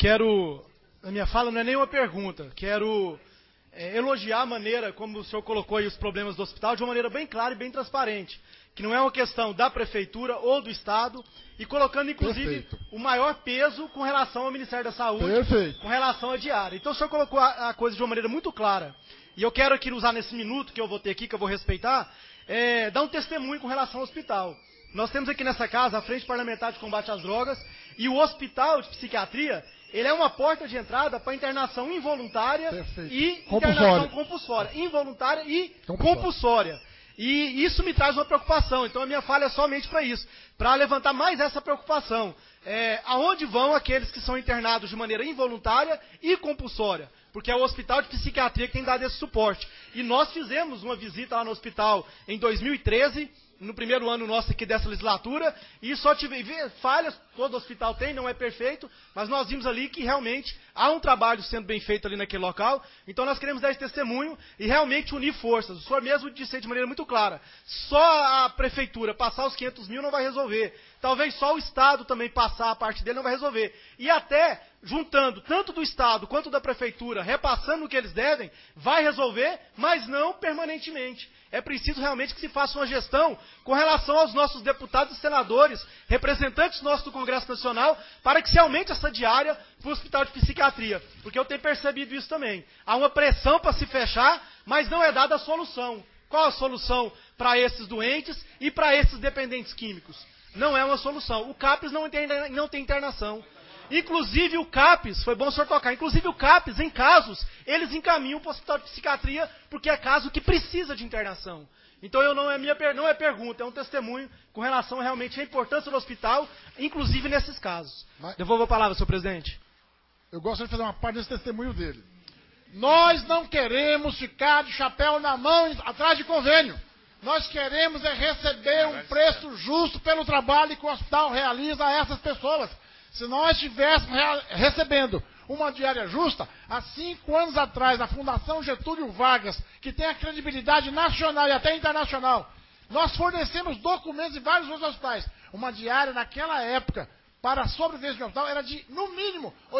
S3: a minha fala não é nenhuma pergunta, quero elogiar a maneira como o senhor colocou aí os problemas do hospital de uma maneira bem clara e bem transparente, que não é uma questão da prefeitura ou do Estado, e colocando inclusive o maior peso com relação ao Ministério da Saúde, com relação à diária. Então o senhor colocou a coisa de uma maneira muito clara, e eu quero aqui usar nesse minuto que eu vou ter aqui, que eu vou respeitar, dar um testemunho com relação ao hospital. Nós temos aqui nessa casa a Frente Parlamentar de Combate às Drogas, e o Hospital de Psiquiatria, ele é uma porta de entrada para internação involuntária e internação compulsória. Involuntária e compulsória. E isso me traz uma preocupação. Então a minha fala é somente para isso, para levantar mais essa preocupação. Aonde vão aqueles que são internados de maneira involuntária e compulsória? Porque é o Hospital de Psiquiatria que tem dado esse suporte. E nós fizemos uma visita lá no hospital em 2013, no primeiro ano nosso aqui dessa legislatura, e só tive falhas, todo hospital tem, não é perfeito, mas nós vimos ali que realmente há um trabalho sendo bem feito ali naquele local, então nós queremos dar esse testemunho e realmente unir forças. O senhor mesmo disse de maneira muito clara, só a prefeitura passar os 500 mil não vai resolver, talvez só o Estado também passar a parte dele não vai resolver, e até juntando tanto do Estado quanto da prefeitura, repassando o que eles devem, vai resolver, mas não permanentemente. É preciso realmente que se faça uma gestão com relação aos nossos deputados e senadores, representantes nossos do Congresso Nacional, para que se aumente essa diária para o Hospital de Psiquiatria. Porque eu tenho percebido isso também. Há uma pressão para se fechar, mas não é dada a solução. Qual a solução para esses doentes e para esses dependentes químicos? Não é uma solução. O CAPES não tem internação. Inclusive o CAPES, foi bom o senhor tocar, inclusive o CAPES, em casos, eles encaminham para o Hospital de Psiquiatria, porque é caso que precisa de internação. Então não é pergunta, é um testemunho com relação realmente à importância do hospital, inclusive nesses casos. Devolvo a palavra, senhor presidente.
S9: Eu gostaria de fazer uma parte desse testemunho dele. Nós não queremos ficar de chapéu na mão atrás de convênio. Nós queremos receber um preço justo pelo trabalho que o hospital realiza a essas pessoas. Se nós estivéssemos recebendo uma diária justa, há 5 anos atrás, a Fundação Getúlio Vargas, que tem a credibilidade nacional e até internacional, nós fornecemos documentos em vários outros hospitais. Uma diária naquela época, para a sobrevivência de um hospital, era de, no mínimo, R$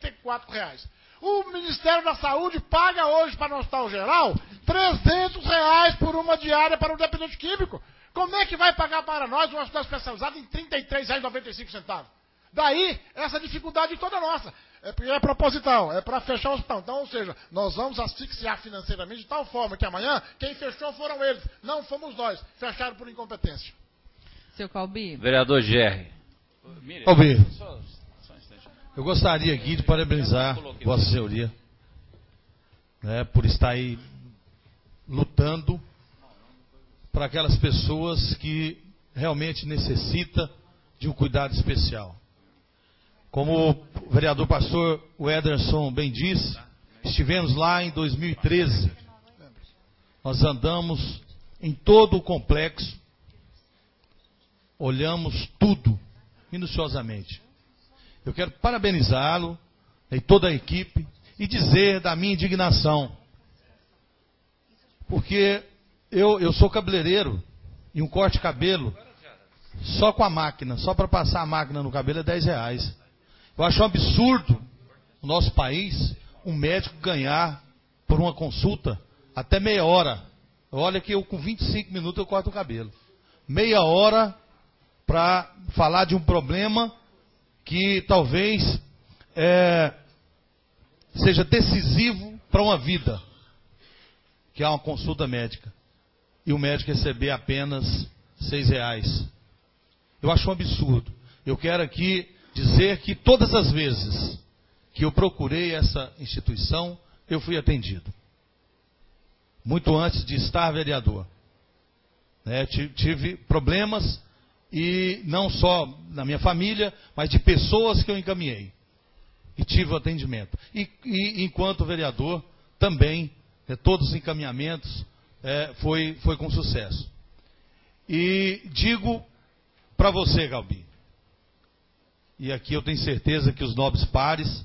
S9: 84. O Ministério da Saúde paga hoje para o Hospital Geral R$ 300 por uma diária para o dependente químico. Como é que vai pagar para nós um hospital especializado em R$ 33,95? Daí, essa dificuldade toda nossa. É proposital, é para fechar o hospital. Então, ou seja, nós vamos asfixiar financeiramente de tal forma que amanhã, quem fechou foram eles, não fomos nós. Fecharam por incompetência.
S8: Seu Calbi.
S1: Vereador Gerry.
S5: Calbi, eu gostaria aqui de parabenizar Vossa Senhoria, né, por estar aí lutando para aquelas pessoas que realmente necessitam de um cuidado especial. Como o vereador pastor Wederson bem disse, estivemos lá em 2013. Nós andamos em todo o complexo, olhamos tudo minuciosamente. Eu quero parabenizá-lo e toda a equipe e dizer da minha indignação. Porque eu sou cabeleireiro e um corte de cabelo só com a máquina, só para passar a máquina no cabelo é R$10. Eu acho um absurdo no nosso país um médico ganhar por uma consulta até meia hora. Olha que eu com 25 minutos eu corto o cabelo. Meia hora para falar de um problema que talvez seja decisivo para uma vida, que é uma consulta médica. E o médico receber apenas R$6. Eu acho um absurdo. Eu quero aqui dizer que todas as vezes que eu procurei essa instituição, eu fui atendido. Muito antes de estar vereador. Tive problemas, e não só na minha família, mas de pessoas que eu encaminhei. E tive o atendimento. E enquanto vereador, também todos os encaminhamentos foi com sucesso. E digo para você, Galbi, e aqui eu tenho certeza que os nobres pares,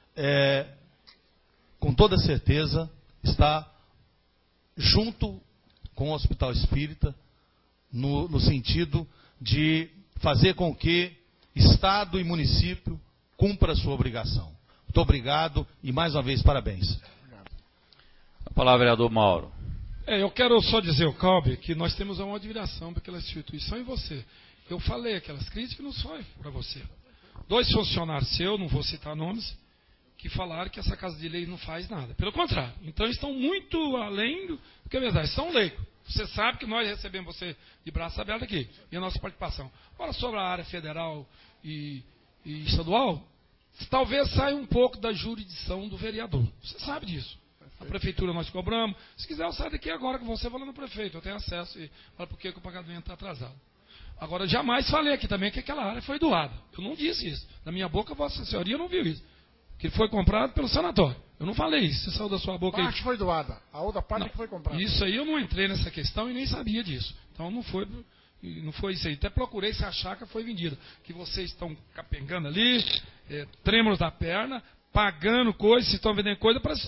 S5: com toda certeza, está junto com o Hospital Espírita, no sentido de fazer com que Estado e município cumpra a sua obrigação. Muito obrigado e mais uma vez parabéns.
S1: A palavra, vereador Mauro.
S6: Eu quero só dizer ao Calbi que nós temos uma admiração por aquela instituição e você. Eu falei aquelas críticas não só para você. 2 funcionários seus, não vou citar nomes, que falaram que essa Casa de Lei não faz nada. Pelo contrário. Então eles estão muito além do que é verdade. São leigos. Você sabe que nós recebemos você de braço aberto aqui. E a nossa participação. Agora, sobre a área federal e estadual, talvez saia um pouco da jurisdição do vereador. Você sabe disso. A prefeitura nós cobramos. Se quiser, eu saio daqui agora com você falando no prefeito. Eu tenho acesso e falo por que o pagamento está atrasado. Agora, jamais falei aqui também que aquela área foi doada. Eu não disse isso. Na minha boca, Vossa Senhoria não viu isso. Que foi comprado pelo sanatório. Eu não falei isso. Você saiu da sua boca aí.
S9: Parte foi doada. A outra parte que foi comprada.
S6: Isso aí eu não entrei nessa questão e nem sabia disso. Então não foi isso aí. Até procurei se a chácara foi vendida. Que vocês estão capengando ali, trêmulos da perna, pagando coisas, se estão vendendo coisa para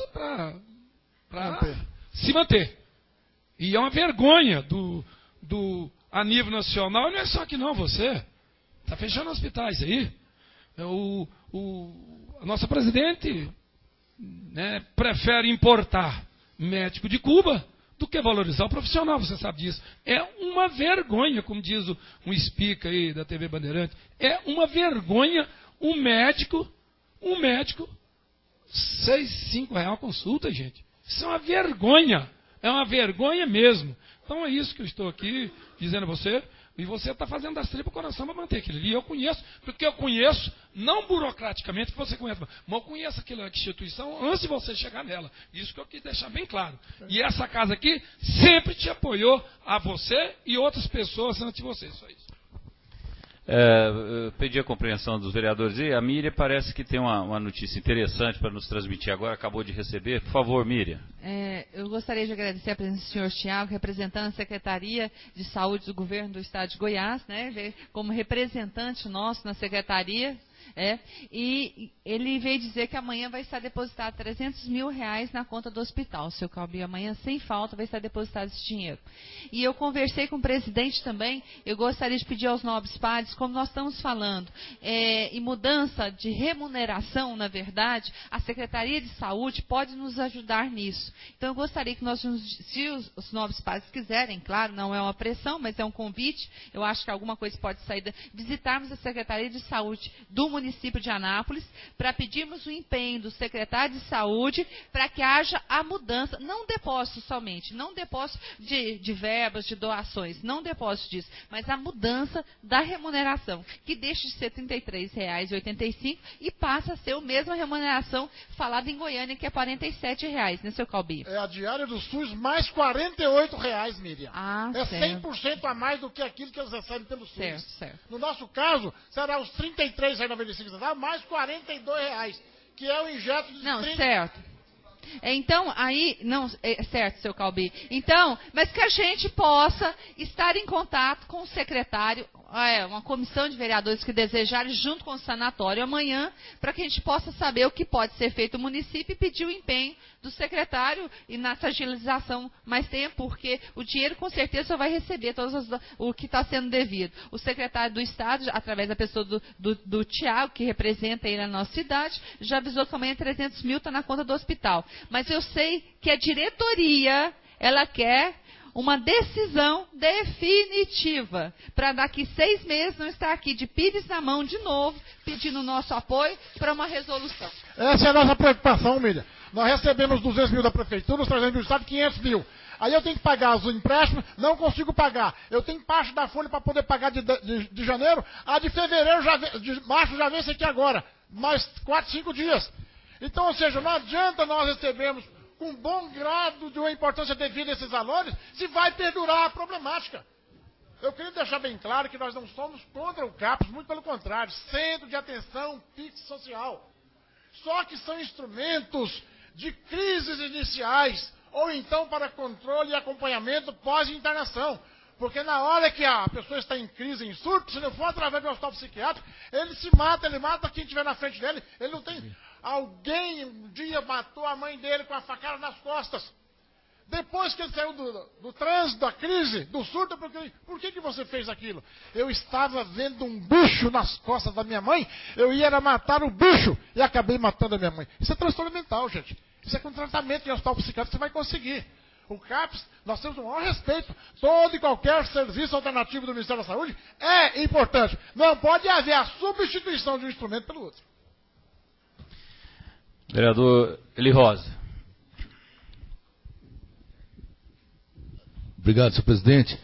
S6: se manter. E é uma vergonha a nível nacional, e não é só aqui não, você. Está fechando hospitais aí. A nossa presidente prefere importar médico de Cuba do que valorizar o profissional, você sabe disso. É uma vergonha, como diz um speaker aí da TV Bandeirante, é uma vergonha um médico, R$5 a consulta, gente. Isso é uma vergonha mesmo. Então é isso que eu estou aqui dizendo a você. E você está fazendo das tripas o coração para manter aquilo ali. E eu conheço, porque eu conheço, não burocraticamente que você conhece, mas eu conheço aquela instituição antes de você chegar nela. Isso que eu quis deixar bem claro. E essa casa aqui sempre te apoiou a você e outras pessoas antes de você. Só isso.
S1: Eu pedi a compreensão dos vereadores. E a Miriam parece que tem uma notícia interessante para nos transmitir agora. Acabou de receber. Por favor, Miriam.
S8: Eu gostaria de agradecer a presença do senhor Tiago, representando a Secretaria de Saúde do Governo do Estado de Goiás, como representante nosso na Secretaria. E ele veio dizer que amanhã vai estar depositado R$300 mil na conta do hospital. Seu Calbi, amanhã, sem falta, vai estar depositado esse dinheiro. E eu conversei com o presidente também. Eu gostaria de pedir aos nobres pares, como nós estamos falando, em mudança de remuneração, na verdade, a Secretaria de Saúde pode nos ajudar nisso. Então, eu gostaria que se os nobres pares quiserem, claro, não é uma pressão, mas é um convite, eu acho que alguma coisa pode sair, visitarmos a Secretaria de Saúde do município de Anápolis, para pedirmos o empenho do secretário de saúde para que haja a mudança, não depósito somente, não depósito de verbas, de doações, não depósito disso, mas a mudança da remuneração, que deixa de ser R$ 33,85 e passa a ser a mesma remuneração falada em Goiânia, que é R$ 47, né, seu Calbi?
S9: É a diária do SUS mais R$ 48, Miriam. É
S8: certo.
S9: 100% a mais do que aquilo que eles recebem pelo SUS.
S8: Certo.
S9: No nosso caso, será os R$ 33,95 mais R$ 42, que é o injeto de
S8: Não, 30... certo. Então, aí, não, certo, seu Calbi. Então, mas que a gente possa estar em contato com o secretário, uma comissão de vereadores que desejarem, junto com o sanatório amanhã, para que a gente possa saber o que pode ser feito no município e pedir o empenho do secretário e nessa agilização mais tempo, porque o dinheiro com certeza só vai receber o que está sendo devido. O secretário do Estado, através da pessoa do Tiago, que representa aí na nossa cidade, já avisou que amanhã 300 mil está na conta do hospital. Mas eu sei que a diretoria, ela quer uma decisão definitiva, para daqui 6 meses não estar aqui de pires na mão de novo, pedindo nosso apoio para uma resolução.
S9: Essa é a nossa preocupação, Miriam. Nós recebemos 200 mil da prefeitura, os 300 mil do Estado, 500 mil. Aí eu tenho que pagar os empréstimos, não consigo pagar. Eu tenho parte da folha para poder pagar de janeiro, a de fevereiro, de março já vence aqui agora, mais 4, 5 dias. Então, ou seja, não adianta nós recebermos com bom grado de uma importância devida a esses valores, se vai perdurar a problemática. Eu queria deixar bem claro que nós não somos contra o CAPS, muito pelo contrário, Centro de Atenção Psicossocial. Só que são instrumentos de crises iniciais, ou então para controle e acompanhamento pós-internação. Porque na hora que a pessoa está em crise, em surto, se não for através do hospital psiquiátrico, ele se mata, ele mata quem estiver na frente dele. Ele não tem... Alguém um dia matou a mãe dele com a facada nas costas. Depois que ele saiu do trânsito, da crise, do surto, por que você fez aquilo? Eu estava vendo um bicho nas costas da minha mãe, eu ia matar o bicho e acabei matando a minha mãe. Isso é transtorno mental, gente. Isso é com tratamento em hospital psiquiátrico você vai conseguir. O CAPS, nós temos o maior respeito. Todo e qualquer serviço alternativo do Ministério da Saúde é importante. Não pode haver a substituição de um instrumento pelo outro.
S1: Vereador Eli Rosa.
S11: Obrigado, senhor presidente.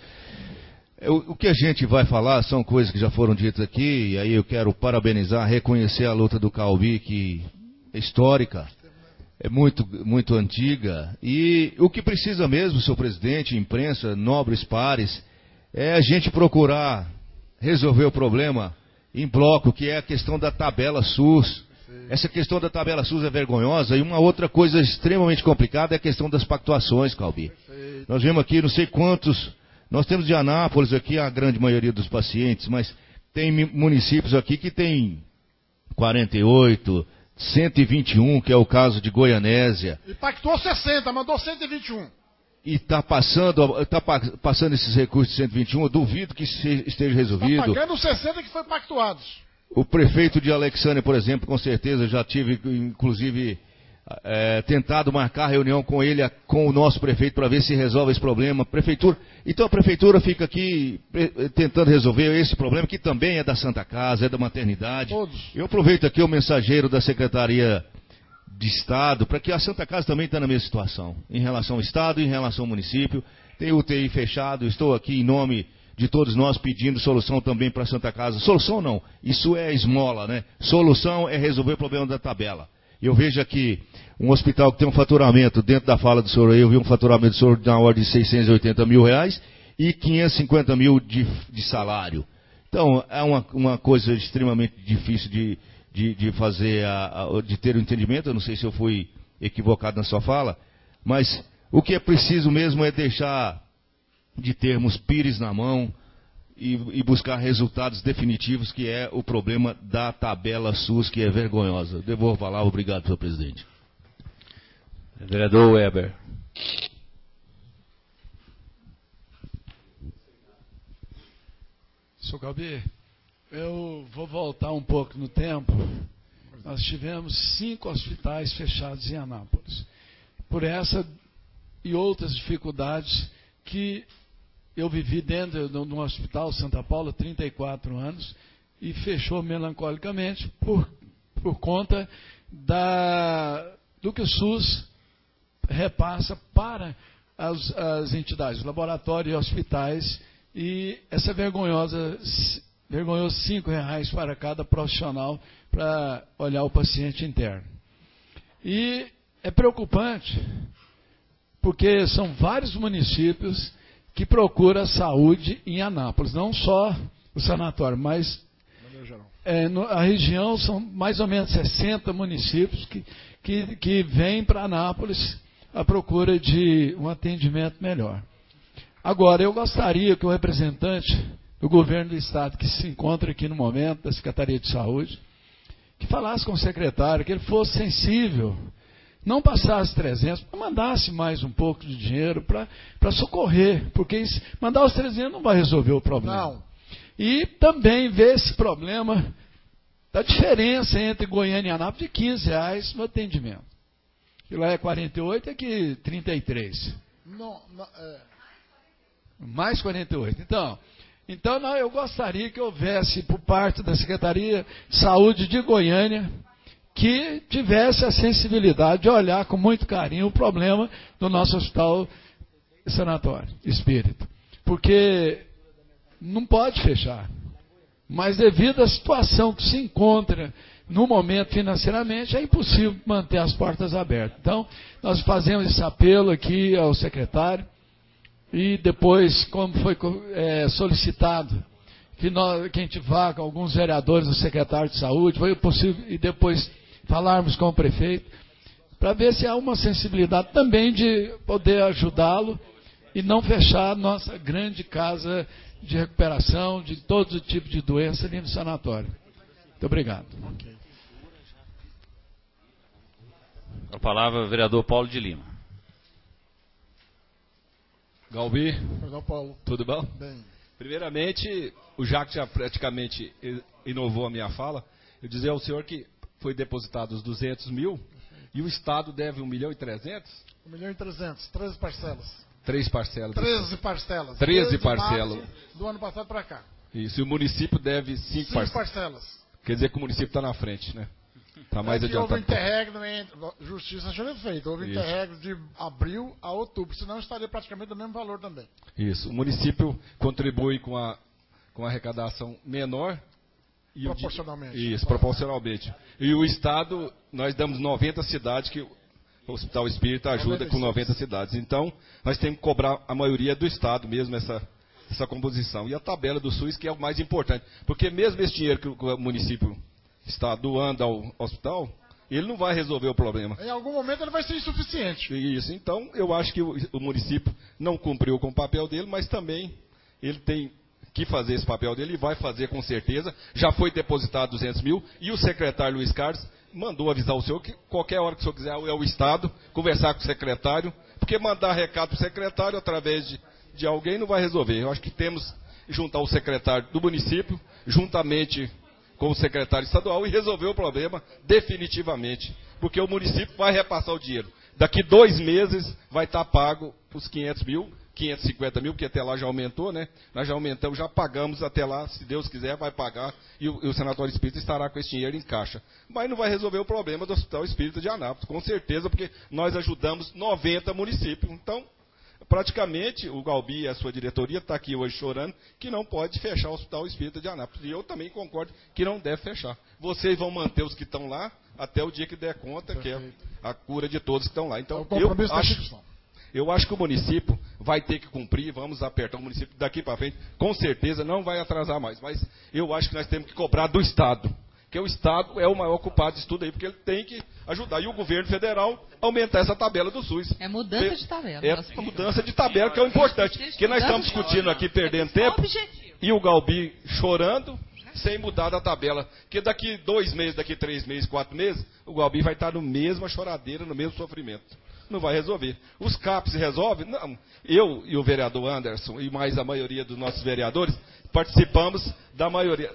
S11: O que a gente vai falar são coisas que já foram ditas aqui, e aí eu quero parabenizar, reconhecer a luta do Calbi, que é histórica, é muito antiga, e o que precisa mesmo, senhor presidente, imprensa, nobres pares, é a gente procurar resolver o problema em bloco, que é a questão da tabela SUS. Essa questão da tabela SUS é vergonhosa, e uma outra coisa extremamente complicada é a questão das pactuações, Calbi. Nós vemos aqui, não sei quantos, nós temos de Anápolis aqui a grande maioria dos pacientes, mas tem municípios aqui que tem 48, 121, que é o caso de Goianésia.
S9: E pactuou 60, mandou 121.
S11: E está passando esses recursos de 121, eu duvido que esteja resolvido.
S9: Está pagando os 60 que foi pactuados.
S11: O prefeito de Alexandria, por exemplo, com certeza já tive, inclusive, tentado marcar reunião com ele, com o nosso prefeito, para ver se resolve esse problema. Então a prefeitura fica aqui tentando resolver esse problema, que também é da Santa Casa, é da maternidade.
S9: Todos.
S11: Eu aproveito aqui o mensageiro da Secretaria de Estado, para que a Santa Casa também está na mesma situação, em relação ao Estado e em relação ao município. Tem UTI fechado, estou aqui em nome de todos nós pedindo solução também para a Santa Casa. Solução não, isso é esmola, né? Solução é resolver o problema da tabela. Eu vejo aqui um hospital que tem um faturamento, dentro da fala do senhor aí, eu vi um faturamento do senhor na ordem de R$680 mil e 550 mil de salário. Então, é uma coisa extremamente difícil de fazer, de ter um entendimento. Eu não sei se eu fui equivocado na sua fala, mas o que é preciso mesmo é deixar de termos pires na mão e buscar resultados definitivos, que é o problema da tabela SUS, que é vergonhosa. Devolvo a palavra. Obrigado, senhor presidente.
S1: Vereador Weber.
S12: Senhor Calbi, eu vou voltar um pouco no tempo. Nós tivemos 5 hospitais fechados em Anápolis. Por essa e outras dificuldades que eu vivi dentro de um hospital, Santa Paula, 34 anos, e fechou melancolicamente por conta do que o SUS repassa para as entidades, laboratórios e hospitais, e essa vergonhoso R$5 para cada profissional para olhar o paciente interno. E é preocupante, porque são vários municípios que procuram saúde em Anápolis, não só o sanatório, mas a região são mais ou menos 60 municípios que vêm para Anápolis à procura de um atendimento melhor. Agora, eu gostaria que o representante do governo do Estado, que se encontra aqui no momento, da Secretaria de Saúde, que falasse com o secretário, que ele fosse sensível, não passasse 300, mandasse mais um pouco de dinheiro para socorrer, porque mandar os 300 não vai resolver o problema.
S9: Não.
S12: E também ver esse problema da diferença entre Goiânia e Anápolis de R$15 no atendimento. E lá é 48, aqui 33. Mais 48. Então eu gostaria que houvesse, por parte da Secretaria de Saúde de Goiânia, que tivesse a sensibilidade de olhar com muito carinho o problema do nosso hospital sanatório espírita. Porque não pode fechar. Mas devido à situação que se encontra no momento financeiramente, é impossível manter as portas abertas. Então, nós fazemos esse apelo aqui ao secretário, e depois, como foi solicitado, que a gente vá com alguns vereadores do secretário de saúde, foi possível, e depois falarmos com o prefeito, para ver se há uma sensibilidade também de poder ajudá-lo e não fechar a nossa grande casa de recuperação de todo tipo de doença ali no sanatório. Muito obrigado.
S1: A palavra, vereador Paulo de Lima.
S13: Galbi,
S9: Perdão, Paulo.
S13: tudo bom?
S9: Bem.
S13: Primeiramente, o Jacques já praticamente inovou a minha fala. Eu dizer ao senhor que foi depositado os 200 mil e o Estado deve 1.300.000?
S9: 1.300.000, 13 parcelas.
S13: 3 parcelas.
S9: 13 parcelas.
S13: 13 parcelas.
S9: Do ano passado para cá.
S13: Isso, e o município deve 5 parcelas.
S9: Parcelas.
S13: Quer dizer que o município está na frente, né? Está mais adiantado.
S9: Houve interregno entre justiça já feita. Houve interregno de abril a outubro, senão estaria praticamente do mesmo valor também.
S13: Isso, o município contribui com a arrecadação menor. E
S9: proporcionalmente.
S13: Isso, proporcionalmente. E o Estado, nós damos 90 cidades que o Hospital Espírita ajuda 96. Com 90 cidades. Então, nós temos que cobrar a maioria do Estado mesmo essa composição. E a tabela do SUS, que é o mais importante. Porque mesmo esse dinheiro que o município está doando ao hospital, ele não vai resolver o problema.
S9: Em algum momento ele vai ser insuficiente.
S13: Isso, então eu acho que o município não cumpriu com o papel dele, mas também ele tem que fazer esse papel dele e vai fazer com certeza. Já foi depositado 200 mil e o secretário Luiz Carlos mandou avisar o senhor que qualquer hora que o senhor quiser é o Estado conversar com o secretário, porque mandar recado para o secretário através de alguém não vai resolver. Eu acho que temos que juntar o secretário do município juntamente com o secretário estadual e resolver o problema definitivamente, porque o município vai repassar o dinheiro. Daqui 2 meses vai estar pago os 500 mil, 550 mil, porque até lá já aumentou, né? Nós já aumentamos, já pagamos até lá, se Deus quiser, vai pagar, e o Sanatório Espírita estará com esse dinheiro em caixa. Mas não vai resolver o problema do Hospital Espírita de Anápolis, com certeza, porque nós ajudamos 90 municípios. Então, praticamente, o Galbi e a sua diretoria está aqui hoje chorando que não pode fechar o Hospital Espírita de Anápolis. E eu também concordo que não deve fechar. Vocês vão manter os que estão lá até o dia que der conta, perfeito, que é a cura de todos que estão lá. Então, eu acho que o município vai ter que cumprir, vamos apertar o município daqui para frente, com certeza não vai atrasar mais. Mas eu acho que nós temos que cobrar do Estado, que o Estado é o maior culpado disso tudo aí, porque ele tem que ajudar. E o governo federal aumentar essa tabela do SUS.
S8: É mudança de tabela.
S13: É mudança de tabela que é o importante. Porque nós estamos discutindo aqui, perdendo tempo, e o Galbi chorando, sem mudar da tabela. Porque daqui 2 meses, daqui 3 meses, 4 meses, o Galbi vai estar no mesma choradeira, no mesmo sofrimento. Não vai resolver. Os CAPs resolvem? Não. Eu e o vereador Anderson, e mais a maioria dos nossos vereadores, participamos da maioria.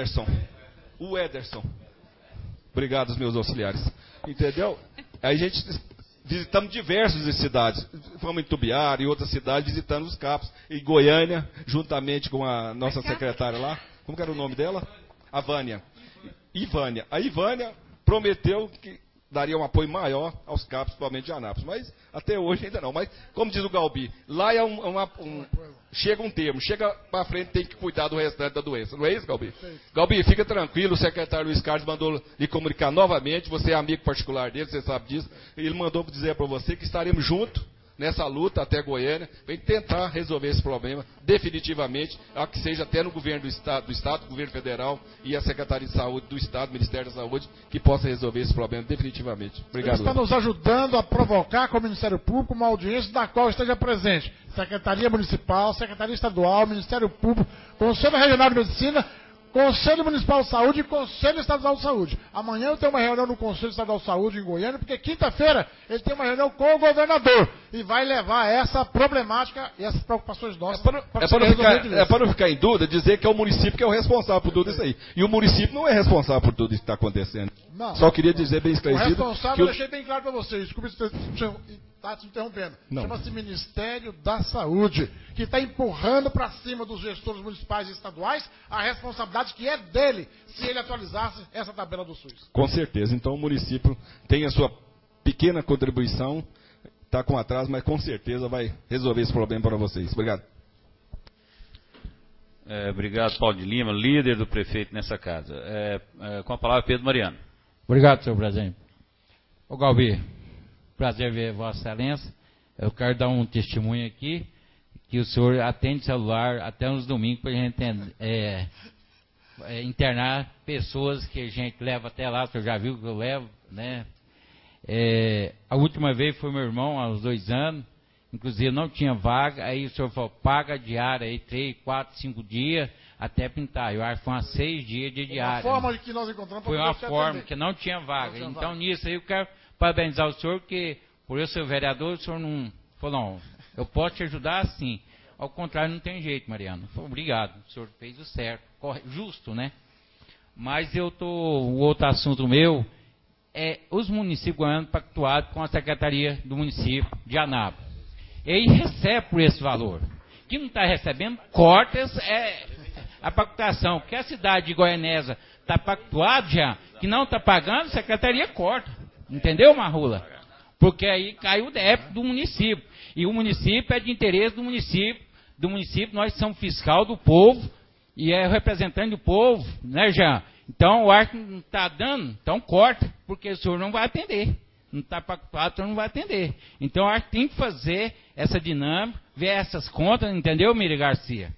S13: O Ederson. Obrigado, meus auxiliares. Entendeu? Aí a gente visitamos diversas cidades. Fomos em Tubiara e outras cidades visitando os CAPs. Em Goiânia, juntamente com a nossa secretária lá. Como que era o nome dela? A Vânia. Ivânia. A Ivânia prometeu que daria um apoio maior aos CAPs, principalmente de Anápolis. Mas até hoje ainda não. Mas, como diz o Galbi, lá é chega um termo, chega para frente, tem que cuidar do restante da doença. Não é isso, Galbi? Galbi, fica tranquilo, o secretário Luiz Carlos mandou lhe comunicar novamente, você é amigo particular dele, você sabe disso. Ele mandou dizer para você que estaremos juntos nessa luta até Goiânia, para tentar resolver esse problema definitivamente, a que seja até no governo do Estado, governo federal e a Secretaria de Saúde do Estado, Ministério da Saúde, que possa resolver esse problema definitivamente. Obrigado.
S9: Ele está nos ajudando a provocar com o Ministério Público uma audiência da qual esteja presente Secretaria Municipal, Secretaria Estadual, Ministério Público, Conselho Regional de Medicina, Conselho Municipal de Saúde e Conselho Estadual de Saúde. Amanhã eu tenho uma reunião no Conselho Estadual de Saúde em Goiânia, porque quinta-feira ele tem uma reunião com o governador e vai levar essa problemática e essas preocupações nossas
S13: para não ficar em dúvida, dizer que é o município que é o responsável por tudo isso aí. E o município não é responsável por tudo isso que está acontecendo. Não. Só queria dizer bem esclarecido.
S9: O responsável eu deixei bem claro para vocês. Desculpe está te interrompendo. Chama-se Ministério da Saúde, que está empurrando para cima dos gestores municipais e estaduais a responsabilidade que é dele, se ele atualizasse essa tabela do SUS.
S13: Com certeza. Então o município tem a sua pequena contribuição, está com atraso, mas com certeza vai resolver esse problema para vocês. Obrigado.
S1: Obrigado, Paulo de Lima, líder do prefeito nessa casa. Com a palavra, Pedro Mariano.
S7: Obrigado, senhor presidente. Ô Galbi, prazer ver Vossa Excelência. Eu quero dar um testemunho aqui, que o senhor atende celular até nos domingos para a gente internar pessoas que a gente leva até lá, o senhor já viu que eu levo, né? A última vez foi meu irmão, há uns 2 anos, inclusive não tinha vaga, aí o senhor falou, paga a diária aí 3, 4, 5 dias, até pintar. Eu acho que foi umas 6 dias de diária.
S9: Uma forma de que nós encontramos
S7: foi uma forma que não tinha vaga. Então, nisso aí eu quero parabenizar o senhor, que por eu ser vereador, o senhor não falou, não, eu posso te ajudar sim. Ao contrário, não tem jeito, Mariano. Obrigado, o senhor fez o certo, justo, né? Mas o outro assunto meu é os municípios goianos pactuados com a Secretaria do Município de Anápolis. Ele recebe por esse valor. Que não está recebendo, corta a pactuação. Que a cidade de Goianésia está pactuada já, que não está pagando, a Secretaria corta. Entendeu, Marrula? Porque aí cai o débito do município. E o município é de interesse do município. Do município, nós somos fiscal do povo e é representante do povo, né, Jean? Então, o ar não está dando, então corta, porque o senhor não vai atender. Não está pactuado, o senhor não vai atender. Então, o ar tem que fazer essa dinâmica, ver essas contas, entendeu, Miri Garcia?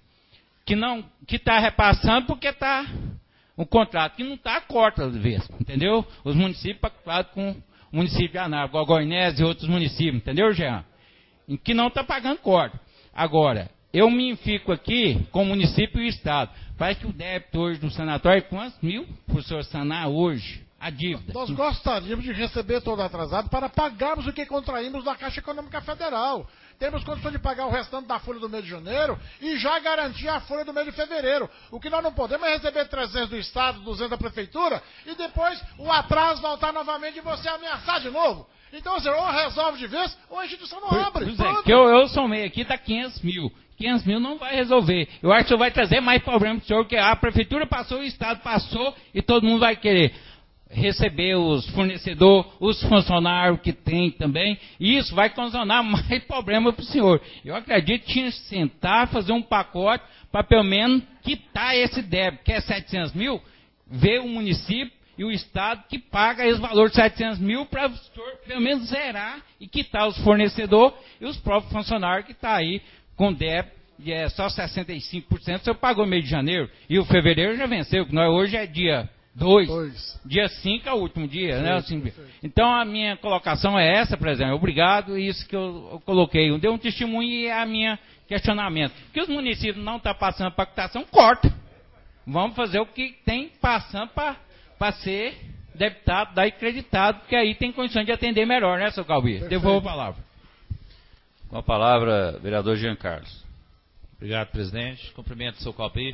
S7: Que está repassando porque está um contrato que não está, corta às vezes, entendeu? Os municípios pactuados com o município de Anápolis, Goianésia e outros municípios, entendeu, Jean? Em que não está pagando corta. Agora, eu me fico aqui com o município e o Estado. Parece que o débito hoje do sanatório é quantos mil para o senhor sanar hoje a dívida?
S9: Nós gostaríamos de receber todo atrasado para pagarmos o que contraímos da Caixa Econômica Federal. Temos condições de pagar o restante da folha do mês de janeiro e já garantir a folha do mês de fevereiro. O que nós não podemos é receber 300 do Estado, 200 da Prefeitura e depois o atraso voltar novamente e você ameaçar de novo. Então, ou resolve de vez ou a instituição não abre.
S7: Que eu somei aqui, está 500 mil. 500 mil não vai resolver. Eu acho que o senhor vai trazer mais problema para o senhor, porque a Prefeitura passou, o Estado passou e todo mundo vai querer receber os fornecedores, os funcionários que tem também, e isso vai ocasionar mais problema para o senhor. Eu acredito que tinha que sentar, fazer um pacote para pelo menos quitar esse débito, que é 700 mil, ver o município e o Estado que paga esse valor de 700 mil para o senhor pelo menos zerar e quitar os fornecedores e os próprios funcionários que estão aí com débito, e é só 65%, o senhor pagou mês de janeiro, e o fevereiro já venceu, que nós hoje é dia 2, dia 5 é o último dia, sim, né? Assim, então a minha colocação é essa, presidente, obrigado, isso que eu coloquei, eu dei um testemunho e é a minha questionamento, que os municípios não estão passando a pactação, corta, vamos fazer o que tem passando para ser debitado, daí creditado, porque aí tem condições de atender melhor, né, seu Calbi? Devolvo a palavra.
S1: Com a palavra, vereador Jean Carlos.
S14: Obrigado, presidente. Cumprimento o seu Calbi.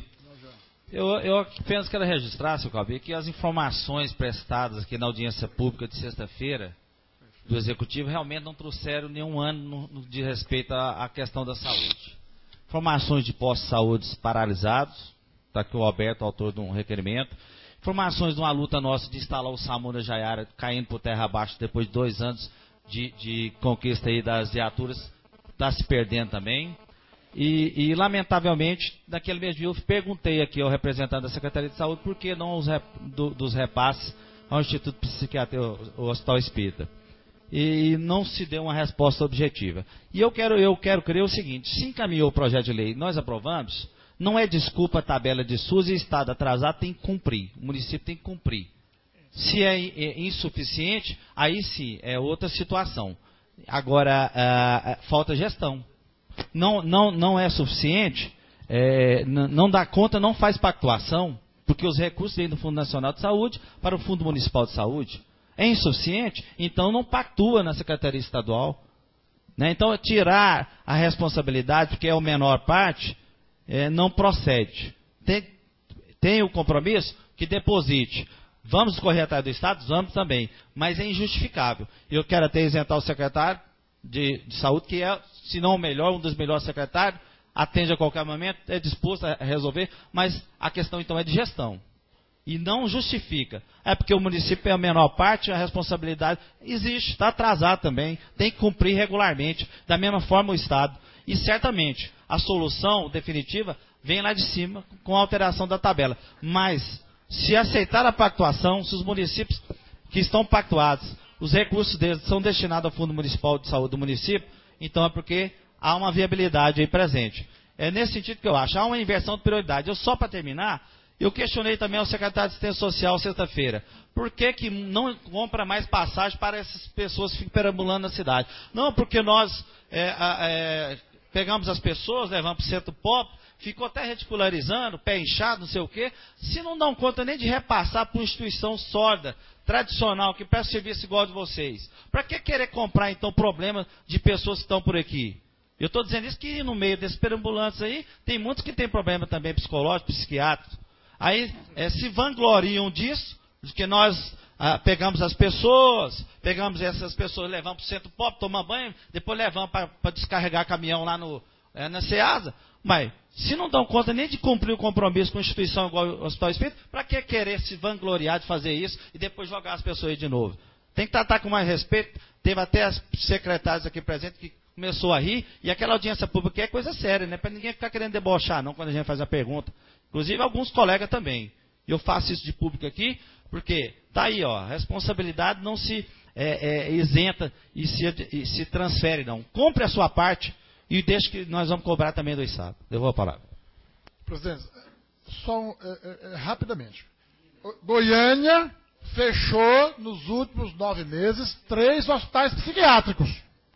S14: Eu apenas quero registrar, seu Calbi, que as informações prestadas aqui na audiência pública de sexta-feira do Executivo realmente não trouxeram nenhum ano no de respeito à questão da saúde. Informações de postos de saúde paralisados, está aqui o Alberto, autor de um requerimento. Informações de uma luta nossa de instalar o SAMU na Jaiara, caindo por terra abaixo depois de 2 anos de conquista aí das viaturas, está se perdendo também. E, lamentavelmente, naquele mesmo dia eu perguntei aqui ao representante da Secretaria de Saúde por que não dos repasses ao Instituto Psiquiátrico, o Hospital Espírita. E não se deu uma resposta objetiva. E eu quero crer o seguinte, se encaminhou o projeto de lei, nós aprovamos, não é desculpa a tabela de SUS e Estado atrasado tem que cumprir, o município tem que cumprir. Se é insuficiente, aí sim, é outra situação. Agora, falta gestão. Não é suficiente, não dá conta, não faz pactuação, porque os recursos vêm do Fundo Nacional de Saúde para o Fundo Municipal de Saúde. É insuficiente, então não pactua na Secretaria Estadual. Né? Então, tirar a responsabilidade, porque é a menor parte, não procede. Tem o compromisso que deposite. Vamos correr atrás do Estado? Vamos também. Mas é injustificável. Eu quero até isentar o secretário de saúde, que é, se não o melhor, um dos melhores secretários, atende a qualquer momento, é disposto a resolver, mas a questão então é de gestão. E não justifica. É porque o município é a menor parte, a responsabilidade existe, está atrasado também, tem que cumprir regularmente, da mesma forma o Estado. E certamente a solução definitiva vem lá de cima com a alteração da tabela. Mas, se aceitar a pactuação, se os municípios que estão pactuados, os recursos deles são destinados ao Fundo Municipal de Saúde do município, então é porque há uma viabilidade aí presente. É nesse sentido que eu acho, há uma inversão de prioridade. Só para terminar, Eu questionei também ao secretário de Assistência Social sexta-feira. Por que não compra mais passagem para essas pessoas que ficam perambulando na cidade? Não, porque nós pegamos as pessoas, levamos para o centro pop, ficou até ridicularizando, pé inchado, não sei o quê. Se não dão conta nem de repassar para uma instituição sólida, tradicional, que presta serviço igual de vocês. Para que querer comprar, então, problemas de pessoas que estão por aqui? Eu estou dizendo isso que no meio desses perambulantes aí, tem muitos que têm problema também psicológico, psiquiátrico. Aí se vangloriam disso, de que nós pegamos as pessoas, pegamos essas pessoas, levamos para o centro pop, tomamos banho, depois levamos para descarregar caminhão lá na Ceasa. Mas, se não dão conta nem de cumprir o compromisso com a instituição igual o Hospital Espírita, para que querer se vangloriar de fazer isso e depois jogar as pessoas aí de novo? Tem que tratar com mais respeito. Teve até as secretárias aqui presentes que começou a rir, e aquela audiência pública é coisa séria, né? Para ninguém ficar querendo debochar, não, quando a gente faz a pergunta. Inclusive alguns colegas também. Eu faço isso de público aqui, porque tá aí, ó, a responsabilidade não se isenta e se transfere, não. Compre a sua parte e deixe que nós vamos cobrar também do Estado. Eu vou parar.
S9: Presidente, só rapidamente. Goiânia fechou nos últimos 9 meses 3 hospitais psiquiátricos.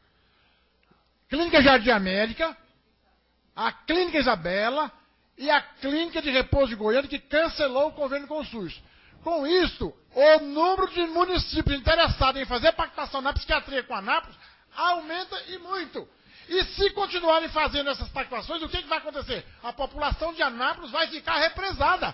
S9: Clínica Jardim América, a Clínica Isabela e a Clínica de Repouso de Goiânia, que cancelou o convênio com o SUS. Com isso, o número de municípios interessados em fazer pactuação na psiquiatria com a Anápolis aumenta e muito. E se continuarem fazendo essas pactuações, o que vai acontecer? A população de Anápolis vai ficar represada.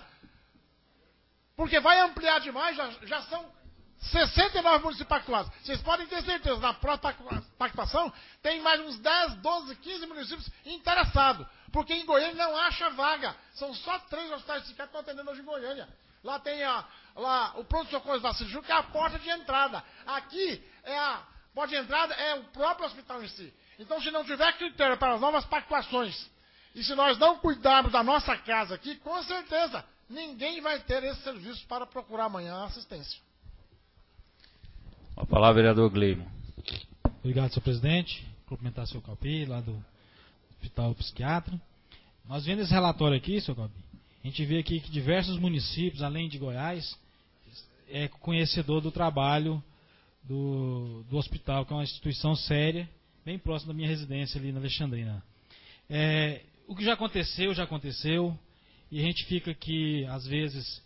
S9: Porque vai ampliar demais, já são 69 municípios pactuados. Vocês podem ter certeza, na próxima pactuação, tem mais uns 10, 12, 15 municípios interessados. Porque em Goiânia não acha vaga. São só 3 hospitais psiquiátricos que estão atendendo hoje em Goiânia. Lá tem o pronto-socorro Vacilo Júnior, que é a porta de entrada. Aqui, a porta de entrada é o próprio hospital em si. Então, se não tiver critério para as novas pactuações, e se nós não cuidarmos da nossa casa aqui, com certeza, ninguém vai ter esse serviço para procurar amanhã assistência.
S1: A palavra, vereador Gleimo.
S2: Obrigado, senhor presidente. Cumprimentar o senhor Calpi, lá do Hospital Psiquiatra. Nós vendo esse relatório aqui, senhor Calpi, a gente vê aqui que diversos municípios, além de Goiás, é conhecedor do trabalho do hospital, que é uma instituição séria, bem próximo da minha residência ali na Alexandrina. O que já aconteceu, e a gente fica aqui, às vezes,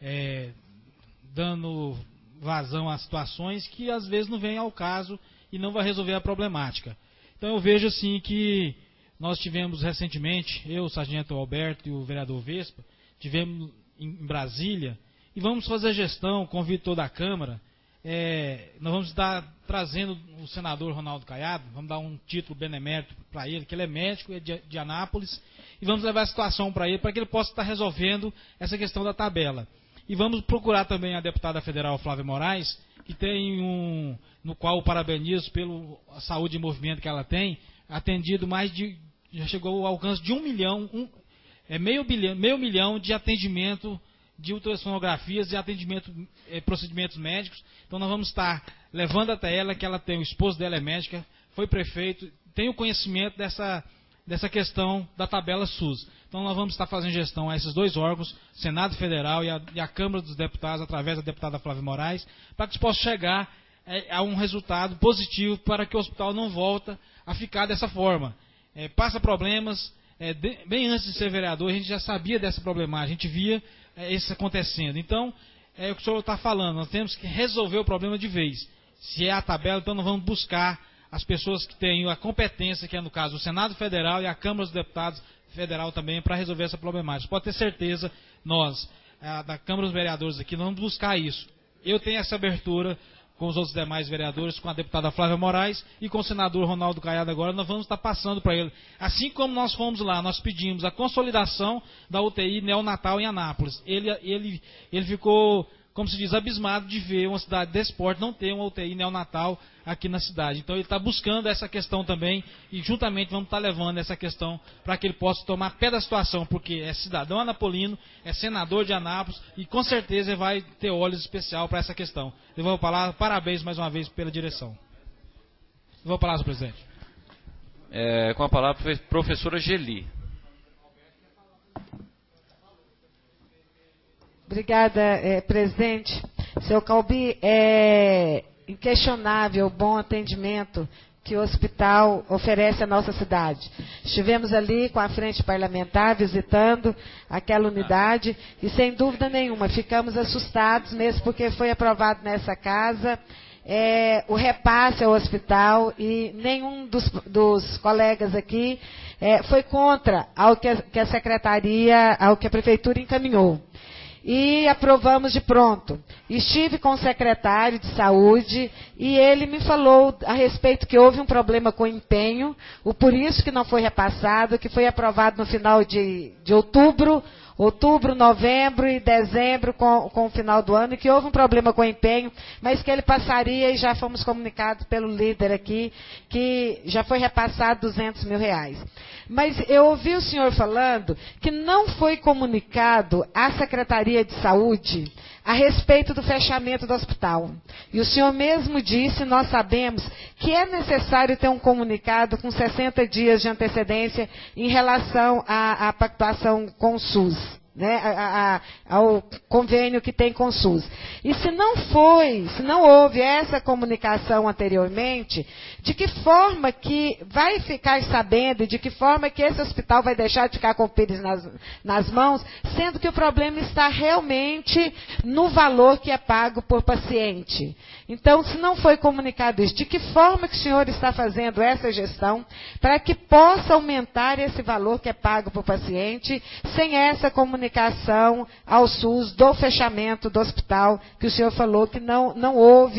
S2: dando vazão a situações que às vezes não vem ao caso e não vai resolver a problemática. Então eu vejo assim que nós tivemos recentemente, eu, o sargento Alberto e o vereador Vespa, tivemos em Brasília, e vamos fazer gestão, convido toda a Câmara. Nós vamos estar trazendo o senador Ronaldo Caiado, vamos dar um título benemérito para ele, que ele é médico, é de Anápolis, e vamos levar a situação para ele, para que ele possa estar resolvendo essa questão da tabela. E vamos procurar também a deputada federal Flávia Moraes, que tem no qual eu parabenizo pela saúde e movimento que ela tem, atendido já chegou ao alcance de 1 milhão, meio milhão de atendimento de ultrassonografias e atendimento, procedimentos médicos. Então nós vamos estar levando até ela, que ela tem, o esposo dela é médica, foi prefeito, tem o conhecimento dessa questão da tabela SUS. Então nós vamos estar fazendo gestão a esses 2 órgãos, Senado Federal e a Câmara dos Deputados, através da deputada Flávia Moraes, para que se possa chegar a um resultado positivo para que o hospital não volta a ficar dessa forma. Passa problemas, bem antes de ser vereador, a gente já sabia dessa problemática, a gente via isso acontecendo. Então, é o que o senhor está falando, nós temos que resolver o problema de vez. Se é a tabela, então nós vamos buscar as pessoas que têm a competência, que é no caso o Senado Federal e a Câmara dos Deputados Federal também, para resolver essa problemática. Pode ter certeza, nós, da Câmara dos Vereadores aqui, nós vamos buscar isso. Eu tenho essa abertura com os outros demais vereadores, com a deputada Flávia Moraes e com o senador Ronaldo Caiado agora, nós vamos estar passando para ele. Assim como nós fomos lá, nós pedimos a consolidação da UTI neonatal em Anápolis. Ele ficou, como se diz, abismado de ver uma cidade desse porte não ter uma UTI neonatal aqui na cidade. Então ele está buscando essa questão também e juntamente vamos estar levando essa questão para que ele possa tomar pé da situação, porque é cidadão anapolino, é senador de Anápolis e com certeza ele vai ter olhos especial para essa questão. Eu vou falar, parabéns mais uma vez pela direção. Eu vou falar, senhor presidente.
S1: Com a palavra, professora Geli.
S15: Obrigada, presidente. Seu Calbi, é inquestionável o bom atendimento que o hospital oferece à nossa cidade. Estivemos ali com a frente parlamentar, visitando aquela unidade, e sem dúvida nenhuma, ficamos assustados mesmo porque foi aprovado nessa casa o repasse ao hospital, e nenhum dos colegas aqui foi contra ao que a secretaria, ao que a prefeitura encaminhou. E aprovamos de pronto. Estive com o secretário de saúde e ele me falou a respeito que houve um problema com o empenho, por isso que não foi repassado, que foi aprovado no final de outubro, novembro e dezembro com o final do ano, e que houve um problema com o empenho, mas que ele passaria, e já fomos comunicados pelo líder aqui, que já foi repassado R$200 mil. Mas eu ouvi o senhor falando que não foi comunicado à Secretaria de Saúde a respeito do fechamento do hospital. E o senhor mesmo disse, nós sabemos, que é necessário ter um comunicado com 60 dias de antecedência em relação à pactuação com o SUS, né, ao convênio que tem com o SUS. E se não houve essa comunicação anteriormente, de que forma que vai ficar sabendo, e de que forma que esse hospital vai deixar de ficar com o Pires nas mãos, sendo que o problema está realmente no valor que é pago por paciente. Então, se não foi comunicado isso, de que forma que o senhor está fazendo essa gestão para que possa aumentar esse valor que é pago por paciente, sem essa comunicação ao SUS do fechamento do hospital, que o senhor falou que não houve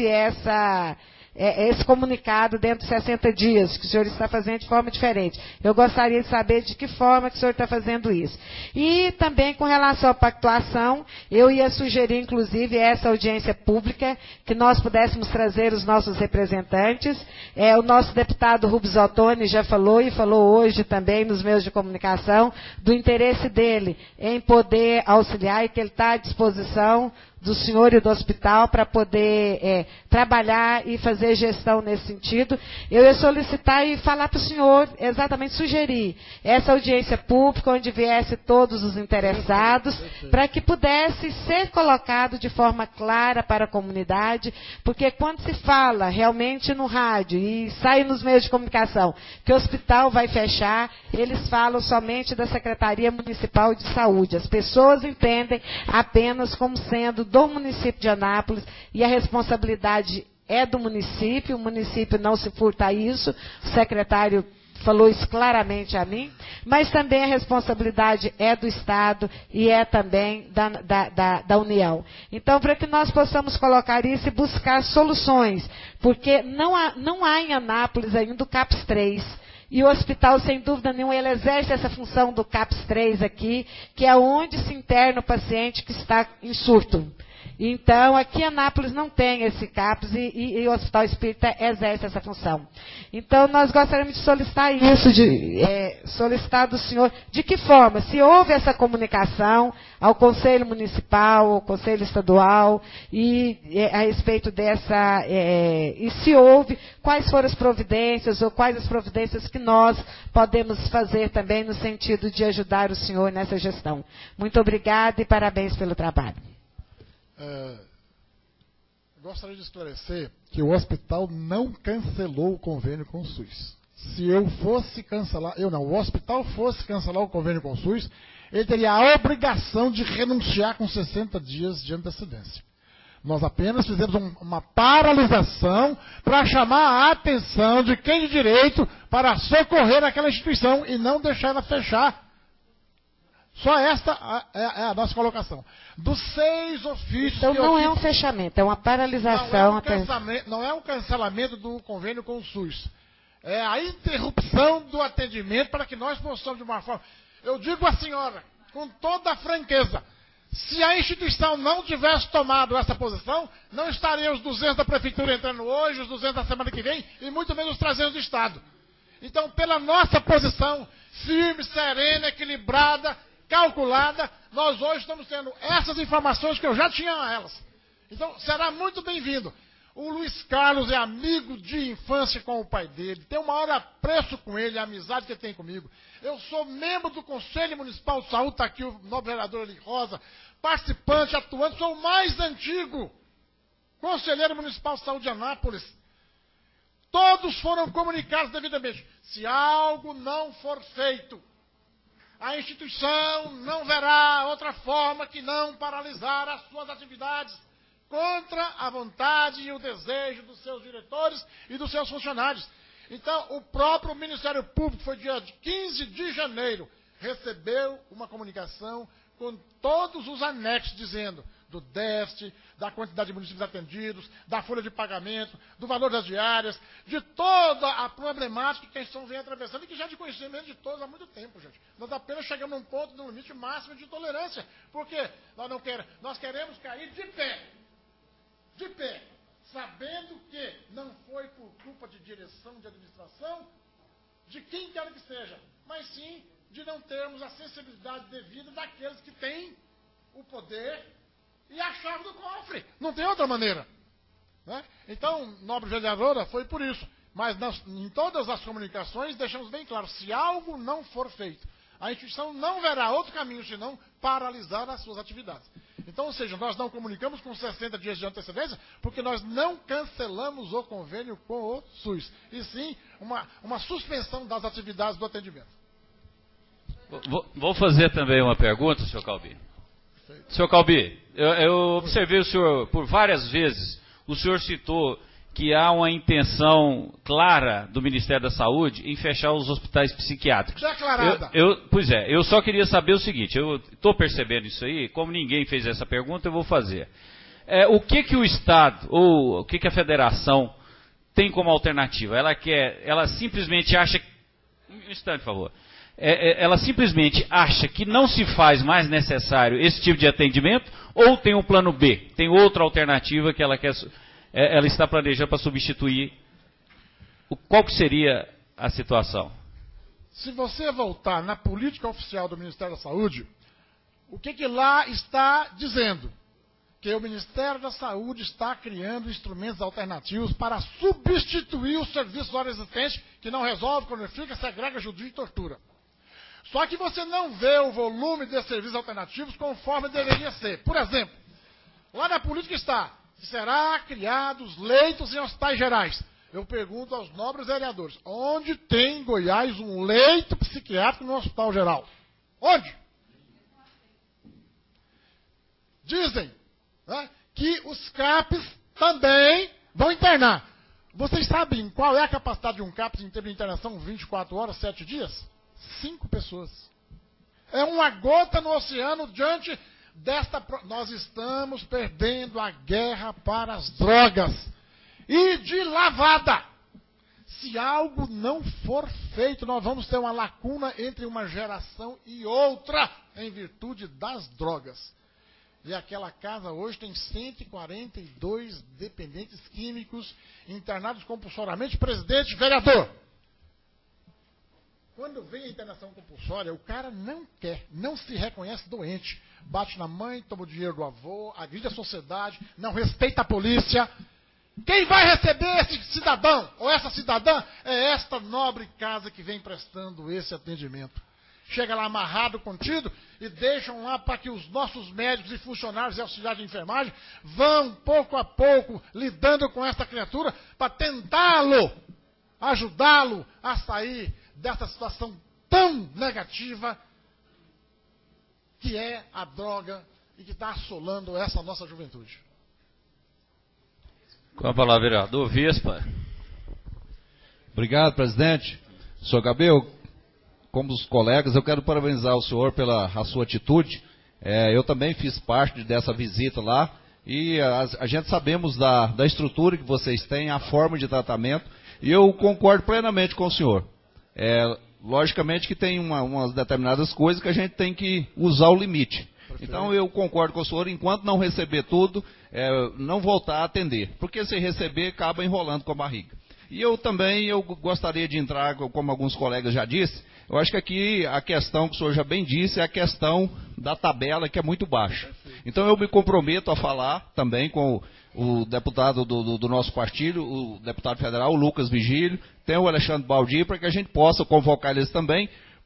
S15: esse comunicado dentro de 60 dias, que o senhor está fazendo de forma diferente. Eu gostaria de saber de que forma que o senhor está fazendo isso. E também com relação à pactuação, eu ia sugerir, inclusive, essa audiência pública, que nós pudéssemos trazer os nossos representantes. O nosso deputado Rubens Ottoni já falou, e falou hoje também nos meios de comunicação, do interesse dele em poder auxiliar, e que ele está à disposição do senhor e do hospital para poder trabalhar e fazer gestão nesse sentido. Eu ia solicitar e falar para o senhor, exatamente sugerir essa audiência pública, onde viesse todos os interessados, para que pudesse ser colocado de forma clara para a comunidade, porque quando se fala realmente no rádio e sai nos meios de comunicação que o hospital vai fechar, eles falam somente da Secretaria Municipal de Saúde. As pessoas entendem apenas como sendo do município de Anápolis, e a responsabilidade é do município, o município não se furta a isso, o secretário falou isso claramente a mim, mas também a responsabilidade é do Estado e é também da União. Então, para que nós possamos colocar isso e buscar soluções, porque não há em Anápolis ainda o CAPS 3, e o hospital, sem dúvida nenhuma, ele exerce essa função do CAPS 3 aqui, que é onde se interna o paciente que está em surto. Então, aqui em Anápolis não tem esse CAPS e o Hospital Espírita exerce essa função. Então, nós gostaríamos de solicitar isso, solicitar do senhor, de que forma, se houve essa comunicação ao Conselho Municipal, ao Conselho Estadual, a respeito dessa, e se houve, quais foram as providências, ou quais as providências que nós podemos fazer também no sentido de ajudar o senhor nessa gestão. Muito obrigada e parabéns pelo trabalho.
S9: Gostaria de esclarecer que o hospital não cancelou o convênio com o SUS. Se eu fosse cancelar, o hospital fosse cancelar o convênio com o SUS, ele teria a obrigação de renunciar com 60 dias de antecedência. Nós apenas fizemos uma paralisação para chamar a atenção de quem de direito para socorrer aquela instituição e não deixar ela fechar. Só esta é a nossa colocação. Dos 6 ofícios...
S15: Então não é um fechamento, é uma paralisação.
S9: Não é um cancelamento do convênio com o SUS. É a interrupção do atendimento para que nós possamos, de uma forma... Eu digo à senhora, com toda a franqueza, se a instituição não tivesse tomado essa posição, não estariam os 200 da prefeitura entrando hoje, os 200 da semana que vem, e muito menos os 300 do Estado. Então, pela nossa posição firme, serena, equilibrada, calculada, nós hoje estamos tendo essas informações que eu já tinha elas. Então, será muito bem-vindo. O Luiz Carlos é amigo de infância com o pai dele, tem o maior apreço com ele, a amizade que ele tem comigo. Eu sou membro do Conselho Municipal de Saúde, está aqui o novo vereador ali, Rosa, participante, atuante, sou o mais antigo conselheiro municipal de saúde de Anápolis. Todos foram comunicados devidamente. Se algo não for feito, a instituição não verá outra forma que não paralisar as suas atividades contra a vontade e o desejo dos seus diretores e dos seus funcionários. Então, o próprio Ministério Público, foi dia 15 de janeiro, recebeu uma comunicação com todos os anexos dizendo do déficit, da quantidade de municípios atendidos, da folha de pagamento, do valor das diárias, de toda a problemática que a instituição vem atravessando e que já é de conhecimento de todos há muito tempo, gente. Nós apenas chegamos a um ponto, no limite máximo de tolerância, porque nós queremos cair de pé, sabendo que não foi por culpa de direção, de administração, de quem quer que seja, mas sim de não termos a sensibilidade devida daqueles que têm o poder e a chave do cofre. Não tem outra maneira. Né? Então, nobre vereadora, foi por isso. Mas em todas as comunicações deixamos bem claro, se algo não for feito, a instituição não verá outro caminho senão paralisar as suas atividades. Então, ou seja, nós não comunicamos com 60 dias de antecedência, porque nós não cancelamos o convênio com o SUS, e sim uma suspensão das atividades do atendimento.
S1: Vou fazer também uma pergunta, senhor Calbi. Senhor Calbi, eu observei o senhor por várias vezes, o senhor citou que há uma intenção clara do Ministério da Saúde em fechar os hospitais psiquiátricos.
S9: Declarada.
S1: Pois é, eu só queria saber o seguinte, eu estou percebendo isso aí, como ninguém fez essa pergunta, eu vou fazer. O que o Estado, ou o que a Federação tem como alternativa? Ela simplesmente acha... Um instante, por favor. Ela simplesmente acha que não se faz mais necessário esse tipo de atendimento, ou tem um plano B, tem outra alternativa que ela está planejando para substituir? Qual que seria a situação?
S9: Se você voltar na política oficial do Ministério da Saúde, o que lá está dizendo? Que o Ministério da Saúde está criando instrumentos alternativos para substituir os serviços já existentes, que não resolve, cronifica, segrega, judia e tortura. Só que você não vê o volume de serviços alternativos conforme deveria ser. Por exemplo, lá na política está, será criados leitos em hospitais gerais. Eu pergunto aos nobres vereadores, onde tem em Goiás um leito psiquiátrico no hospital geral? Onde? Dizem, né, que os CAPs também vão internar. Vocês sabem qual é a capacidade de um CAPs em termos de internação 24 horas, 7 dias? 5 pessoas. É uma gota no oceano diante desta... Nós estamos perdendo a guerra para as drogas. E de lavada. Se algo não for feito, nós vamos ter uma lacuna entre uma geração e outra, em virtude das drogas. E aquela casa hoje tem 142 dependentes químicos internados compulsoriamente. Presidente, vereador, quando vem a internação compulsória, o cara não quer, não se reconhece doente. Bate na mãe, toma o dinheiro do avô, agride a sociedade, não respeita a polícia. Quem vai receber esse cidadão ou essa cidadã é esta nobre casa que vem prestando esse atendimento. Chega lá amarrado, contido, e deixam lá para que os nossos médicos e funcionários e auxiliares de enfermagem vão, pouco a pouco, lidando com essa criatura para tentá-lo, ajudá-lo a sair dessa situação tão negativa que é a droga e que está assolando essa nossa juventude.
S1: Com a palavra, vereador Vespa.
S16: Obrigado, presidente. Senhor Gabriel, como os colegas, eu quero parabenizar o senhor pela sua atitude. Eu também fiz parte dessa visita lá e a gente sabemos da estrutura que vocês têm, a forma de tratamento, e eu concordo plenamente com o senhor. Logicamente que tem umas determinadas coisas que a gente tem que usar o limite. Perfeito. Então eu concordo com o senhor, enquanto não receber tudo, não voltar a atender. Porque se receber, acaba enrolando com a barriga. E eu gostaria de entrar, como alguns colegas já disseram, eu acho que aqui a questão que o senhor já bem disse é a questão da tabela, que é muito baixa. Perfeito. Então eu me comprometo a falar também com o deputado do nosso partido, o deputado federal, o Lucas Vigílio, tem o Alexandre Baldi, para que a gente possa convocar eles também,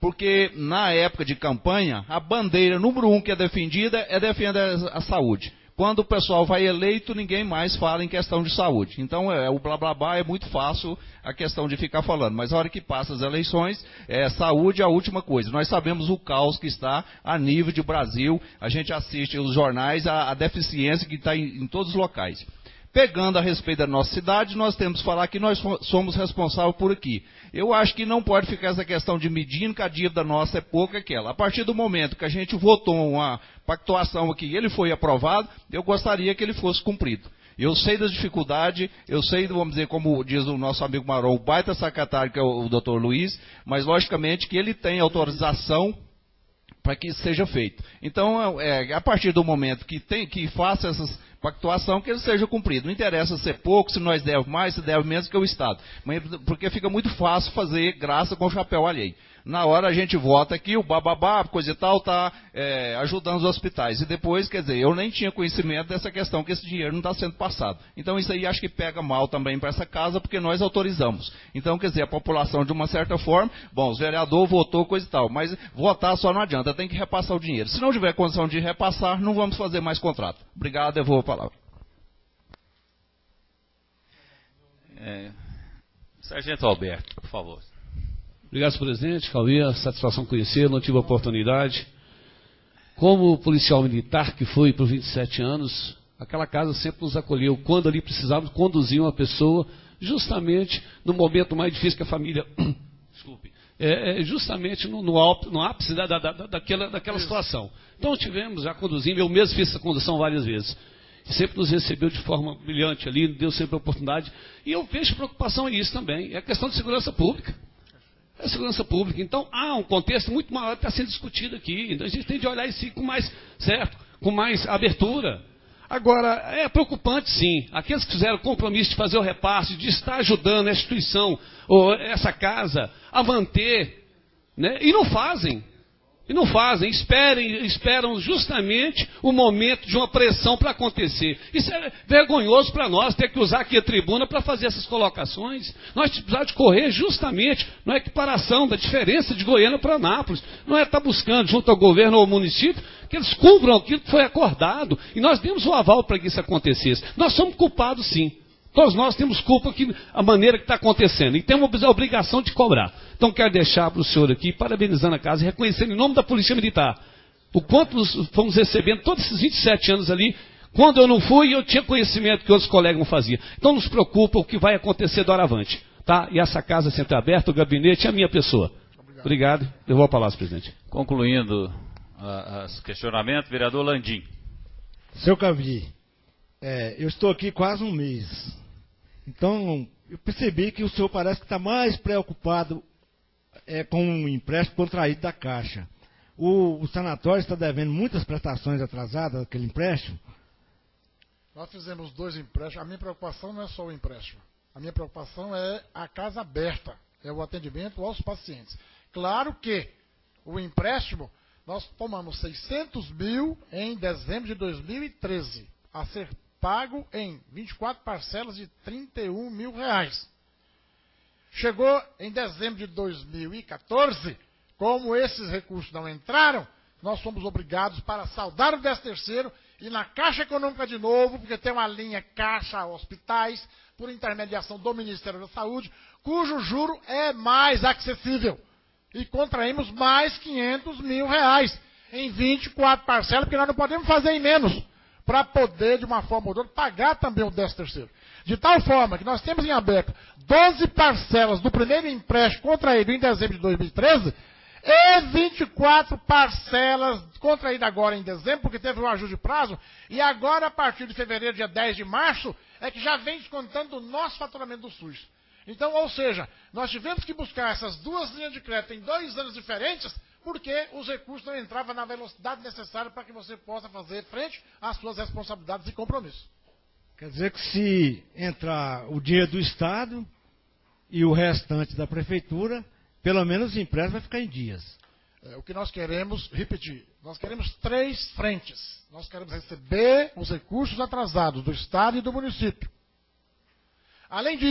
S16: porque na época de campanha, a bandeira número 1 que é defendida é defender a saúde. Quando o pessoal vai eleito, ninguém mais fala em questão de saúde. Então, o blá blá blá é muito fácil a questão de ficar falando. Mas a hora que passa as eleições, saúde é a última coisa. Nós sabemos o caos que está a nível de Brasil. A gente assiste os jornais, a deficiência que está em todos os locais. Pegando a respeito da nossa cidade, nós temos que falar que nós somos responsáveis por aqui. Eu acho que não pode ficar essa questão de medindo que a dívida nossa é pouca aquela. A partir do momento que a gente votou uma pactuação aqui e ele foi aprovado, eu gostaria que ele fosse cumprido. Eu sei das dificuldades, eu sei, vamos dizer, como diz o nosso amigo Marão, o baita secretário, que é o Dr. Luiz, mas logicamente que ele tem autorização para que isso seja feito. Então, a partir do momento que faça essas pactuação, que ele seja cumprido. Não interessa ser pouco, se nós devemos mais, se deve menos que o Estado. Mas, porque fica muito fácil fazer graça com o chapéu alheio. Na hora a gente vota aqui, o bababá, coisa e tal, está ajudando os hospitais. E depois, quer dizer, eu nem tinha conhecimento dessa questão, que esse dinheiro não está sendo passado. Então isso aí acho que pega mal também para essa casa, porque nós autorizamos. Então, quer dizer, a população de uma certa forma, bom, os vereadores votou, coisa e tal, mas votar só não adianta, tem que repassar o dinheiro. Se não tiver condição de repassar, não vamos fazer mais contrato. Obrigado, devolvo a palavra.
S1: Sargento Alberto, por favor.
S17: Obrigado, presidente. Cauê, satisfação conhecer, não tive a oportunidade. Como policial militar que fui por 27 anos, aquela casa sempre nos acolheu. Quando ali precisávamos conduzir uma pessoa, justamente no momento mais difícil que a família... Desculpe. Justamente no ápice daquela situação. Então tivemos, já conduzimos, eu mesmo fiz essa condução várias vezes. Sempre nos recebeu de forma brilhante ali, deu sempre a oportunidade. E eu vejo preocupação nisso também. É a questão de segurança pública. É segurança pública. Então, há um contexto muito maior que está sendo discutido aqui. Então, a gente tem de olhar isso com mais, certo, com mais abertura. Agora, é preocupante, sim. Aqueles que fizeram o compromisso de fazer o repasse, de estar ajudando a instituição, ou essa casa, a manter, né? E não fazem. Esperam justamente o momento de uma pressão para acontecer. Isso é vergonhoso para nós, ter que usar aqui a tribuna para fazer essas colocações. Nós precisamos de correr justamente na equiparação da diferença de Goiânia para Anápolis. Não é estar buscando, junto ao governo ou ao município, que eles cumpram aquilo que foi acordado. E nós demos o aval para que isso acontecesse. Nós somos culpados, sim. Todos nós temos culpa que a maneira que está acontecendo. E temos a obrigação de cobrar. Então quero deixar para o senhor aqui, parabenizando a casa, e reconhecendo em nome da Polícia Militar, o quanto nós fomos recebendo todos esses 27 anos ali. Quando eu não fui, eu tinha conhecimento que outros colegas não faziam. Então nos preocupa o que vai acontecer do avante. Tá? E essa casa sempre aberta, o gabinete, é a minha pessoa. Obrigado. Devolvo a palavra, presidente.
S1: Concluindo os questionamentos, vereador Landim.
S18: Seu Cavi, eu estou aqui quase um mês. Então, eu percebi que o senhor parece que está mais preocupado com um empréstimo contraído da Caixa. O sanatório está devendo muitas prestações atrasadas, aquele empréstimo?
S9: Nós fizemos 2 empréstimos. A minha preocupação não é só o empréstimo. A minha preocupação é a casa aberta, é o atendimento aos pacientes. Claro que o empréstimo, nós tomamos 600 mil em dezembro de 2013, a ser pago em 24 parcelas de R$31 mil. Chegou em dezembro de 2014, como esses recursos não entraram, nós fomos obrigados para saldar o 13º e na Caixa Econômica de novo, porque tem uma linha Caixa Hospitais, por intermediação do Ministério da Saúde, cujo juro é mais acessível. E contraímos mais R$500 mil em 24 parcelas, porque nós não podemos fazer em menos, para poder, de uma forma ou de outra, pagar também o 13º. De tal forma que nós temos em aberto 12 parcelas do primeiro empréstimo contraído em dezembro de 2013 e 24 parcelas contraídas agora em dezembro, porque teve um ajuste de prazo, e agora, a partir de fevereiro, dia 10 de março, é que já vem descontando o nosso faturamento do SUS. Então, ou seja, nós tivemos que buscar essas 2 linhas de crédito em 2 anos diferentes, porque os recursos não entravam na velocidade necessária para que você possa fazer frente às suas responsabilidades e compromissos.
S18: Quer dizer que se entrar o dinheiro do Estado e o restante da Prefeitura, pelo menos o empréstimo vai ficar em dias.
S9: O que nós queremos, repetir, nós queremos 3 frentes. Nós queremos receber os recursos atrasados do Estado e do município. Além disso,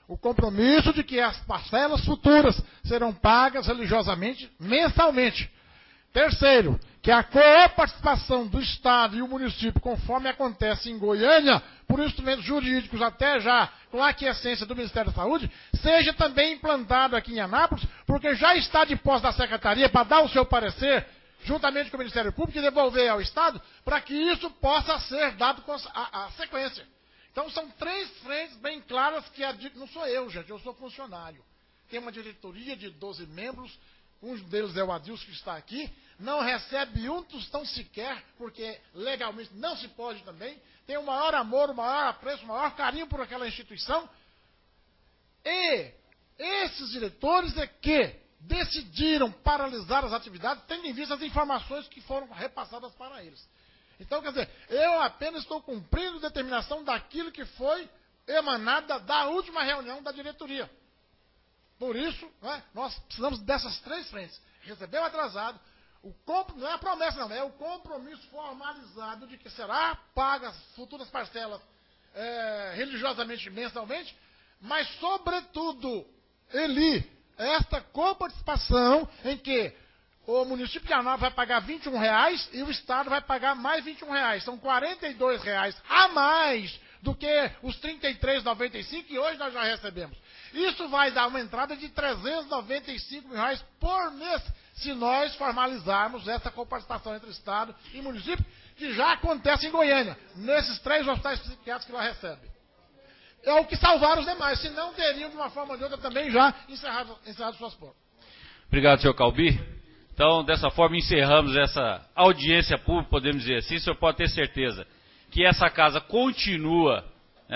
S9: o compromisso de que as parcelas futuras serão pagas religiosamente, mensalmente. Terceiro, que a coparticipação do Estado e o município, conforme acontece em Goiânia, por instrumentos jurídicos até já com a aquiescência do Ministério da Saúde, seja também implantado aqui em Anápolis, porque já está de posse da Secretaria para dar o seu parecer, juntamente com o Ministério Público, e devolver ao Estado, para que isso possa ser dado com a sequência. Então são 3 frentes bem claras que não sou eu, gente, eu sou funcionário. Tem uma diretoria de 12 membros, um deles é o Adilson que está aqui, não recebe um tostão sequer, porque legalmente não se pode também, tem o maior amor, o maior apreço, o maior carinho por aquela instituição. E esses diretores é que decidiram paralisar as atividades, tendo em vista as informações que foram repassadas para eles. Então, quer dizer, eu apenas estou cumprindo a determinação daquilo que foi emanada da última reunião da diretoria. Por isso, né, nós precisamos dessas 3 frentes. Recebeu atrasado, não é a promessa não, é o compromisso formalizado de que será paga as futuras parcelas religiosamente, mensalmente, mas sobretudo, esta coparticipação em que o município de Anápolis vai pagar R$21 e o Estado vai pagar mais R$21. São R$42 a mais do que os R$33,95 que hoje nós já recebemos. Isso vai dar uma entrada de R$395 mil por mês, se nós formalizarmos essa coparticipação entre Estado e município, que já acontece em Goiânia, nesses 3 hospitais psiquiátricos que lá recebem. É o que salvar os demais, senão teriam, de uma forma ou de outra, também já encerrado suas portas.
S1: Obrigado, senhor Calbi. Então, dessa forma, encerramos essa audiência pública, podemos dizer assim. O senhor pode ter certeza que essa casa continua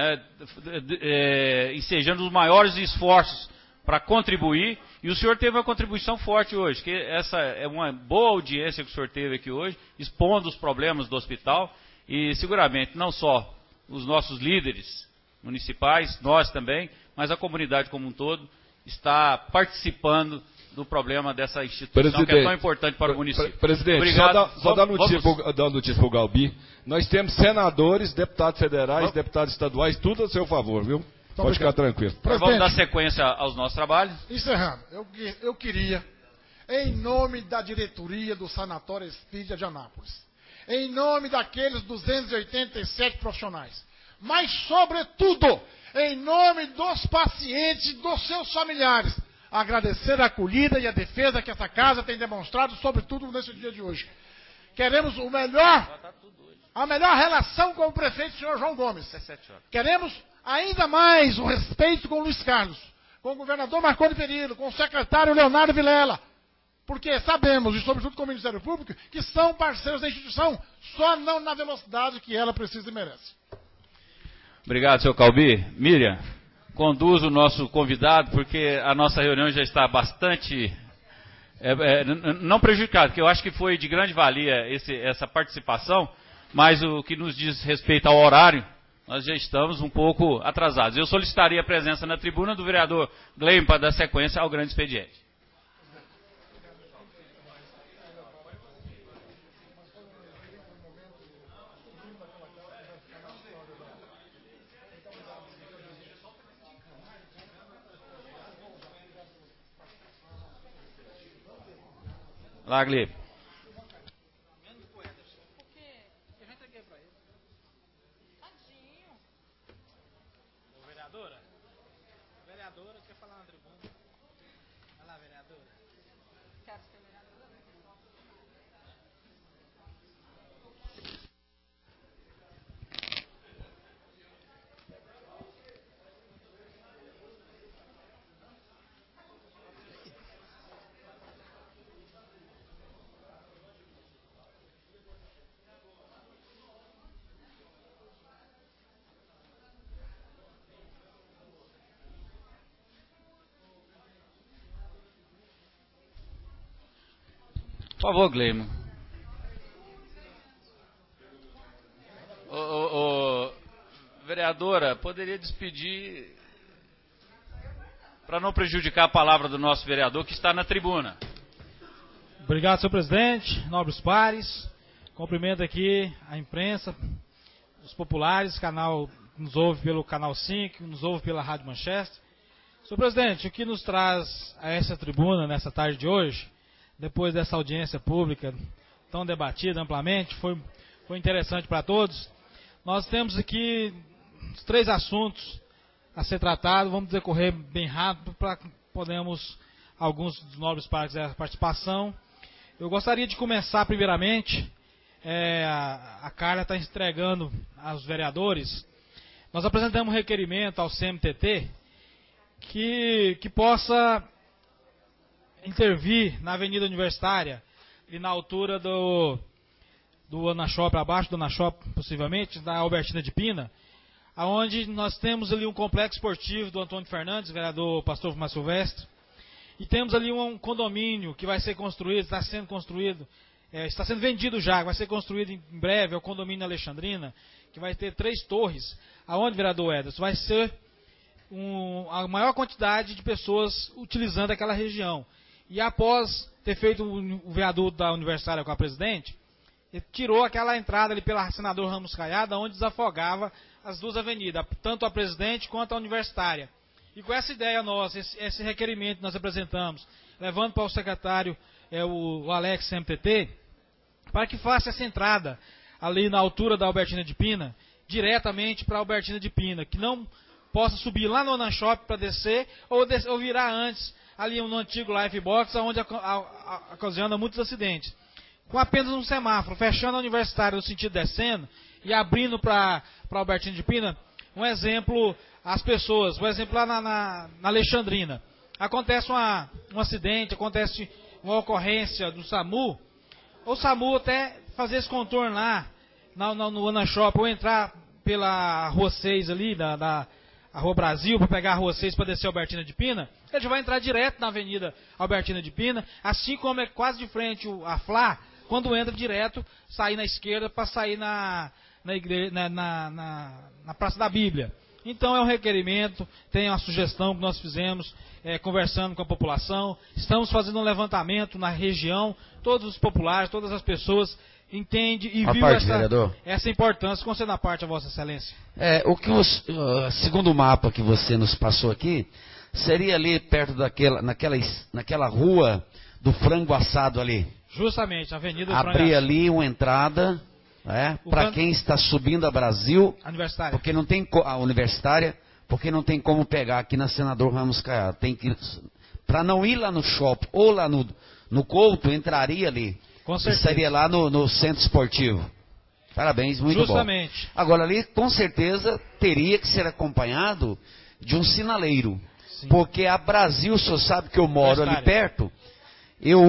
S1: ensejando os maiores esforços para contribuir, e o senhor teve uma contribuição forte hoje, que essa é uma boa audiência que o senhor teve aqui hoje, expondo os problemas do hospital, e seguramente não só os nossos líderes municipais, nós também, mas a comunidade como um todo está participando do problema dessa instituição que é tão importante para o município.
S13: Presidente,
S1: obrigado.
S13: Só dar notícia para o Galbi. Nós temos senadores, deputados federais, deputados estaduais, tudo a seu favor, viu?
S9: Então,
S13: pode ficar tranquilo.
S1: Vamos dar sequência aos nossos trabalhos.
S9: Encerrando, eu queria, em nome da diretoria do Sanatório Espírita de Anápolis, em nome daqueles 287 profissionais, mas, sobretudo, em nome dos pacientes e dos seus familiares, agradecer a acolhida e a defesa que essa casa tem demonstrado, sobretudo nesse dia de hoje. Queremos a melhor relação com o prefeito, senhor João Gomes. Queremos ainda mais o respeito com o Luiz Carlos, com o governador Marconi Perillo, com o secretário Leonardo Vilela, porque sabemos, e sobretudo com o Ministério Público, que são parceiros da instituição, só não na velocidade que ela precisa e merece.
S1: Obrigado, senhor Calbi. Miriam, conduz o nosso convidado, porque a nossa reunião já está bastante não prejudicada, porque eu acho que foi de grande valia essa participação, mas o que nos diz respeito ao horário, nós já estamos um pouco atrasados. Eu solicitaria a presença na tribuna do vereador Gleim para dar sequência ao grande expediente. Lá, Glebe.
S2: Vereadora, quer falar na tribuna? Vai lá, vereadora. Quero ser vereadora.
S1: Por favor, Gleimo. Vereadora, poderia despedir para não prejudicar a palavra do nosso vereador que está na tribuna.
S2: Obrigado, senhor presidente, nobres pares. Cumprimento aqui a imprensa, os populares, nos ouve pelo Canal 5, nos ouve pela Rádio Manchester. Senhor presidente, o que nos traz a essa tribuna nessa tarde de hoje, depois dessa audiência pública tão debatida amplamente, foi interessante para todos. Nós temos aqui 3 assuntos a ser tratados, vamos decorrer bem rápido para podermos alguns dos nobres para a participação. Eu gostaria de começar primeiramente, a Carla está entregando aos vereadores, nós apresentamos um requerimento ao CMTT que possa intervir na Avenida Universitária e na altura do Anachop, abaixo do Anachop, possivelmente, da Albertina de Pina, onde nós temos ali um complexo esportivo do Antônio Fernandes, vereador Pastor Vilmar Silvestre, e temos ali um condomínio que vai ser construído, está sendo construído, está sendo vendido já, vai ser construído em breve, é o condomínio Alexandrina, que vai ter 3 torres, aonde, vereador Ederson, vai ser a maior quantidade de pessoas utilizando aquela região. E após ter feito o vereador da Universitária com a presidente, ele tirou aquela entrada ali pela Senador Ramos Caiada, onde desafogava as 2 avenidas, tanto a presidente quanto a Universitária. E com essa ideia nossa, esse requerimento que nós apresentamos, levando para o secretário o Alex CMTT, para que faça essa entrada ali na altura da Albertina de Pina, diretamente para a Albertina de Pina, que não possa subir lá no Anachop para descer, ou virar antes, ali no antigo Life Box, onde ocasiona muitos acidentes. Com apenas um semáforo, fechando a Universitária no sentido descendo, e abrindo para a Albertina de Pina, um exemplo, as pessoas, um exemplo lá na Alexandrina. Acontece um acidente, acontece uma ocorrência do SAMU, o SAMU até fazer esse contorno lá no Anachop, ou entrar pela Rua 6 ali, a Rua Brasil, para pegar a Rua 6 para descer a Albertina de Pina, ele já vai entrar direto na Avenida Albertina de Pina, assim como é quase de frente a Flá, quando entra direto, sair na esquerda para sair na Praça da Bíblia. Então é um requerimento, tem uma sugestão que nós fizemos, conversando com a população, estamos fazendo um levantamento na região, todos os populares, todas as pessoas entendem e viu essa importância. Conceda a parte a Vossa Excelência.
S19: Segundo o mapa que você nos passou aqui, seria ali perto naquela rua do frango assado ali.
S2: Justamente, a Avenida do Frango
S19: Abrir ali uma entrada, para quem está subindo a Brasil, porque não tem a Universitária, porque não tem como pegar aqui na Senador Ramos Caiado. Tem que, para não ir lá no shopping ou lá no Couto, entraria ali. Com certeza. Seria lá no Centro Esportivo. Parabéns, muito
S2: Justamente.
S19: Bom. Agora ali, com certeza, teria que ser acompanhado de um sinaleiro. Sim. Porque a Brasil, o senhor sabe que eu moro ali perto, eu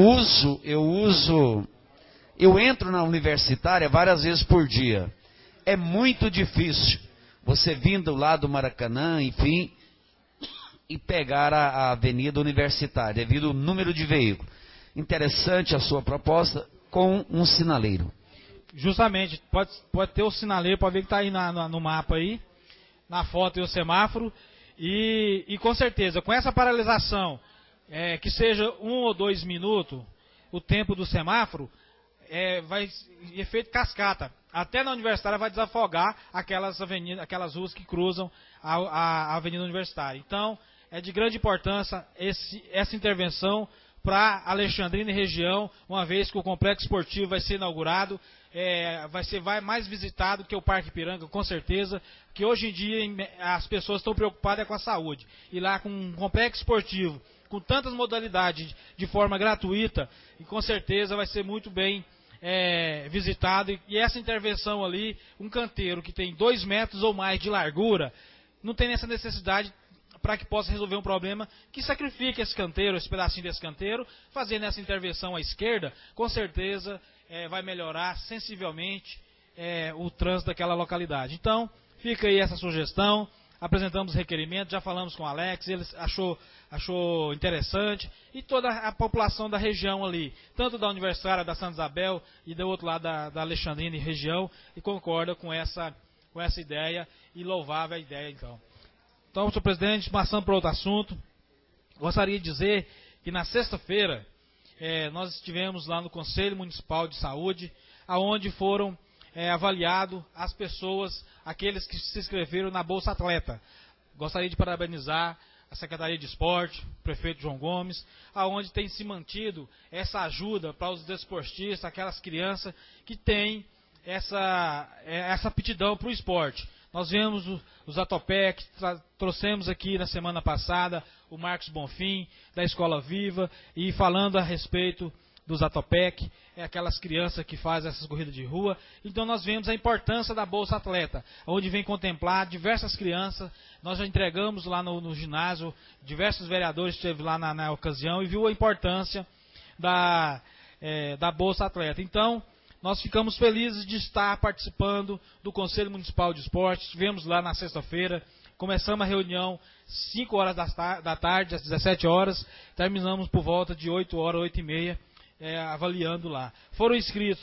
S19: entro na Universitária várias vezes por dia. É muito difícil você vindo lá do Maracanã, enfim, e pegar a Avenida Universitária, devido ao número de veículos. Interessante a sua proposta com um sinaleiro.
S2: Justamente, pode ter o sinaleiro, pode ver que está aí no mapa aí, na foto e o semáforo, e com certeza, com essa paralisação, que seja 1 ou 2 minutos, o tempo do semáforo, vai efeito cascata. Até na Universitária vai desafogar aquelas ruas que cruzam a Avenida Universitária. Então, é de grande importância essa intervenção para Alexandrina e região, uma vez que o complexo esportivo vai ser inaugurado, vai mais visitado que o Parque Ipiranga, com certeza, que hoje em dia as pessoas estão preocupadas com a saúde. E lá com um complexo esportivo, com tantas modalidades de forma gratuita, e com certeza vai ser muito bem visitado. E essa intervenção ali, um canteiro que tem 2 metros ou mais de largura, não tem essa necessidade para que possa resolver um problema que sacrifique esse canteiro, esse pedacinho desse canteiro, fazendo essa intervenção à esquerda, com certeza vai melhorar sensivelmente o trânsito daquela localidade. Então, fica aí essa sugestão, apresentamos requerimento, já falamos com o Alex, ele achou interessante, e toda a população da região ali, tanto da Universitária, da Santa Isabel e do outro lado da Alexandrina e região, e concorda com essa ideia, e louvável a ideia, então. Então, senhor presidente, passando para outro assunto, gostaria de dizer que na sexta-feira nós estivemos lá no Conselho Municipal de Saúde, aonde foram avaliados as pessoas, aqueles que se inscreveram na Bolsa Atleta. Gostaria de parabenizar a Secretaria de Esporte, o prefeito João Gomes, aonde tem se mantido essa ajuda para os desportistas, aquelas crianças que têm essa aptidão para o esporte. Nós vemos os Atopec, trouxemos aqui na semana passada o Marcos Bonfim, da Escola Viva, e falando a respeito dos Atopec, aquelas crianças que fazem essas corridas de rua. Então nós vemos a importância da Bolsa Atleta, onde vem contemplar diversas crianças. Nós já entregamos lá no ginásio, diversos vereadores esteve lá na ocasião e viu a importância da Bolsa Atleta. Então, nós ficamos felizes de estar participando do Conselho Municipal de Esportes. Estivemos lá na sexta-feira, começamos a reunião 5 horas da tarde, às 17 horas, terminamos por volta de 8 horas, 8h30, avaliando lá. Foram inscritos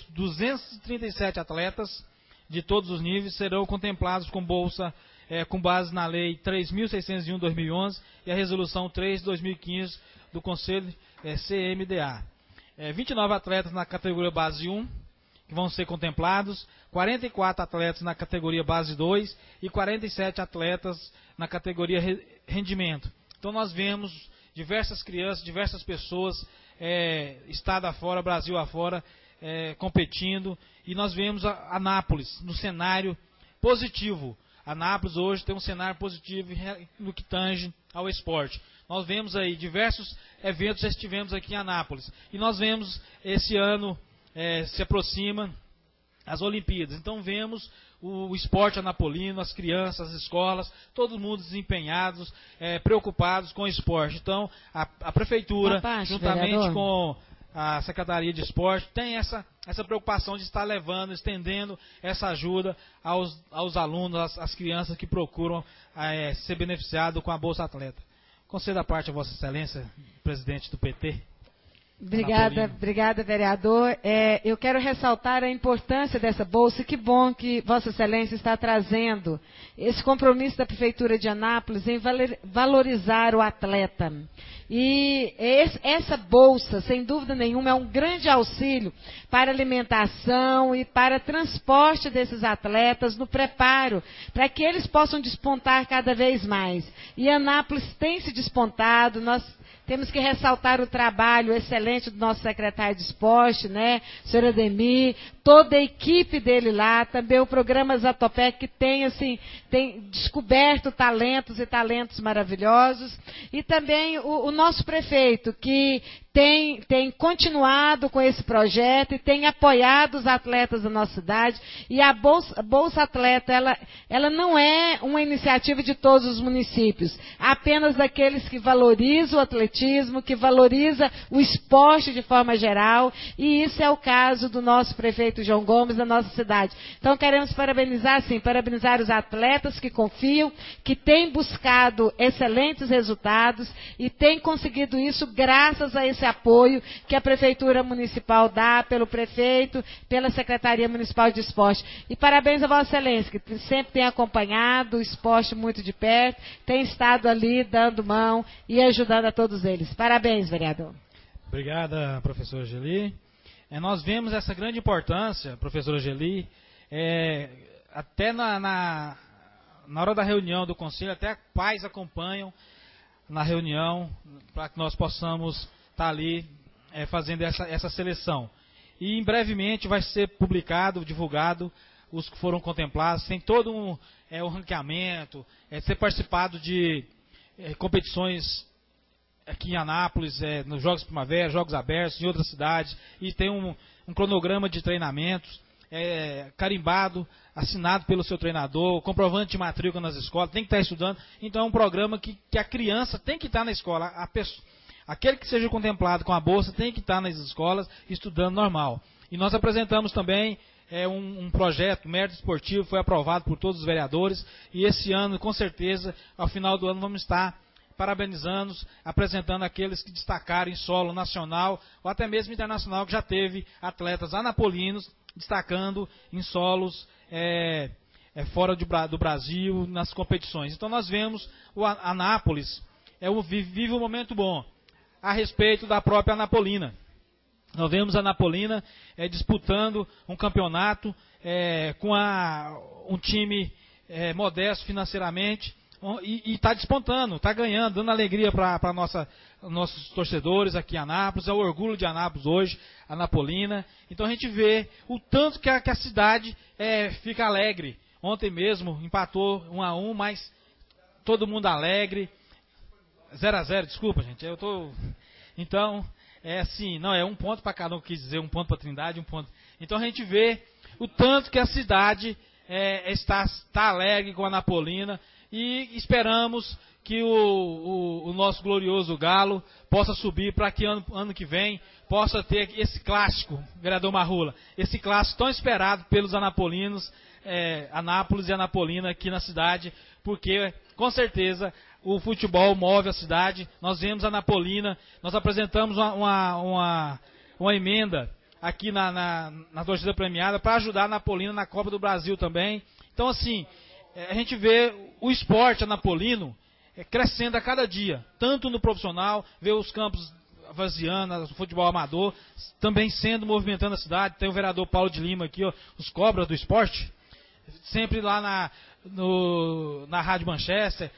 S2: 237 atletas de todos os níveis, serão contemplados com bolsa com base na Lei 3.601/2011 e a Resolução 3/2015 do Conselho CMDA. 29 atletas na categoria base 1, que vão ser contemplados, 44 atletas na categoria base 2 e 47 atletas na categoria rendimento. Então nós vemos diversas crianças, diversas pessoas, estado afora, Brasil afora, competindo, e nós vemos a Anápolis no cenário positivo. Anápolis hoje tem um cenário positivo no que tange ao esporte. Nós vemos aí diversos eventos, já estivemos aqui em Anápolis, e nós vemos esse ano se aproxima as Olimpíadas. Então vemos o esporte anapolino, as crianças, as escolas, todo mundo desempenhados, preocupados com o esporte. Então a prefeitura, juntamente vereador, com a Secretaria de Esporte, tem essa preocupação de estar levando, estendendo essa ajuda aos alunos, às crianças que procuram ser beneficiados com a Bolsa Atleta. Concedo a parte a Vossa Excelência, presidente do PT.
S15: Obrigada, vereador. Eu quero ressaltar a importância dessa bolsa, e que bom que Vossa Excelência está trazendo esse compromisso da Prefeitura de Anápolis em valorizar o atleta. E essa bolsa, sem dúvida nenhuma, é um grande auxílio para alimentação e para transporte desses atletas no preparo, para que eles possam despontar cada vez mais. E Anápolis tem se despontado, nós temos que ressaltar o trabalho excelente do nosso secretário de esporte, né, senhor Ademir, toda a equipe dele lá, também o programa Zatopec, que tem descoberto talentos maravilhosos, e também o nosso prefeito, que tem continuado com esse projeto e tem apoiado os atletas da nossa cidade. E a Bolsa Atleta, ela não é uma iniciativa de todos os municípios, apenas daqueles que valorizam o atletismo, que valoriza o esporte de forma geral, e isso é o caso do nosso prefeito João Gomes, da nossa cidade. Então queremos parabenizar os atletas que confiam, que têm buscado excelentes resultados e têm conseguido isso graças a esse apoio que a Prefeitura Municipal dá, pelo prefeito, pela Secretaria Municipal de Esporte. E parabéns a Vossa Excelência, que sempre tem acompanhado o esporte muito de perto, tem estado ali dando mão e ajudando a todos eles. Parabéns, vereador.
S2: Obrigada, professora Geli. Nós vemos essa grande importância, professora Geli, até na hora da reunião do Conselho, até pais acompanham na reunião, para que nós possamos estar ali fazendo essa seleção. E em brevemente vai ser publicado, divulgado, os que foram contemplados, tem todo um ranqueamento, ser participado de competições aqui em Anápolis, nos Jogos Primavera, Jogos Abertos, em outras cidades, e tem um cronograma de treinamentos, carimbado, assinado pelo seu treinador, comprovante de matrícula nas escolas, tem que estar estudando. Então é um programa que a criança tem que estar na escola, aquele que seja contemplado com a bolsa tem que estar nas escolas estudando normal. E nós apresentamos também um projeto, mérito esportivo, foi aprovado por todos os vereadores, e esse ano, com certeza, ao final do ano, vamos estar parabenizando, apresentando aqueles que destacaram em solo nacional ou até mesmo internacional, que já teve atletas anapolinos destacando em solos fora do Brasil, nas competições. Então nós vemos o Anápolis vive um momento bom a respeito da própria Anapolina. Nós vemos a Anapolina disputando um campeonato com um time modesto financeiramente, e está despontando, está ganhando, dando alegria para nossos torcedores aqui em Anápolis, é o orgulho de Anápolis hoje, a Anapolina. Então a gente vê o tanto que a cidade fica alegre. Ontem mesmo empatou 1-1, mas todo mundo alegre. 0-0, desculpa, gente. Então, é assim, não, é um ponto para cada um, quis dizer, um ponto para a Trindade, um ponto. Então a gente vê o tanto que a cidade está alegre com a Anapolina e esperamos que o nosso glorioso Galo possa subir para que ano que vem possa ter esse clássico, vereador Marrula, esse clássico tão esperado pelos anapolinos, Anápolis e Anapolina aqui na cidade, porque com certeza o futebol move a cidade. Nós vemos a Anapolina, nós apresentamos uma emenda aqui na torcida premiada para ajudar a Anapolina na Copa do Brasil também. Então assim, a gente vê o esporte anapolino crescendo a cada dia, tanto no profissional, vê os campos vaziando, o futebol amador também movimentando a cidade. Tem o vereador Paulo de Lima aqui, ó, os cobras do esporte, sempre lá na Rádio Manchester,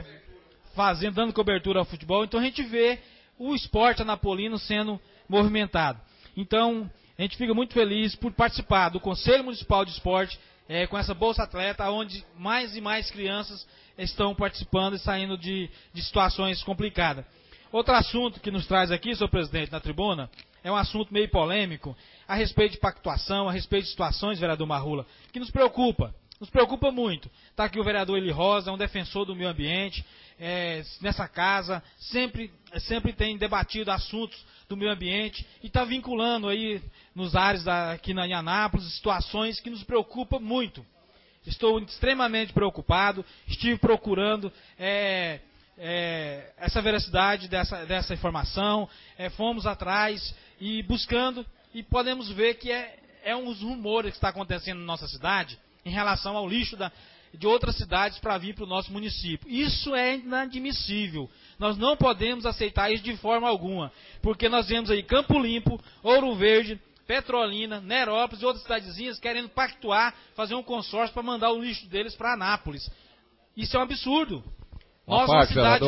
S2: dando cobertura ao futebol. Então a gente vê o esporte anapolino sendo movimentado. Então a gente fica muito feliz por participar do Conselho Municipal de Esporte, com essa Bolsa Atleta, onde mais e mais crianças estão participando e saindo de situações complicadas. Outro assunto que nos traz aqui, senhor presidente, na tribuna, é um assunto meio polêmico, a respeito de pactuação, a respeito de situações, vereador Marrula, que nos preocupa muito. Está aqui o vereador Eli Rosa, um defensor do meio ambiente, nessa casa, sempre tem debatido assuntos do meio ambiente e está vinculando aí nos ares aqui em Anápolis situações que nos preocupam muito. Estou extremamente preocupado, estive procurando essa veracidade dessa informação, fomos atrás e buscando, e podemos ver que uns rumores que está acontecendo na nossa cidade em relação ao lixo de outras cidades para vir para o nosso município. Isso é inadmissível. Nós não podemos aceitar isso de forma alguma, porque nós vemos aí Campo Limpo, Ouro Verde, Petrolina, Nerópolis e outras cidadezinhas querendo pactuar, fazer um consórcio para mandar o lixo deles para Anápolis. Isso é um absurdo. Uma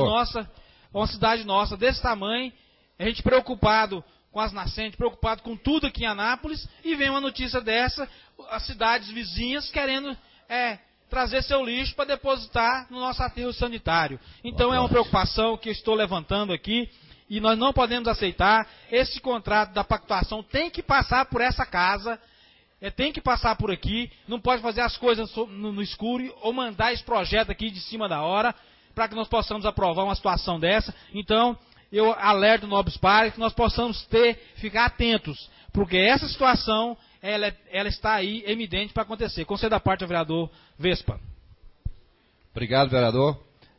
S2: cidade nossa desse tamanho, a gente preocupado com as nascentes, preocupado com tudo aqui em Anápolis, e vem uma notícia dessa, as cidades vizinhas querendo trazer seu lixo para depositar no nosso aterro sanitário. Então é uma preocupação que eu estou levantando aqui, e nós não podemos aceitar. Esse contrato da pactuação tem que passar por essa casa, tem que passar por aqui, não pode fazer as coisas no escuro ou mandar esse projeto aqui de cima da hora, para que nós possamos aprovar uma situação dessa. Então, eu alerto o Nobres Parques que nós possamos ficar atentos, porque essa situação ela está aí evidente para acontecer. Concedo a parte ao vereador Vespa.
S16: Obrigado, vereador.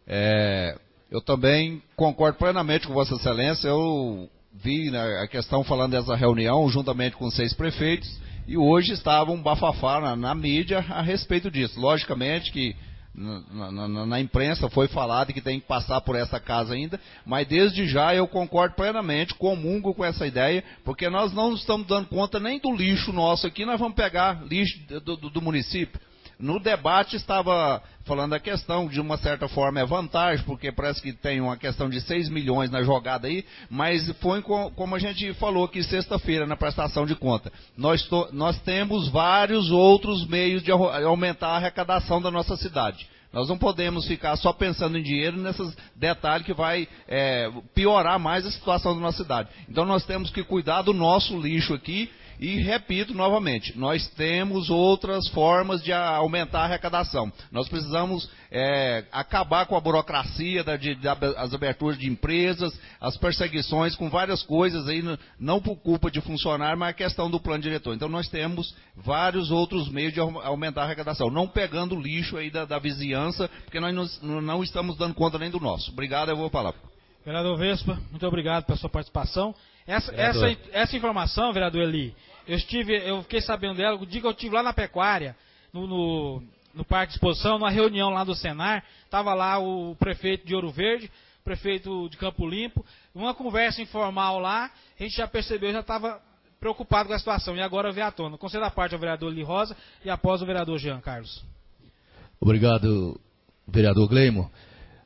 S16: Eu também concordo plenamente com Vossa Excelência. Eu vi a questão falando dessa reunião juntamente com 6 prefeitos, e hoje estava um bafafá na mídia a respeito disso. Logicamente que na imprensa foi falado que tem que passar por essa casa ainda, mas desde já eu concordo plenamente, comungo com essa ideia, porque nós não estamos dando conta nem do lixo nosso aqui, nós vamos pegar lixo do município. No debate estava falando a questão, de uma certa forma é vantagem, porque parece que tem uma questão de 6 milhões na jogada aí, mas foi como a gente falou aqui sexta-feira na prestação de conta. Nós temos vários outros meios de aumentar a arrecadação da nossa cidade. Nós não podemos ficar só pensando em dinheiro nesses detalhes que vai piorar mais a situação da nossa cidade. Então nós temos que cuidar do nosso lixo aqui. E repito novamente, nós temos outras formas de aumentar a arrecadação. Nós precisamos acabar com a burocracia das aberturas de empresas, as perseguições com várias coisas aí, não por culpa de funcionário, mas a questão do plano diretor. Então nós temos vários outros meios de aumentar a arrecadação, não pegando lixo aí da vizinhança, porque nós não estamos dando conta nem do nosso. Obrigado, eu vou falar.
S2: Vereador Vespa, muito obrado pela sua participação. Essa informação, vereador Eli, eu fiquei sabendo dela o dia que eu estive lá na pecuária, no Parque de Exposição, numa reunião lá do Senar. Estava lá o prefeito de Ouro Verde, o prefeito de Campo Limpo, uma conversa informal lá, a gente já percebeu, já estava preocupado com a situação, e agora veio à tona. Concedo a parte ao vereador Eli Rosa e após o vereador Jean Carlos.
S11: Obrigado, vereador Gleimo.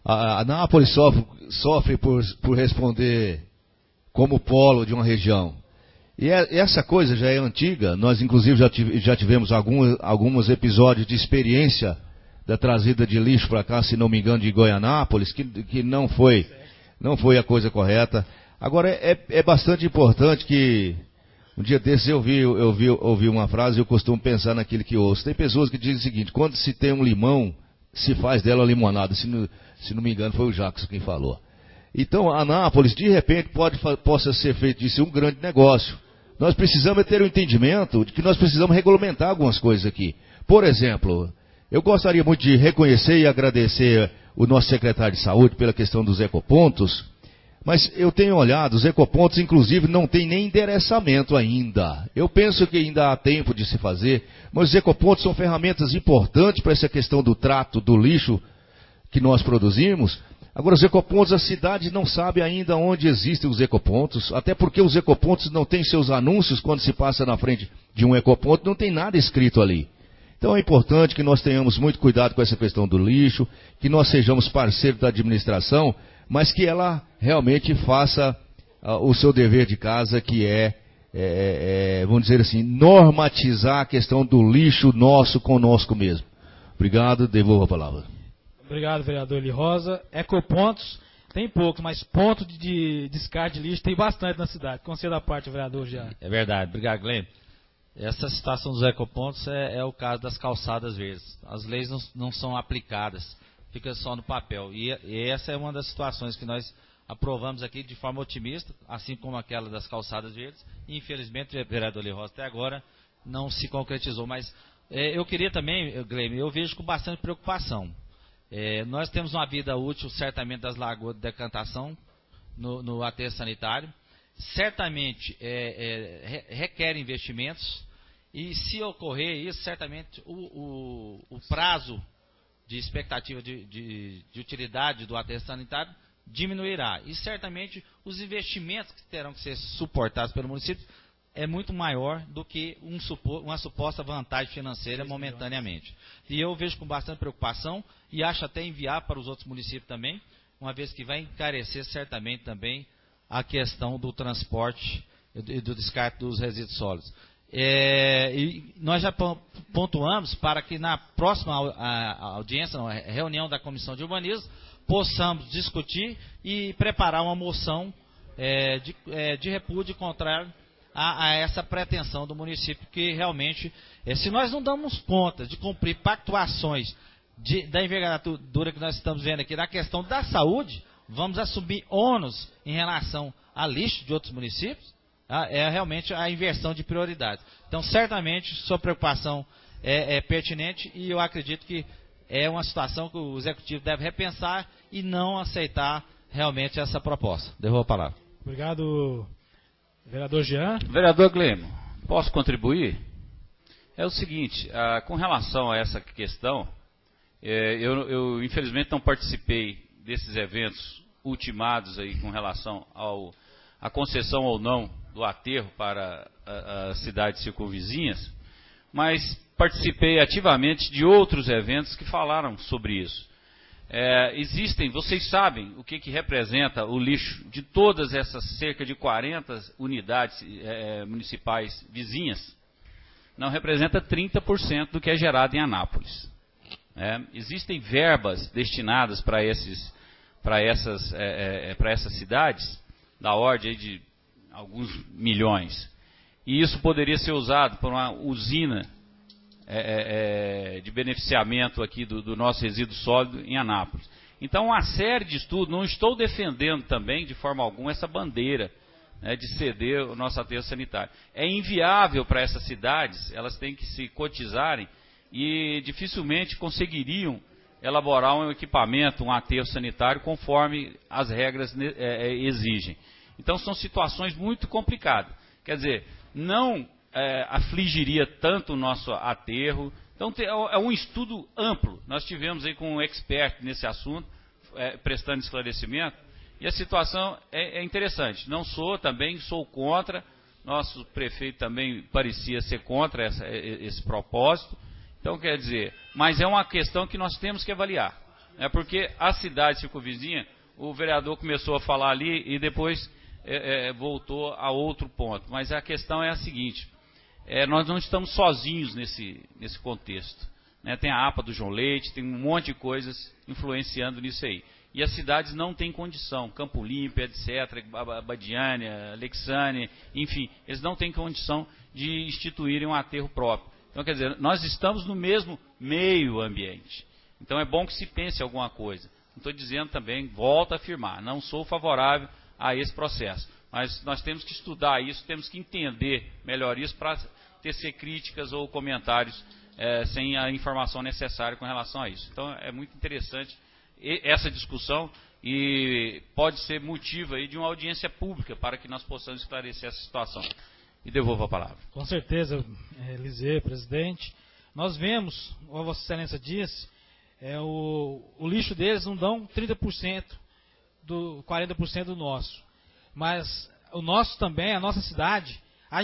S11: A Anápolis sofre por responder como polo de uma região. E essa coisa já é antiga. Nós, inclusive, já tivemos alguns episódios de experiência da trazida de lixo para cá, se não me engano, de Goianápolis, que não foi a coisa correta. Agora, é bastante importante que... Um dia desses eu ouvi uma frase e eu costumo pensar naquilo que ouço. Tem pessoas que dizem o seguinte: quando se tem um limão, se faz dela limonada. Se não me engano, foi o Jackson quem falou. Então, a Anápolis, de repente, possa ser feito disso um grande negócio. Nós precisamos ter um entendimento de que nós precisamos regulamentar algumas coisas aqui. Por exemplo, eu gostaria muito de reconhecer e agradecer o nosso secretário de Saúde pela questão dos ecopontos, mas eu tenho olhado, os ecopontos, inclusive, não tem nem endereçamento ainda. Eu penso que ainda há tempo de se fazer, mas os ecopontos são ferramentas importantes para essa questão do trato do lixo que nós produzimos. Agora, os ecopontos, a cidade não sabe ainda onde existem os ecopontos, até porque os ecopontos não têm seus anúncios quando se passa na frente de um ecoponto, não tem nada escrito ali. Então é importante que nós tenhamos muito cuidado com essa questão do lixo, que nós sejamos parceiros da administração, mas que ela realmente faça o seu dever de casa, que vamos dizer assim, normatizar a questão do lixo nosso conosco mesmo. Obrigado, devolvo a palavra.
S2: Obrigado, vereador Eli Rosa. Ecopontos tem poucos, mas ponto de descarte de lixo tem bastante na cidade. Concedo a parte, vereador, já.
S14: É verdade. Obrigado, Glenn. Essa situação dos ecopontos é o caso das calçadas verdes. As leis não são aplicadas, fica só no papel. E essa é uma das situações que nós aprovamos aqui de forma otimista, assim como aquela das calçadas verdes. E, infelizmente, o vereador Eli Rosa até agora não se concretizou. Mas eu queria também, Glenn, eu vejo com bastante preocupação. Nós temos uma vida útil, certamente, das lagoas de decantação no aterro sanitário. Certamente requer investimentos, e se ocorrer isso, certamente o prazo de expectativa de utilidade do aterro sanitário diminuirá. E certamente os investimentos que terão que ser suportados pelo município é muito maior do que uma suposta vantagem financeira momentaneamente. E eu vejo com bastante preocupação e acho até enviar para os outros municípios também, uma vez que vai encarecer certamente também a questão do transporte e do descarte dos resíduos sólidos. E nós já pontuamos para que na próxima audiência, na reunião da Comissão de Urbanismo, possamos discutir e preparar uma moção de repúdio contrário a essa pretensão do município, que realmente, se nós não damos conta de cumprir pactuações da envergadura que nós estamos vendo aqui, na questão da saúde, vamos assumir ônus em relação a lixo de outros municípios, é realmente a inversão de prioridades. Então, certamente, sua preocupação é pertinente, e eu acredito que é uma situação que o Executivo deve repensar e não aceitar realmente essa proposta. Devolvo a palavra.
S2: Obrigado, vereador Jean.
S1: Vereador Glênio, posso contribuir? É o seguinte, com relação a essa questão, eu infelizmente não participei desses eventos ultimados aí com relação à concessão ou não do aterro para as cidades circunvizinhas, mas participei ativamente de outros eventos que falaram sobre isso. Vocês sabem o que representa o lixo de todas essas cerca de 40 unidades municipais vizinhas? Não representa 30% do que é gerado em Anápolis. Existem verbas destinadas para essas cidades, da ordem de alguns milhões. E isso poderia ser usado por uma usina de beneficiamento aqui do nosso resíduo sólido em Anápolis. Então, uma série de estudos, não estou defendendo também, de forma alguma, essa bandeira de ceder o nosso aterro sanitário. É inviável para essas cidades, elas têm que se cotizarem e dificilmente conseguiriam elaborar um equipamento, um aterro sanitário, conforme as regras exigem. Então, são situações muito complicadas. Quer dizer, não afligiria tanto o nosso aterro. Então, é um estudo amplo. Nós tivemos aí com um expert nesse assunto, prestando esclarecimento, e a situação é interessante. Sou contra, nosso prefeito também parecia ser contra esse propósito. Então, quer dizer, mas é uma questão que nós temos que avaliar. Porque a cidade circunvizinha, o vereador começou a falar ali e depois voltou a outro ponto. Mas a questão é a seguinte, nós não estamos sozinhos nesse contexto. Né? Tem a APA do João Leite, tem um monte de coisas influenciando nisso aí. E as cidades não têm condição, Campo Limpo, etc., Abadiânia, Alexane, enfim, eles não têm condição de instituírem um aterro próprio. Então, quer dizer, nós estamos no mesmo meio ambiente. Então é bom que se pense alguma coisa. Não estou dizendo também, volto a afirmar, não sou favorável a esse processo. Mas nós temos que estudar isso, temos que entender melhor isso para tecer críticas ou comentários sem a informação necessária com relação a isso. Então é muito interessante essa discussão e pode ser motivo aí de uma audiência pública para que nós possamos esclarecer essa situação. E devolvo a palavra.
S2: Com certeza, Eliseu, presidente. Nós vemos, como a Vossa Excelência disse, o lixo deles não dão 30%, 40% do nosso. Mas o nosso também, a nossa cidade,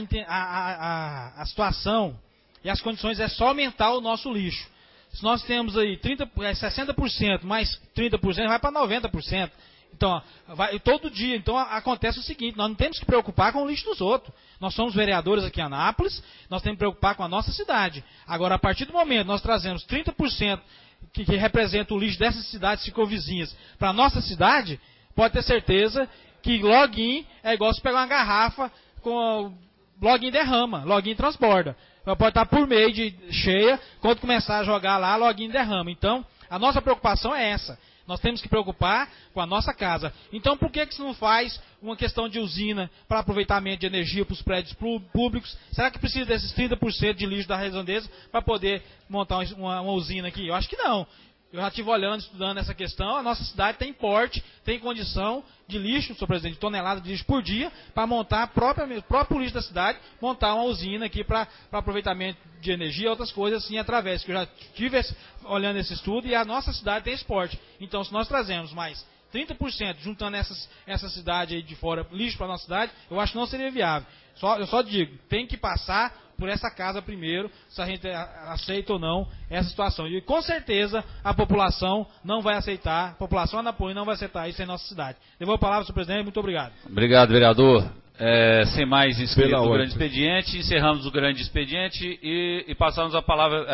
S2: a situação e as condições é só aumentar o nosso lixo. Se nós temos aí 60% mais 30%, vai para 90%. Então, todo dia. Então, acontece o seguinte, nós não temos que preocupar com o lixo dos outros. Nós somos vereadores aqui em Anápolis, nós temos que preocupar com a nossa cidade. Agora, a partir do momento que nós trazemos 30% que representa o lixo dessas cidades circunvizinhas para a nossa cidade, pode ter certeza que login é igual se pegar uma garrafa com login derrama, login transborda. Pode estar por meio de cheia, quando começar a jogar lá, login derrama. Então, a nossa preocupação é essa. Nós temos que preocupar com a nossa casa. Então, por que isso não faz uma questão de usina para aproveitamento de energia para os prédios públicos? Será que precisa desses 30% de lixo da redondeza para poder montar uma usina aqui? Eu acho que não. Eu já estive olhando, estudando essa questão. A nossa cidade tem porte, tem condição de lixo, senhor presidente, de tonelada de lixo por dia, para montar o próprio lixo da cidade, montar uma usina aqui para aproveitamento de energia e outras coisas assim através. Que eu já estive olhando esse estudo e a nossa cidade tem esse porte. Então, se nós trazemos mais 30%, juntando essa cidade aí de fora, lixo para a nossa cidade, eu acho que não seria viável. Eu só digo, tem que passar por essa casa primeiro, se a gente aceita ou não essa situação. E com certeza a população não vai aceitar, a população anapolina não vai aceitar isso em nossa cidade. Devolvo a palavra, senhor presidente, muito obrigado.
S1: Obrigado, vereador. Sem mais inscritos no grande expediente, encerramos o grande expediente e passamos a palavra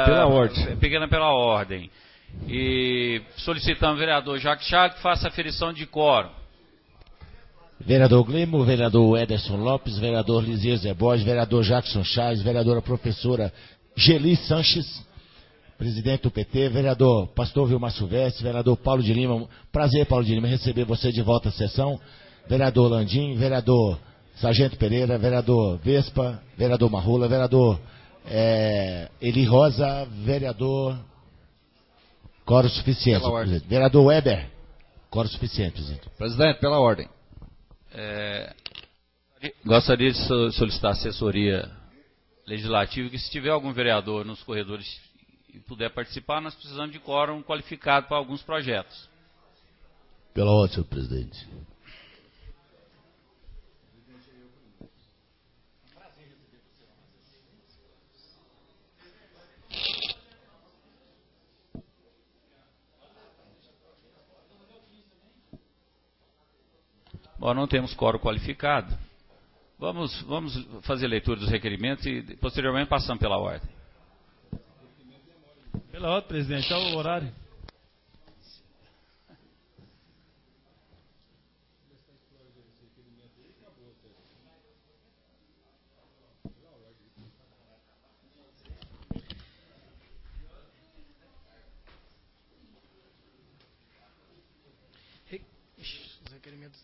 S1: pela ordem. E solicitamos ao vereador Jacques Chá que faça a aferição de quórum.
S10: Vereador Glimo, vereador Ederson Lopes, vereador Liseu Zé Borges, vereador Jackson Chaves, vereadora professora Geli Sanches, presidente do PT, vereador Pastor Vilmar Silvestre, vereador Paulo de Lima. Prazer, Paulo de Lima, receber você de volta à sessão. Vereador Landim, vereador Sargento Pereira, vereador Vespa, vereador Marrola, vereador Eli Rosa, vereador quórum suficiente, presidente. Vereador Weber, quórum suficiente, presidente.
S16: Presidente, pela ordem.
S1: Gostaria de solicitar assessoria legislativa que se tiver algum vereador nos corredores e puder participar, nós precisamos de quórum qualificado para alguns projetos.
S10: Pela ordem, senhor presidente.
S1: Bom, não temos quórum qualificado. Vamos fazer a leitura dos requerimentos e posteriormente passamos pela ordem.
S18: Pela ordem, presidente. Qual o horário?
S3: Os requerimentos.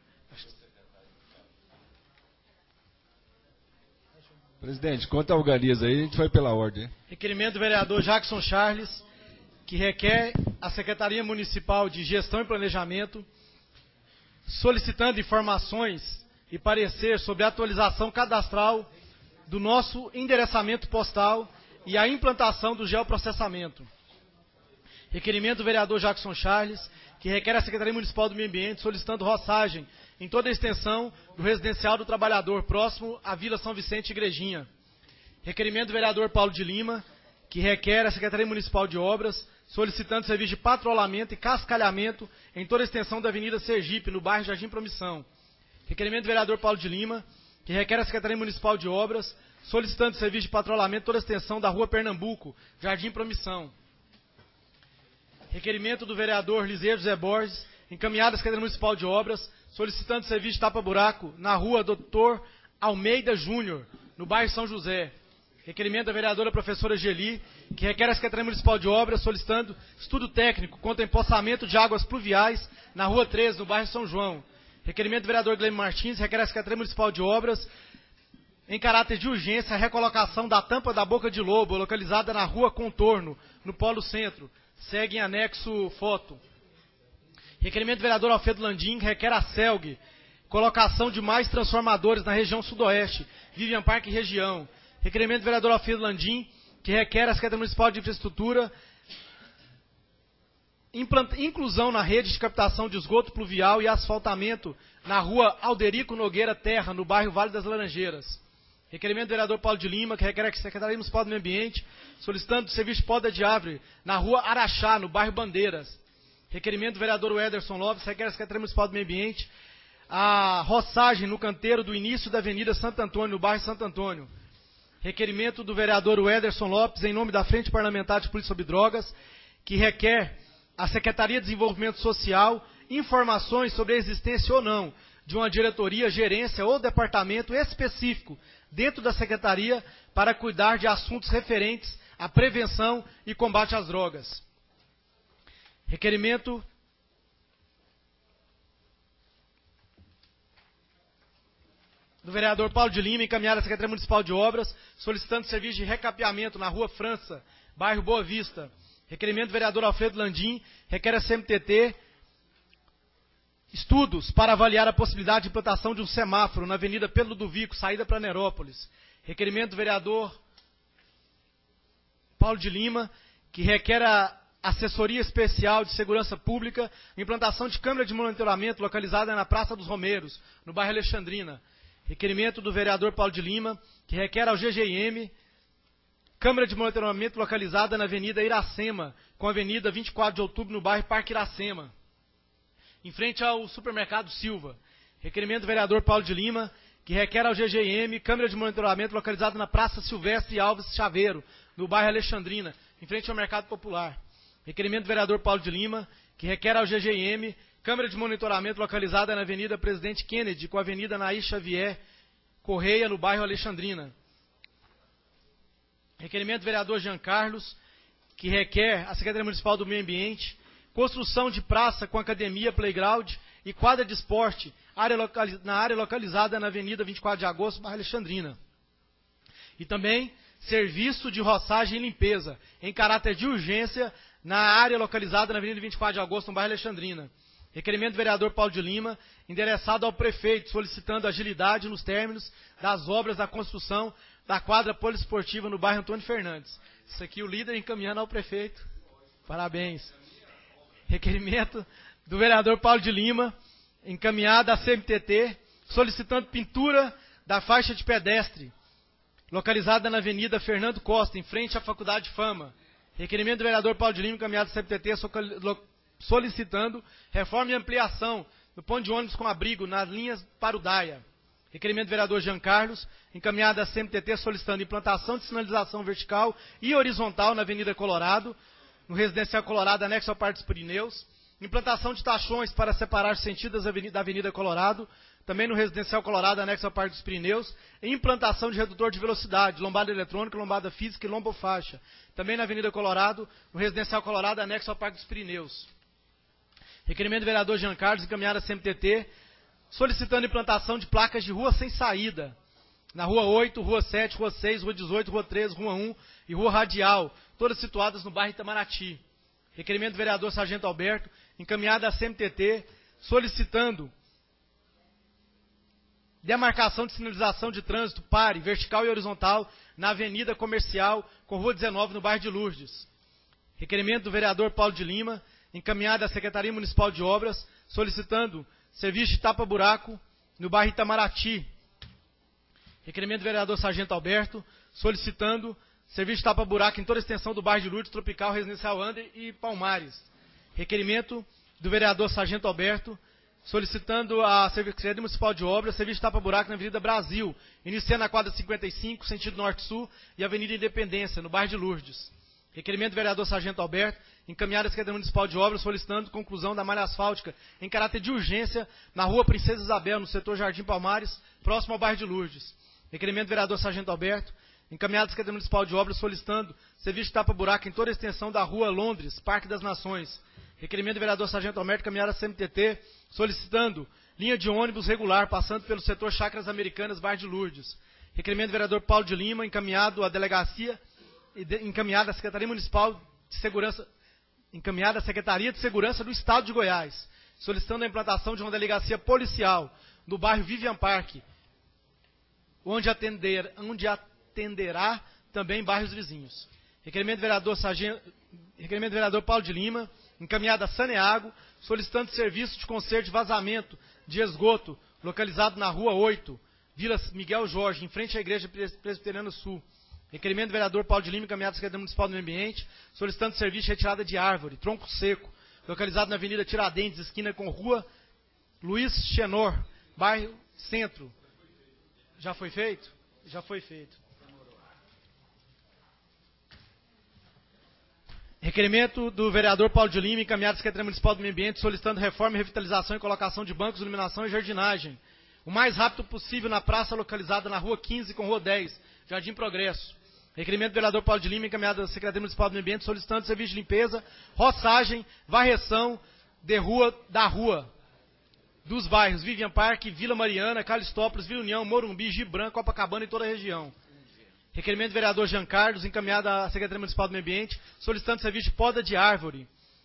S13: Presidente, quanto organiza aí, a gente vai pela ordem.
S3: Requerimento do vereador Jackson Charles, que requer à Secretaria Municipal de Gestão e Planejamento, solicitando informações e parecer sobre a atualização cadastral do nosso endereçamento postal e a implantação do geoprocessamento. Requerimento do vereador Jackson Charles, que requer à Secretaria Municipal do Meio Ambiente, solicitando roçagem em toda a extensão do Residencial do Trabalhador, próximo à Vila São Vicente Igrejinha. Requerimento do vereador Paulo de Lima, que requer à Secretaria Municipal de Obras solicitando serviço de patrulhamento e cascalhamento em toda a extensão da Avenida Sergipe, no bairro Jardim Promissão. Requerimento do vereador Paulo de Lima, que requer à Secretaria Municipal de Obras, solicitando serviço de patrulhamento em toda a extensão da Rua Pernambuco, Jardim Promissão. Requerimento do vereador Liseiro José Borges, encaminhado à Secretaria Municipal de Obras, solicitando serviço de tapa-buraco na Rua Doutor Almeida Júnior, no bairro São José. Requerimento da vereadora professora Geli, que requer à Secretaria Municipal de Obras, solicitando estudo técnico quanto ao empoçamento de águas pluviais na Rua 13, no bairro São João. Requerimento do vereador Guilherme Martins, requer à Secretaria Municipal de Obras, em caráter de urgência, a recolocação da tampa da Boca de Lobo, localizada na Rua Contorno, no Polo Centro. Segue em anexo foto. Requerimento do vereador Alfredo Landim, requer à CELG, colocação de mais transformadores na região sudoeste, Vivian Parque e região. Requerimento do vereador Alfredo Landim, que requer à Secretaria Municipal de Infraestrutura inclusão na rede de captação de esgoto pluvial e asfaltamento na Rua Alderico Nogueira Terra, no bairro Vale das Laranjeiras. Requerimento do vereador Paulo de Lima, que requer à Secretaria Municipal do Meio Ambiente, solicitando serviço de poda de árvore na Rua Araxá, no bairro Bandeiras. Requerimento do vereador Ederson Lopes, requer à Secretaria Municipal do Meio Ambiente a roçagem no canteiro do início da Avenida Santo Antônio, no bairro Santo Antônio. Requerimento do vereador Ederson Lopes, em nome da Frente Parlamentar de Polícia sobre Drogas, que requer à Secretaria de Desenvolvimento Social informações sobre a existência ou não de uma diretoria, gerência ou departamento específico dentro da Secretaria para cuidar de assuntos referentes à prevenção e combate às drogas. Requerimento do vereador Paulo de Lima, encaminhado à Secretaria Municipal de Obras, solicitando serviço de recapeamento na Rua França, bairro Boa Vista. Requerimento do vereador Alfredo Landim, requer a CMTT estudos para avaliar a possibilidade de implantação de um semáforo na Avenida Pedro Ludovico, saída para Nerópolis. Requerimento do vereador Paulo de Lima, que requer a Assessoria Especial de Segurança Pública, implantação de câmera de monitoramento localizada na Praça dos Romeiros, no bairro Alexandrina. Requerimento do vereador Paulo de Lima, que requer ao GGIM câmera de monitoramento localizada na Avenida Iracema, com a Avenida 24 de Outubro, no bairro Parque Iracema, em frente ao Supermercado Silva. Requerimento do vereador Paulo de Lima, que requer ao GGIM câmera de monitoramento localizada na Praça Silvestre Alves Chaveiro, no bairro Alexandrina, em frente ao Mercado Popular. Requerimento do vereador Paulo de Lima, que requer ao GGIM câmera de monitoramento localizada na Avenida Presidente Kennedy, com a Avenida Nair Xavier Correia, no bairro Alexandrina. Requerimento do vereador Jean Carlos, que requer à Secretaria Municipal do Meio Ambiente construção de praça com academia, playground e quadra de esporte na área localizada na Avenida 24 de Agosto, bairro Alexandrina. E também serviço de roçagem e limpeza, em caráter de urgência, na área localizada na Avenida 24 de Agosto, no bairro Alexandrina. Requerimento do vereador Paulo de Lima, endereçado ao prefeito, solicitando agilidade nos términos das obras da construção da quadra poliesportiva no bairro Antônio Fernandes. Isso aqui o líder encaminhando ao prefeito. Parabéns. Requerimento do vereador Paulo de Lima, encaminhado à CMTT, solicitando pintura da faixa de pedestre, localizada na Avenida Fernando Costa, em frente à Faculdade Fama. Requerimento do vereador Paulo de Lima, encaminhado à CMTT, solicitando reforma e ampliação do ponto de ônibus com abrigo nas linhas para o Daia. Requerimento do vereador Jean Carlos, encaminhado à CMTT, solicitando implantação de sinalização vertical e horizontal na Avenida Colorado, no Residencial Colorado, anexo ao Parque dos Pirineus. Implantação de tachões para separar sentidos da Avenida Colorado, também no Residencial Colorado, anexo ao Parque dos Pirineus. E implantação de redutor de velocidade, lombada eletrônica, lombada física e lombofaixa, também na Avenida Colorado, no Residencial Colorado, anexo ao Parque dos Pirineus. Requerimento do vereador Jean Carlos, encaminhado à CMTT, solicitando implantação de placas de rua sem saída, na Rua 8, Rua 7, Rua 6, Rua 18, Rua 13, Rua 1 e Rua Radial, todas situadas no bairro Itamaraty. Requerimento do vereador Sargento Alberto, encaminhado à CMTT, solicitando demarcação de sinalização de trânsito pare, vertical e horizontal, na Avenida Comercial, com Rua 19, no bairro de Lourdes. Requerimento do vereador Paulo de Lima, encaminhado à Secretaria Municipal de Obras, solicitando serviço de tapa-buraco no bairro Itamaraty. Requerimento do vereador Sargento Alberto, solicitando serviço de tapa-buraco em toda a extensão do bairro de Lourdes, Tropical, Residencial Ander e Palmares. Requerimento do vereador Sargento Alberto, solicitando a Secretaria Municipal de Obras, serviço de tapa-buraco na Avenida Brasil, iniciando na quadra 55, sentido norte-sul, e Avenida Independência, no bairro de Lourdes. Requerimento do vereador Sargento Alberto, encaminhado à Secretaria Municipal de Obras, solicitando conclusão da malha asfáltica em caráter de urgência na rua Princesa Isabel, no setor Jardim Palmares, próximo ao bairro de Lourdes. Requerimento do vereador Sargento Alberto, encaminhado à Secretaria Municipal de Obras, solicitando serviço de tapa-buraco em toda a extensão da rua Londres, Parque das Nações. Requerimento do vereador Sargento Alberto, encaminhado à CMTT, solicitando linha de ônibus regular, passando pelo setor Chácaras Americanas, bairro de Lourdes. Requerimento do vereador Paulo de Lima, encaminhado à delegacia, encaminhado à Secretaria Municipal de Segurança, encaminhada à Secretaria de Segurança do Estado de Goiás, solicitando a implantação de uma delegacia policial no bairro Vivian Park, onde atenderá também bairros vizinhos. Requerimento do vereador Paulo de Lima, encaminhado a Saneago, solicitando serviço de conserto de vazamento de esgoto, localizado na Rua 8, Vila Miguel Jorge, em frente à Igreja Presbiteriana Sul. Requerimento do vereador Paulo de Lima, encaminhado à Secretaria Municipal do Meio Ambiente, solicitando serviço de retirada de árvore, tronco seco, localizado na Avenida Tiradentes, esquina com Rua Luiz Chenor, bairro Centro. Já foi feito? Já foi feito. Requerimento do vereador Paulo de Lima, encaminhado à Secretaria Municipal do Meio Ambiente, solicitando reforma, revitalização e colocação de bancos, iluminação e jardinagem, o mais rápido possível na praça localizada na Rua 15 com Rua 10, Jardim Progresso. Requerimento do vereador Paulo de Lima, encaminhado à Secretaria Municipal do Meio Ambiente, solicitando serviço de limpeza, roçagem, varreção da rua dos bairros Vivian Park, Vila Mariana, Calistópolis, Vila União, Morumbi, Gibran, Copacabana e toda a região. Requerimento do vereador Jean Carlos, encaminhado à Secretaria Municipal do Meio Ambiente, solicitando serviço de poda de árvore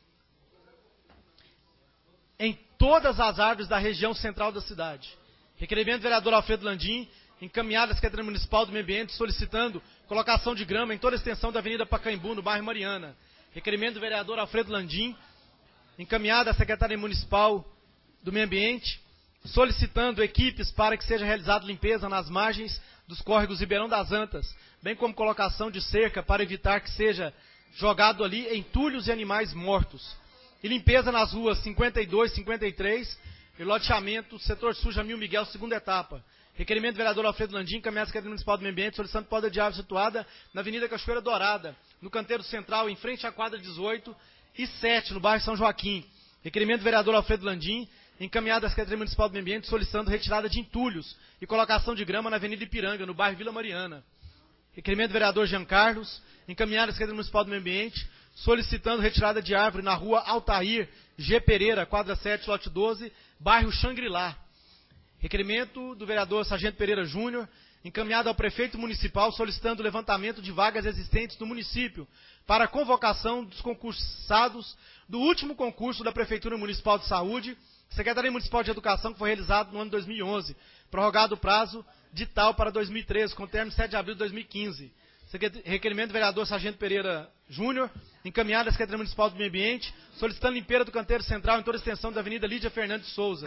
S3: em todas as árvores da região central da cidade. Requerimento do vereador Alfredo Landim, encaminhado à Secretaria Municipal do Meio Ambiente, solicitando colocação de grama em toda a extensão da Avenida Pacaembu, no bairro Mariana. Requerimento do vereador Alfredo Landim, encaminhado à Secretaria Municipal do Meio Ambiente, solicitando equipes para que seja realizada limpeza nas margens dos córregos Ribeirão das Antas, bem como colocação de cerca para evitar que seja jogado ali entulhos e animais mortos. E limpeza nas ruas 52, 53 e loteamento setor sul Jamil Miguel, segunda etapa. Requerimento do vereador Alfredo Landim, encaminhado à Secretaria Municipal do Meio Ambiente, solicitando poda de árvore situada na Avenida Cachoeira Dourada, no canteiro central, em frente à quadra 18 e 7, no bairro São Joaquim. Requerimento do vereador Alfredo Landim, encaminhado à Secretaria Municipal do Meio Ambiente, solicitando retirada de entulhos e colocação de grama na Avenida Ipiranga, no bairro Vila Mariana. Requerimento do vereador Jean Carlos, encaminhado à Secretaria Municipal do Meio Ambiente, solicitando retirada de árvore na rua Altair G. Pereira, quadra 7, lote 12, bairro Xangri-Lá. Requerimento do vereador Sargento Pereira Júnior, encaminhado ao prefeito municipal, solicitando o levantamento de vagas existentes no município para a convocação dos concursados do último concurso da Prefeitura Municipal de Saúde, Secretaria Municipal de Educação, que foi realizado no ano 2011, prorrogado o prazo de tal para 2013, com término 7 de abril de 2015. Requerimento do vereador Sargento Pereira Júnior, encaminhado à Secretaria Municipal do Meio Ambiente, solicitando limpeza do canteiro central em toda a extensão da Avenida Lídia Fernandes Souza.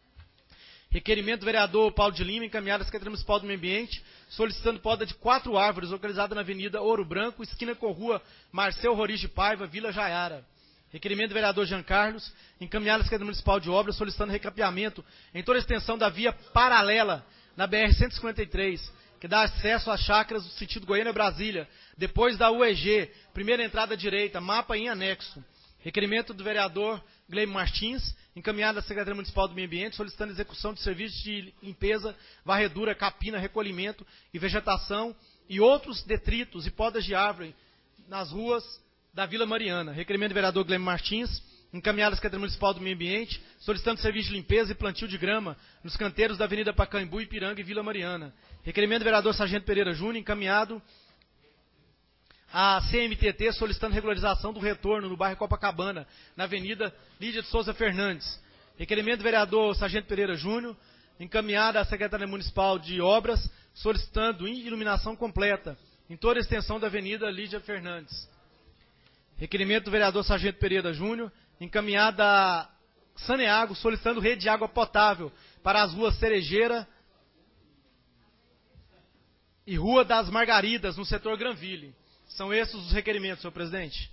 S3: Requerimento do vereador Paulo de Lima, encaminhado à Secretaria Municipal do Meio Ambiente, solicitando poda de 4 árvores, localizada na Avenida Ouro Branco, esquina com Rua Marcel Roriz de Paiva, Vila Jaiara. Requerimento do vereador Jean Carlos, encaminhado à Secretaria Municipal de Obras, solicitando recapeamento em toda a extensão da via paralela na BR-153, que dá acesso às chácaras do sentido Goiânia-Brasília, depois da UEG, primeira entrada à direita, mapa em anexo. Requerimento do vereador Gleime Martins, encaminhado à Secretaria Municipal do Meio Ambiente, solicitando execução de serviços de limpeza, varredura, capina, recolhimento e vegetação e outros detritos e podas de árvore nas ruas da Vila Mariana. Requerimento do vereador Gleime Martins, encaminhado à Secretaria Municipal do Meio Ambiente, solicitando serviço de limpeza e plantio de grama nos canteiros da Avenida Pacaembu, Ipiranga e Vila Mariana. Requerimento do vereador Sargento Pereira Júnior, encaminhado à CMTT, solicitando regularização do retorno no bairro Copacabana, na Avenida Lídia de Souza Fernandes. Requerimento do vereador Sargento Pereira Júnior, encaminhado à Secretaria Municipal de Obras, solicitando iluminação completa em toda a extensão da Avenida Lídia Fernandes. Requerimento do vereador Sargento Pereira Júnior, encaminhado a Saneago, solicitando rede de água potável para as ruas Cerejeira e Rua das Margaridas, no setor Granville. São esses os requerimentos, senhor presidente.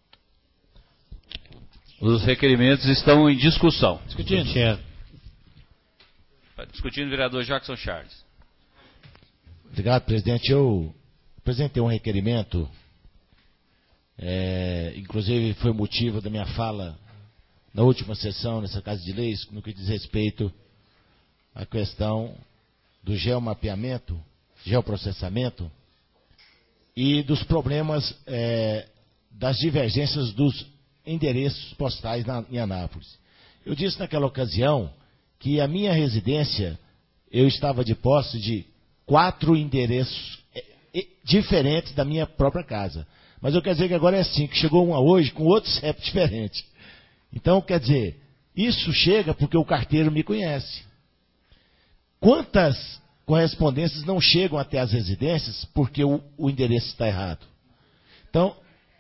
S1: Os requerimentos estão em discussão.
S2: Discutindo.
S1: Discutindo o vereador Jackson Charles.
S10: Obrigado, presidente. Eu apresentei um requerimento, inclusive foi motivo da minha fala na última sessão, nessa Casa de Leis, no que diz respeito à questão do geomapeamento, geoprocessamento e dos problemas das divergências dos endereços postais em Anápolis. Eu disse naquela ocasião que a minha residência, eu estava de posse de 4 endereços diferentes da minha própria casa. Mas eu quero dizer que agora é assim, que chegou uma hoje com outro CEP diferente. Então, quer dizer, isso chega porque o carteiro me conhece. Quantas correspondências não chegam até as residências porque o endereço está errado? Então,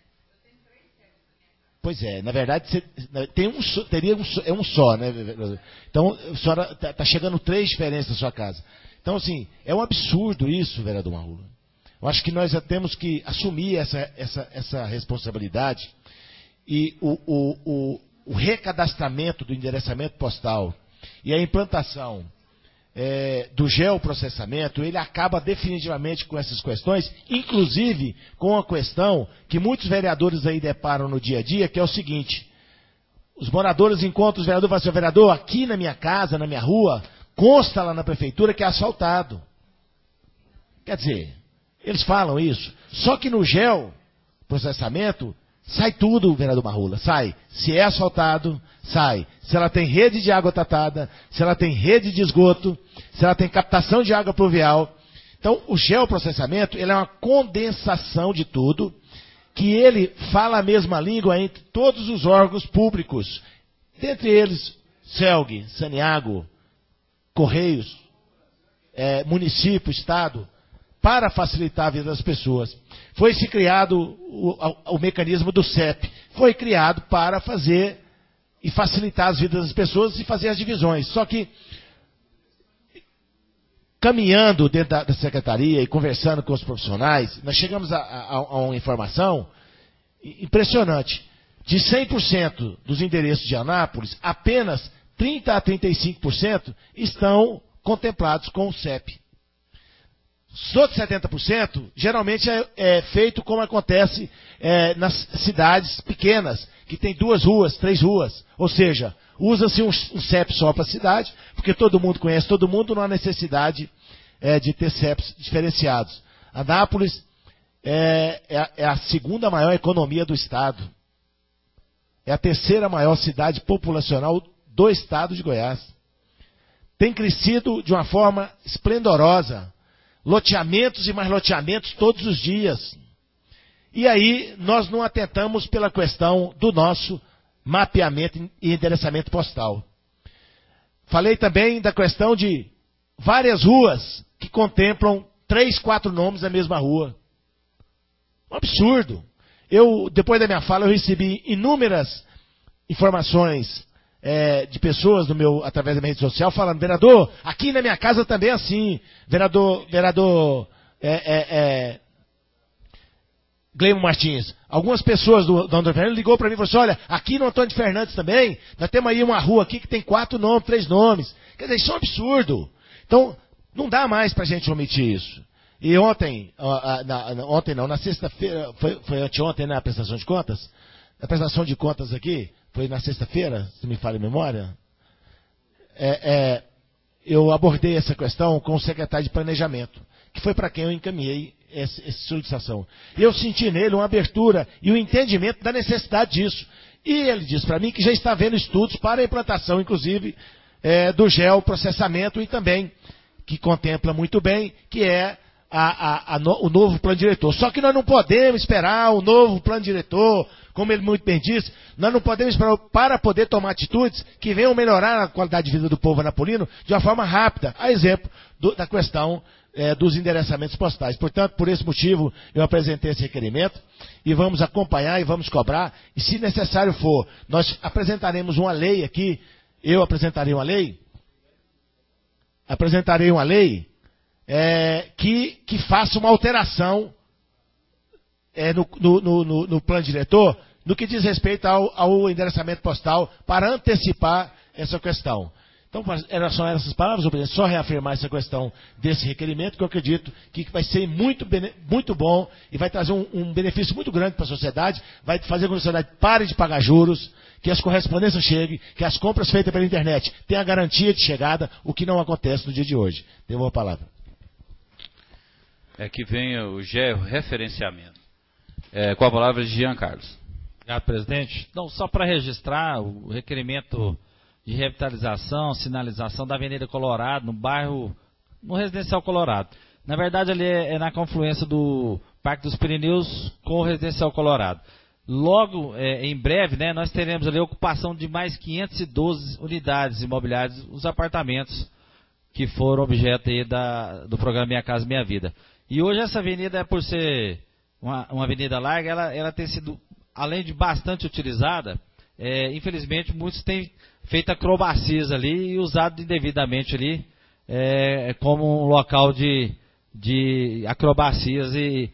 S10: pois é, na verdade, é um só, né? Então, a senhora está chegando 3 diferentes na sua casa. Então, assim, é um absurdo isso, vereador Marrula. Eu acho que nós já temos que assumir essa responsabilidade e o recadastramento do endereçamento postal e a implantação do geoprocessamento, ele acaba definitivamente com essas questões, inclusive com a questão que muitos vereadores aí deparam no dia a dia, que é o seguinte: os moradores encontram os vereadores e falam assim: vereador, aqui na minha casa, na minha rua, consta lá na prefeitura que é asfaltado. Quer dizer, eles falam isso, só que no geoprocessamento sai tudo, vereador Marrula, sai. Se é asfaltado, sai. Se ela tem rede de água tratada, se ela tem rede de esgoto, se ela tem captação de água pluvial. Então, o geoprocessamento, ele é uma condensação de tudo, que ele fala a mesma língua entre todos os órgãos públicos, dentre eles, CELG, Saneago, Correios, município, estado, para facilitar a vida das pessoas. Foi-se criado o mecanismo do CEP. Foi criado para fazer e facilitar as vidas das pessoas e fazer as divisões. Só que, caminhando dentro da secretaria e conversando com os profissionais, nós chegamos a uma informação impressionante. De 100% dos endereços de Anápolis, apenas 30% a 35% estão contemplados com o CEP. Os outros 70%, geralmente é feito como acontece nas cidades pequenas, que tem 2 ruas, 3 ruas. Ou seja, usa-se um CEP só para a cidade, porque todo mundo conhece todo mundo, não há necessidade de ter CEPs diferenciados. Anápolis é a 2ª maior economia do estado. É a 3ª maior cidade populacional do estado de Goiás. Tem crescido de uma forma esplendorosa. Loteamentos e mais loteamentos todos os dias. E aí nós não atentamos pela questão do nosso mapeamento e endereçamento postal. Falei também da questão de várias ruas que contemplam 3, 4 nomes da mesma rua. Um absurdo. Depois da minha fala, eu recebi inúmeras informações de pessoas através da minha rede social falando: vereador, aqui na minha casa também é assim. Vereador Gleimo Martins. Algumas pessoas do Antônio Fernandes ligou para mim e falou assim: olha, aqui no Antônio Fernandes também, nós temos aí uma rua aqui que tem 4 nomes, 3 nomes. Quer dizer, isso é um absurdo. Então, não dá mais para a gente omitir isso. E ontem na sexta-feira, foi anteontem, na prestação de contas? A prestação de contas aqui, foi na sexta-feira, se me falha a memória, eu abordei essa questão com o secretário de Planejamento, que foi para quem eu encaminhei essa solicitação. E eu senti nele uma abertura e um entendimento da necessidade disso. E ele disse para mim que já está vendo estudos para a implantação, inclusive, do geoprocessamento e também, que contempla muito bem, que é o novo plano diretor. Só que nós não podemos esperar o novo plano diretor, como ele muito bem disse, nós não podemos esperar para poder tomar atitudes que venham melhorar a qualidade de vida do povo anapolino de uma forma rápida, a exemplo da questão dos endereçamentos postais. Portanto, por esse motivo, eu apresentei esse requerimento e vamos acompanhar e vamos cobrar, e se necessário for, nós apresentaremos uma lei aqui, eu apresentarei uma lei que faça uma alteração no plano diretor, no que diz respeito ao endereçamento postal, para antecipar essa questão. Então, são essas palavras, presidente, só reafirmar essa questão desse requerimento, que eu acredito que vai ser muito bom e vai trazer um benefício muito grande para a sociedade, vai fazer com que a sociedade pare de pagar juros, que as correspondências cheguem, que as compras feitas pela internet tenham a garantia de chegada, o que não acontece no dia de hoje. Devolvo a palavra.
S1: Que venha o referenciamento. Com a palavra de Jean Carlos.
S14: Obrigado, presidente. Então, só para registrar o requerimento de revitalização, sinalização da Avenida Colorado, no Residencial Colorado. Na verdade, ali é na confluência do Parque dos Pirineus com o Residencial Colorado. Logo, em breve, né, nós teremos ali a ocupação de mais 512 unidades imobiliárias, os apartamentos que foram objeto aí do programa Minha Casa Minha Vida. E hoje essa avenida, por ser uma avenida larga, ela tem sido, além de bastante utilizada, infelizmente muitos têm feito acrobacias ali e usado indevidamente ali como um local de acrobacias e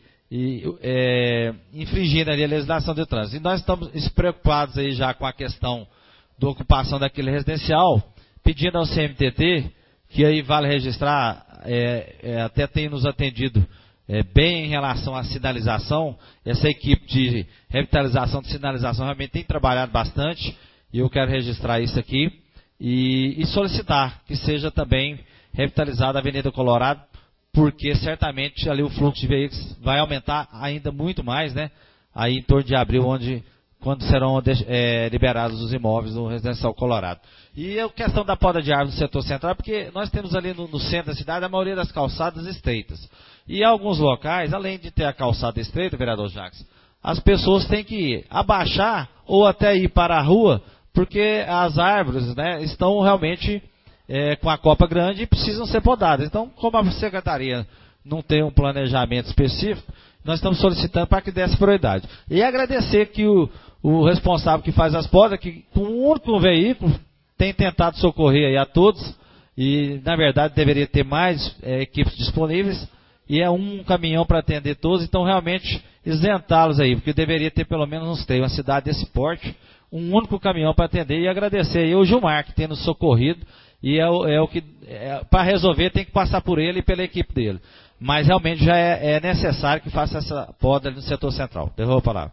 S14: infringindo ali a legislação de trânsito. E nós estamos preocupados aí já com a questão da ocupação daquele residencial, pedindo ao CMTT, que aí vale registrar, até tem nos atendido bem em relação à sinalização. Essa equipe de revitalização de sinalização realmente tem trabalhado bastante, e eu quero registrar isso aqui e solicitar que seja também revitalizada a Avenida Colorado, porque certamente ali o fluxo de veículos vai aumentar ainda muito mais, né? Aí em torno de abril, quando serão liberados os imóveis no Residencial Colorado. E a questão da poda de árvore no setor central, porque nós temos ali no centro da cidade a maioria das calçadas estreitas. E em alguns locais, além de ter a calçada estreita, vereador Jacques, as pessoas têm que abaixar ou até ir para a rua, porque as árvores, né, estão realmente com a copa grande e precisam ser podadas. Então, como a secretaria não tem um planejamento específico, nós estamos solicitando para que desse prioridade. E agradecer que o responsável que faz as podas, que com um único veículo tem tentado socorrer aí a todos, e na verdade deveria ter mais equipes disponíveis, e é um caminhão para atender todos, então realmente isentá-los aí, porque deveria ter pelo menos uns 3, uma cidade desse porte, um único caminhão para atender, e agradecer aí o Gilmar, que tem nos socorrido, e o que para resolver tem que passar por ele e pela equipe dele. Mas realmente já é necessário que faça essa poda ali no setor central. Devolvo a palavra.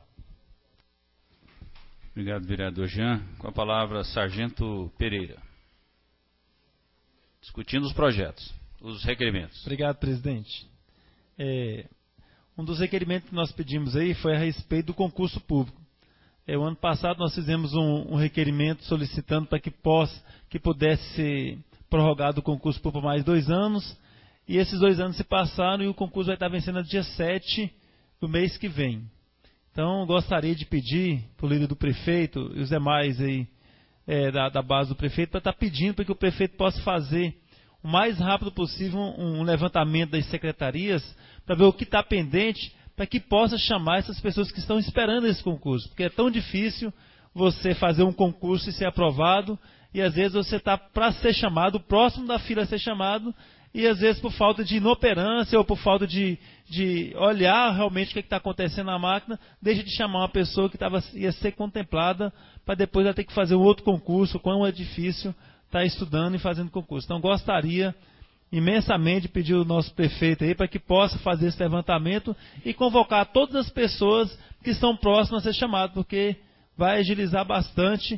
S1: Obrigado, vereador Jean. Com a palavra, Sargento Pereira. Discutindo os projetos, os requerimentos.
S20: Obrigado, presidente. Um dos requerimentos que nós pedimos aí foi a respeito do concurso público. O ano passado nós fizemos um requerimento solicitando para que pudesse ser prorrogado o concurso por mais 2 anos, e esses 2 anos se passaram e o concurso vai estar vencendo no dia 7 do mês que vem. Então, eu gostaria de pedir para o líder do prefeito e os demais aí, da base do prefeito, para estar pedindo para que o prefeito possa fazer o mais rápido possível um levantamento das secretarias para ver o que está pendente, para que possa chamar essas pessoas que estão esperando esse concurso. Porque é tão difícil você fazer um concurso e ser aprovado, e às vezes você está para ser chamado, próximo da fila a ser chamado, e às vezes por falta de inoperância ou por falta de olhar realmente o que está acontecendo na máquina, deixa de chamar uma pessoa que ia ser contemplada para depois ela ter que fazer um outro concurso, quão é difícil estar estudando e fazendo concurso. Então gostaria imensamente de pedir ao nosso prefeito aí para que possa fazer esse levantamento e convocar todas as pessoas que estão próximas a ser chamadas, porque vai agilizar bastante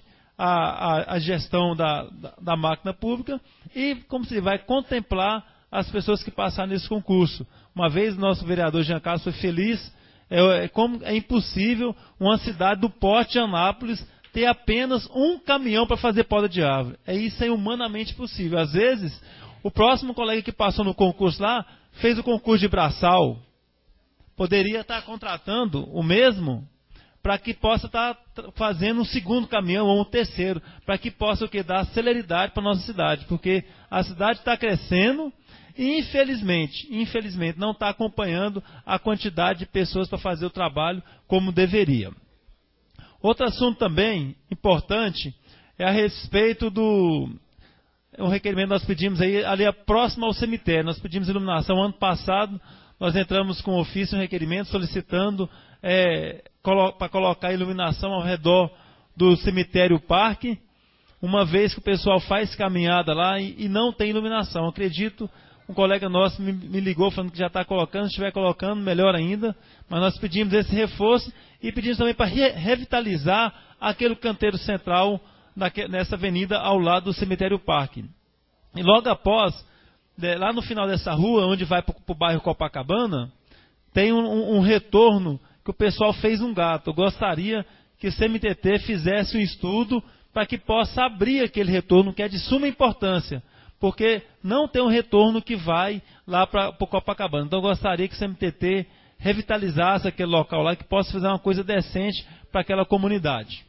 S20: a gestão da máquina pública e como se vai contemplar as pessoas que passaram nesse concurso. Uma vez o nosso vereador Jean Carlos foi feliz, como é impossível uma cidade do porte de Anápolis ter apenas um caminhão para fazer poda de árvore. Isso é humanamente possível. Às vezes, o próximo colega que passou no concurso lá fez o concurso de braçal, poderia estar contratando o mesmo para que possa estar fazendo um segundo caminhão ou um terceiro, para que possa dar celeridade para a nossa cidade, porque a cidade está crescendo e infelizmente não está acompanhando a quantidade de pessoas para fazer o trabalho como deveria. Outro assunto também importante é a respeito um requerimento que nós pedimos aí, ali próximo ao cemitério. Nós pedimos iluminação ano passado, nós entramos com ofício, um requerimento solicitando para colocar iluminação ao redor do cemitério Parque, uma vez que o pessoal faz caminhada lá e não tem iluminação. Acredito, um colega nosso me ligou falando que já está colocando, se estiver colocando, melhor ainda, mas nós pedimos esse reforço e pedimos também para revitalizar aquele canteiro central nessa avenida ao lado do cemitério Parque. E logo após, lá no final dessa rua, onde vai para o bairro Copacabana, tem um retorno que o pessoal fez um gato. Eu gostaria que o CMTT fizesse um estudo para que possa abrir aquele retorno, que é de suma importância, porque não tem um retorno que vai lá para o Copacabana. Então eu gostaria que o CMTT revitalizasse aquele local lá, que possa fazer uma coisa decente para aquela comunidade.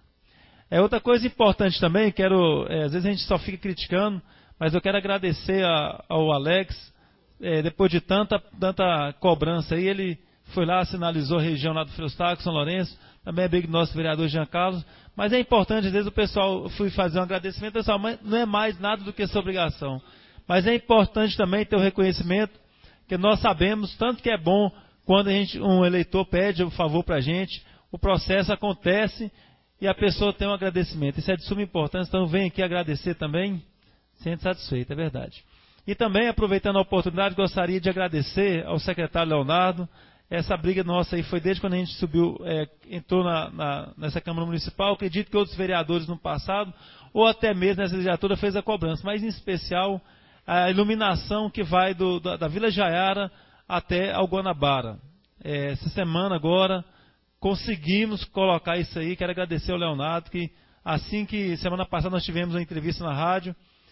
S20: Outra coisa importante também, às vezes a gente só fica criticando, mas eu quero agradecer ao Alex, depois de tanta cobrança aí, ele foi lá, sinalizou a região lá do Freustaco, São Lourenço, também é bem do nosso vereador Jean Carlos, mas é importante, às vezes o pessoal fui fazer um agradecimento, pessoal, mas não é mais nada do que essa obrigação. Mas é importante também ter o reconhecimento, que nós sabemos, tanto que é bom quando um eleitor pede um favor para a gente, o processo acontece e a pessoa tem um agradecimento. Isso é de suma importância, então eu venho aqui agradecer também, sendo satisfeito, é verdade. E também, aproveitando a oportunidade, gostaria de agradecer ao secretário Leonardo. Essa briga nossa aí foi desde quando a gente entrou nessa Câmara Municipal. Acredito que outros vereadores no passado, ou até mesmo nessa legislatura, fez a cobrança. Mas, em especial, a iluminação que vai da Vila Jaiara até ao Guanabara. Essa semana agora, conseguimos colocar isso aí. Quero agradecer ao Leonardo, que semana passada nós tivemos uma entrevista na rádio,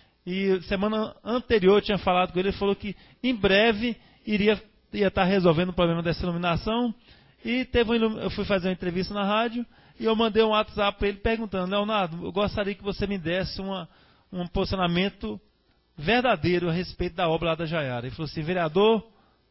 S20: e semana anterior eu tinha falado com ele, ele falou que em breve ia estar resolvendo o problema dessa iluminação, e eu fui fazer uma entrevista na rádio, e eu mandei um WhatsApp para ele perguntando: Leonardo, eu gostaria que você me desse um posicionamento verdadeiro a respeito da obra lá da Jaiara. Ele falou assim: vereador,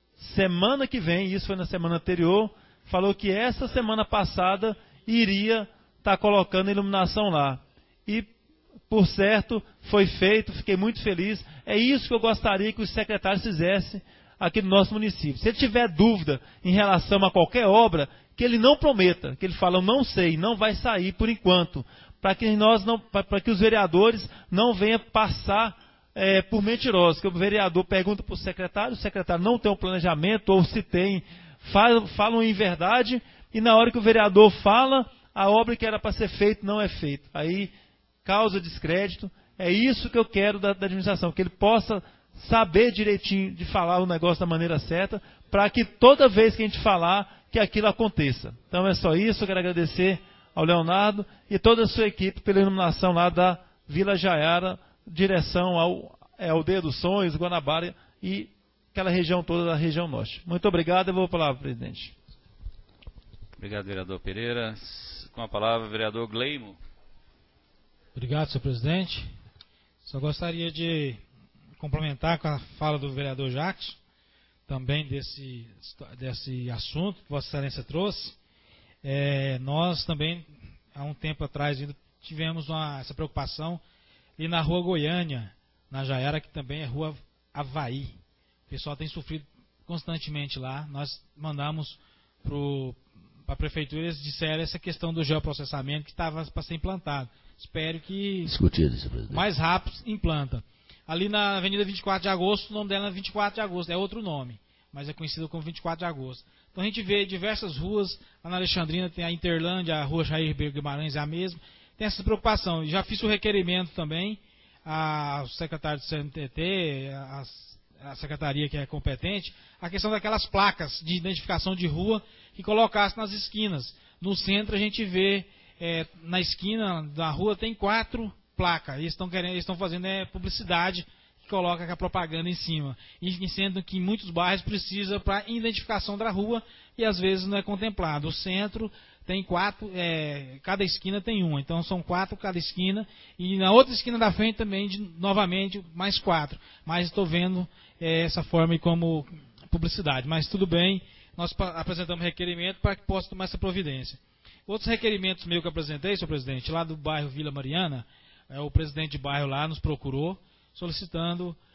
S20: semana que vem, isso foi na semana anterior, falou que essa semana passada iria estar colocando iluminação lá. E, por certo, foi feito, fiquei muito feliz. É isso que eu gostaria que os secretários fizessem aqui no nosso município. Se ele tiver dúvida em relação a qualquer obra, que ele não prometa, que ele fala: eu não sei, não vai sair por enquanto, para que os vereadores não venham passar por mentirosos, que o vereador pergunta para o secretário não tem um planejamento, ou se tem, falam em verdade, e na hora que o vereador fala, a obra que era para ser feita não é feita. Aí causa descrédito. É isso que eu quero da administração, que ele possa saber direitinho de falar o negócio da maneira certa, para que toda vez que a gente falar, que aquilo aconteça. Então é só isso, eu quero agradecer ao Leonardo e toda a sua equipe pela iluminação lá da Vila Jaiara, direção ao Aldeia dos Sonhos, Guanabara e aquela região toda da região norte. Muito obrigado, eu vou para a palavra, presidente.
S1: Obrigado, vereador Pereira. Com a palavra, vereador Gleimo.
S2: Obrigado, senhor presidente. Só gostaria de complementar com a fala do vereador Jacques, também desse assunto que Vossa Excelência trouxe. Nós também, há um tempo atrás, tivemos essa preocupação e na Rua Goiânia, na Jaiara, que também é Rua Havaí. O pessoal tem sofrido constantemente lá. Nós mandamos para a prefeitura, eles disseram essa questão do geoprocessamento que estava para ser implantado. Espero que mais rápido implanta. Ali na Avenida 24 de Agosto, o nome dela é 24 de Agosto, é outro nome, mas é conhecido como 24 de Agosto. Então a gente vê diversas ruas, lá na Alexandrina tem a Interlândia, a Rua Jair Ribeiro Guimarães é a mesma. Tem essa preocupação. Já fiz o requerimento também ao secretário do CMTT, a secretaria que é competente, a questão daquelas placas de identificação de rua que colocasse nas esquinas. No centro a gente vê, na esquina da rua tem 4 placas. Eles estão fazendo publicidade que coloca a propaganda em cima. E sendo que em muitos bairros precisa para identificação da rua e às vezes não é contemplado. O centro tem 4, cada esquina tem uma. Então são 4 cada esquina. E na outra esquina da frente também, novamente, mais 4. Mas estou vendo essa forma como publicidade. Mas tudo bem, nós apresentamos requerimento para que possa tomar essa providência. Outros requerimentos meus que eu apresentei, senhor presidente, lá do bairro Vila Mariana, o presidente de bairro lá nos procurou, solicitando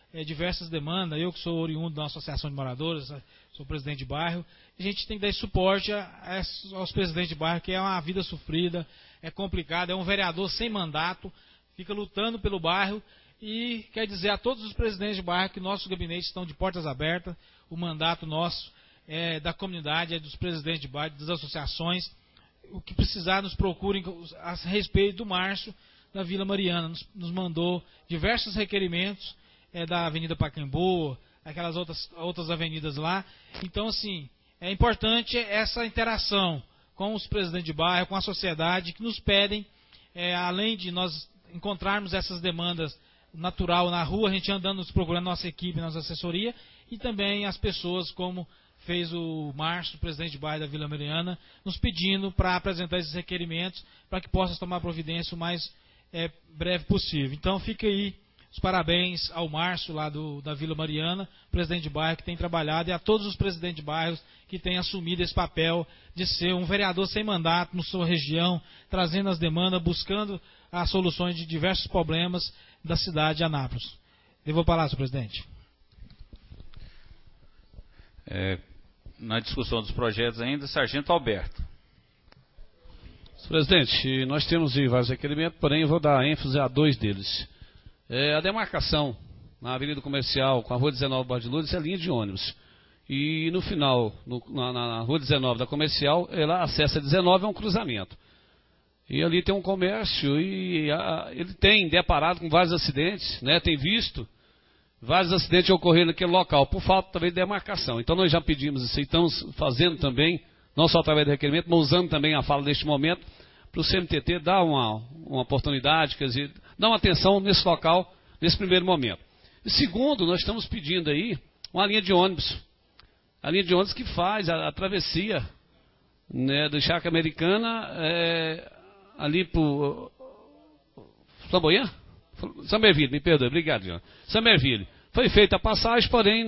S2: diversas demandas. Eu que sou oriundo da associação de moradores, sou presidente de bairro, a gente tem que dar esse suporte aos presidentes de bairro, que é uma vida sofrida, é complicado, é um vereador sem mandato, fica lutando pelo bairro, e quer dizer a todos os presidentes de bairro que nossos gabinetes estão de portas abertas, o mandato nosso é da comunidade, é dos presidentes de bairro, das associações, o que precisar nos procurem a respeito do Márcio da Vila Mariana, nos mandou diversos requerimentos da Avenida Pacaembu, aquelas outras avenidas lá. Então, assim, é importante essa interação com os presidentes de bairro, com a sociedade, que nos pedem, além de nós encontrarmos essas demandas natural na rua, a gente andando, nos procurando nossa equipe, nossa assessoria, e também as pessoas, como fez o Márcio, presidente de bairro da Vila Mariana, nos pedindo para apresentar esses requerimentos, para que possa tomar providência o mais breve possível. Então, fica aí os parabéns ao Márcio, lá da Vila Mariana, presidente de bairro, que tem trabalhado, e a todos os presidentes de bairros que têm assumido esse papel de ser um vereador sem mandato na sua região, trazendo as demandas, buscando as soluções de diversos problemas da cidade de Anápolis. Devo a palavra, senhor presidente.
S1: Na discussão dos projetos ainda, Sargento Alberto.
S17: Senhor presidente, nós temos vários requerimentos, porém eu vou dar ênfase a 2 deles. A demarcação na Avenida Comercial com a Rua 19 Borda de Lourdes é linha de ônibus. E no final, na Rua 19 da Comercial, ela acessa 19, é um cruzamento. E ali tem um comércio e ele tem deparado com vários acidentes, né? Tem visto vários acidentes ocorrendo naquele local, por falta também de demarcação. Então nós já pedimos isso e estamos fazendo também, não só através do requerimento, mas usando também a fala deste momento, para o CMTT dar uma oportunidade, quer dizer, dar uma atenção nesse local, nesse primeiro momento. E segundo, nós estamos pedindo aí uma linha de ônibus. A linha de ônibus que faz a travessia, né, do Chácara Americana ali para o Flamboyant? Samberville, me perdoe, obrigado, João. Samberville. Foi feita a passagem, porém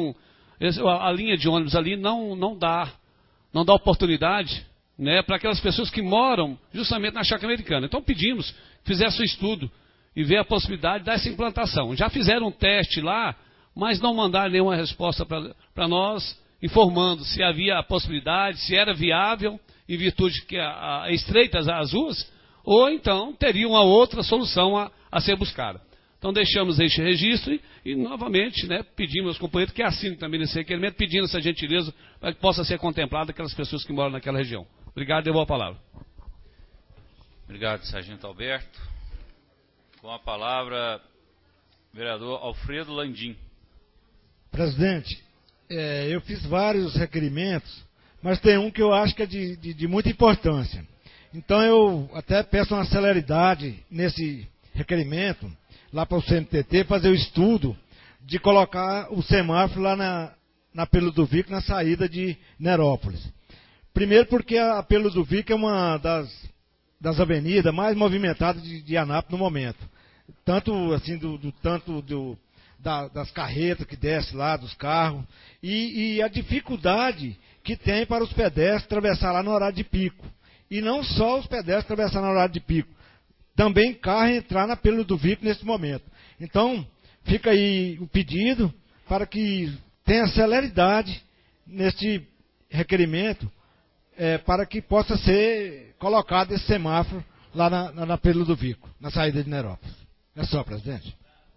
S17: a linha de ônibus ali não dá oportunidade, né, para aquelas pessoas que moram justamente na Chácara Americana. Então pedimos que fizesse o estudo e ver a possibilidade dessa implantação. Já fizeram um teste lá, mas não mandaram nenhuma resposta para nós, informando se havia a possibilidade, se era viável, em virtude que estreitas as ruas, ou então teria uma outra solução a ser buscada. Então deixamos este registro e novamente, né, pedimos aos companheiros que assinem também nesse requerimento, pedindo essa gentileza para que possa ser contemplada aquelas pessoas que moram naquela região. Obrigado, devolvo a palavra.
S1: Obrigado, Sargento Alberto. Com a palavra, vereador Alfredo Landim.
S18: Presidente, eu fiz vários requerimentos, mas tem um que eu acho que é de muita importância. Então eu até peço uma celeridade nesse requerimento, lá para o CMTT, fazer o estudo de colocar o semáforo lá na Pelo do Vico, na saída de Nerópolis. Primeiro porque a Pelo do Vico é uma das avenidas mais movimentadas de Anápolis no momento. Tanto assim, das carretas que descem lá, dos carros, e a dificuldade que tem para os pedestres atravessar lá no horário de pico. E não só os pedestres atravessar no horário de pico, também carro entrar na Pelo do Vico nesse momento. Então, fica aí o pedido para que tenha celeridade neste requerimento, para que possa ser colocado esse semáforo lá na Pelo do Vico, na saída de Nerópolis. É só, presidente.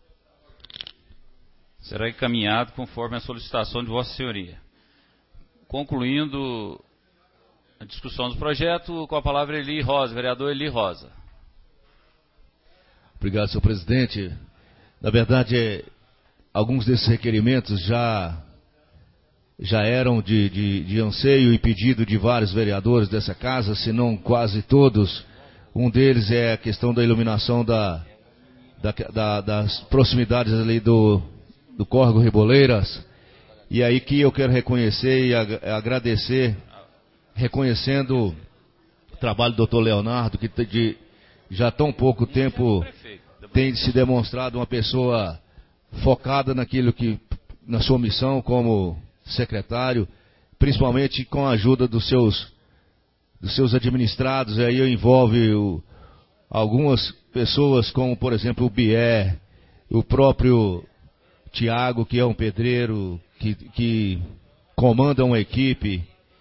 S1: Será encaminhado conforme a solicitação de Vossa Senhoria. Concluindo a discussão do projeto, com a palavra Eli Rosa, vereador Eli Rosa.
S11: Obrigado, senhor presidente. Na verdade, alguns desses requerimentos já eram de anseio e pedido de vários vereadores dessa casa, se não quase todos. Um deles é a questão da iluminação das proximidades ali do Córrego Reboleiras. E aí que eu quero reconhecer e agradecer, reconhecendo o trabalho do doutor Leonardo, que já há tão pouco tempo tem se demonstrado uma pessoa focada na sua missão como secretário, principalmente com a ajuda dos seus administrados. E aí envolve algumas pessoas, como por exemplo o Bier, o próprio Tiago, que é um pedreiro, que comanda uma equipe.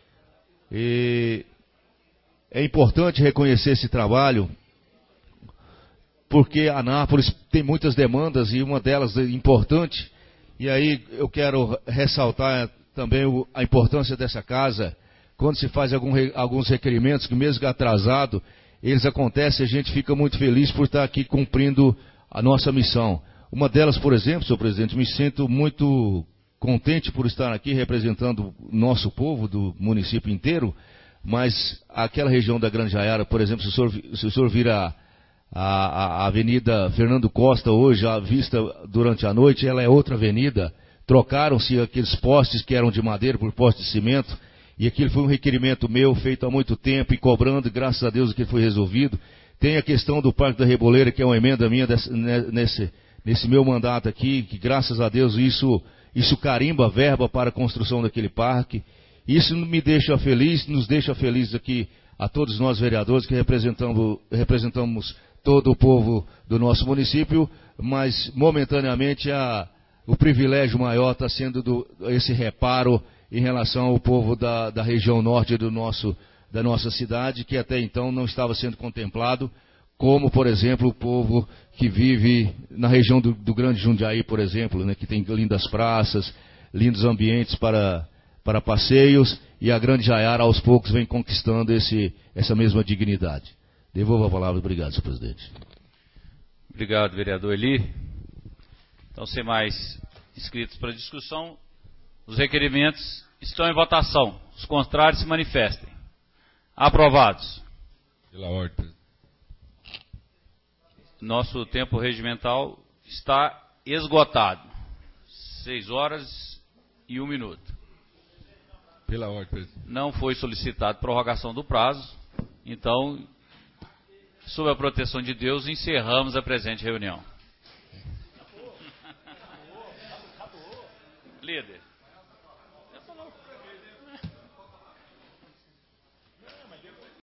S11: E é importante reconhecer esse trabalho, porque Anápolis tem muitas demandas e uma delas é importante. E aí eu quero ressaltar também a importância dessa casa. Quando se faz alguns requerimentos, que mesmo que atrasado, eles acontecem, a gente fica muito feliz por estar aqui cumprindo a nossa missão. Uma delas, por exemplo, senhor presidente, me sinto muito contente por estar aqui representando o nosso povo, do município inteiro, mas aquela região da Grande Jaiara, por exemplo, se o senhor vir a Avenida Fernando Costa hoje, à vista durante a noite, ela é outra avenida. Trocaram-se aqueles postes que eram de madeira por postes de cimento, e aquilo foi um requerimento meu, feito há muito tempo, e cobrando, e graças a Deus que foi resolvido. Tem a questão do Parque da Reboleira, que é uma emenda minha nesse meu mandato aqui, que graças a Deus isso carimba a verba para a construção daquele parque. Isso me deixa feliz, nos deixa felizes aqui a todos nós vereadores que representamos todo o povo do nosso município, mas momentaneamente o privilégio maior está sendo esse reparo em relação ao povo da região norte da nossa cidade, que até então não estava sendo contemplado, como, por exemplo, o povo que vive na região do Grande Jundiaí, por exemplo, né, que tem lindas praças, lindos ambientes para passeios, e a Grande Jaiara, aos poucos, vem conquistando essa mesma dignidade. Devolvo a palavra. Obrigado, senhor presidente.
S1: Obrigado, vereador Eli. Então, sem mais inscritos para discussão, os requerimentos estão em votação. Os contrários se manifestem. Aprovados.
S13: Pela ordem, presidente.
S1: Nosso tempo regimental está esgotado. 6 horas e 1 minuto.
S13: Pela ordem, presidente.
S1: Não foi solicitado prorrogação do prazo. Então, sob a proteção de Deus, encerramos a presente reunião.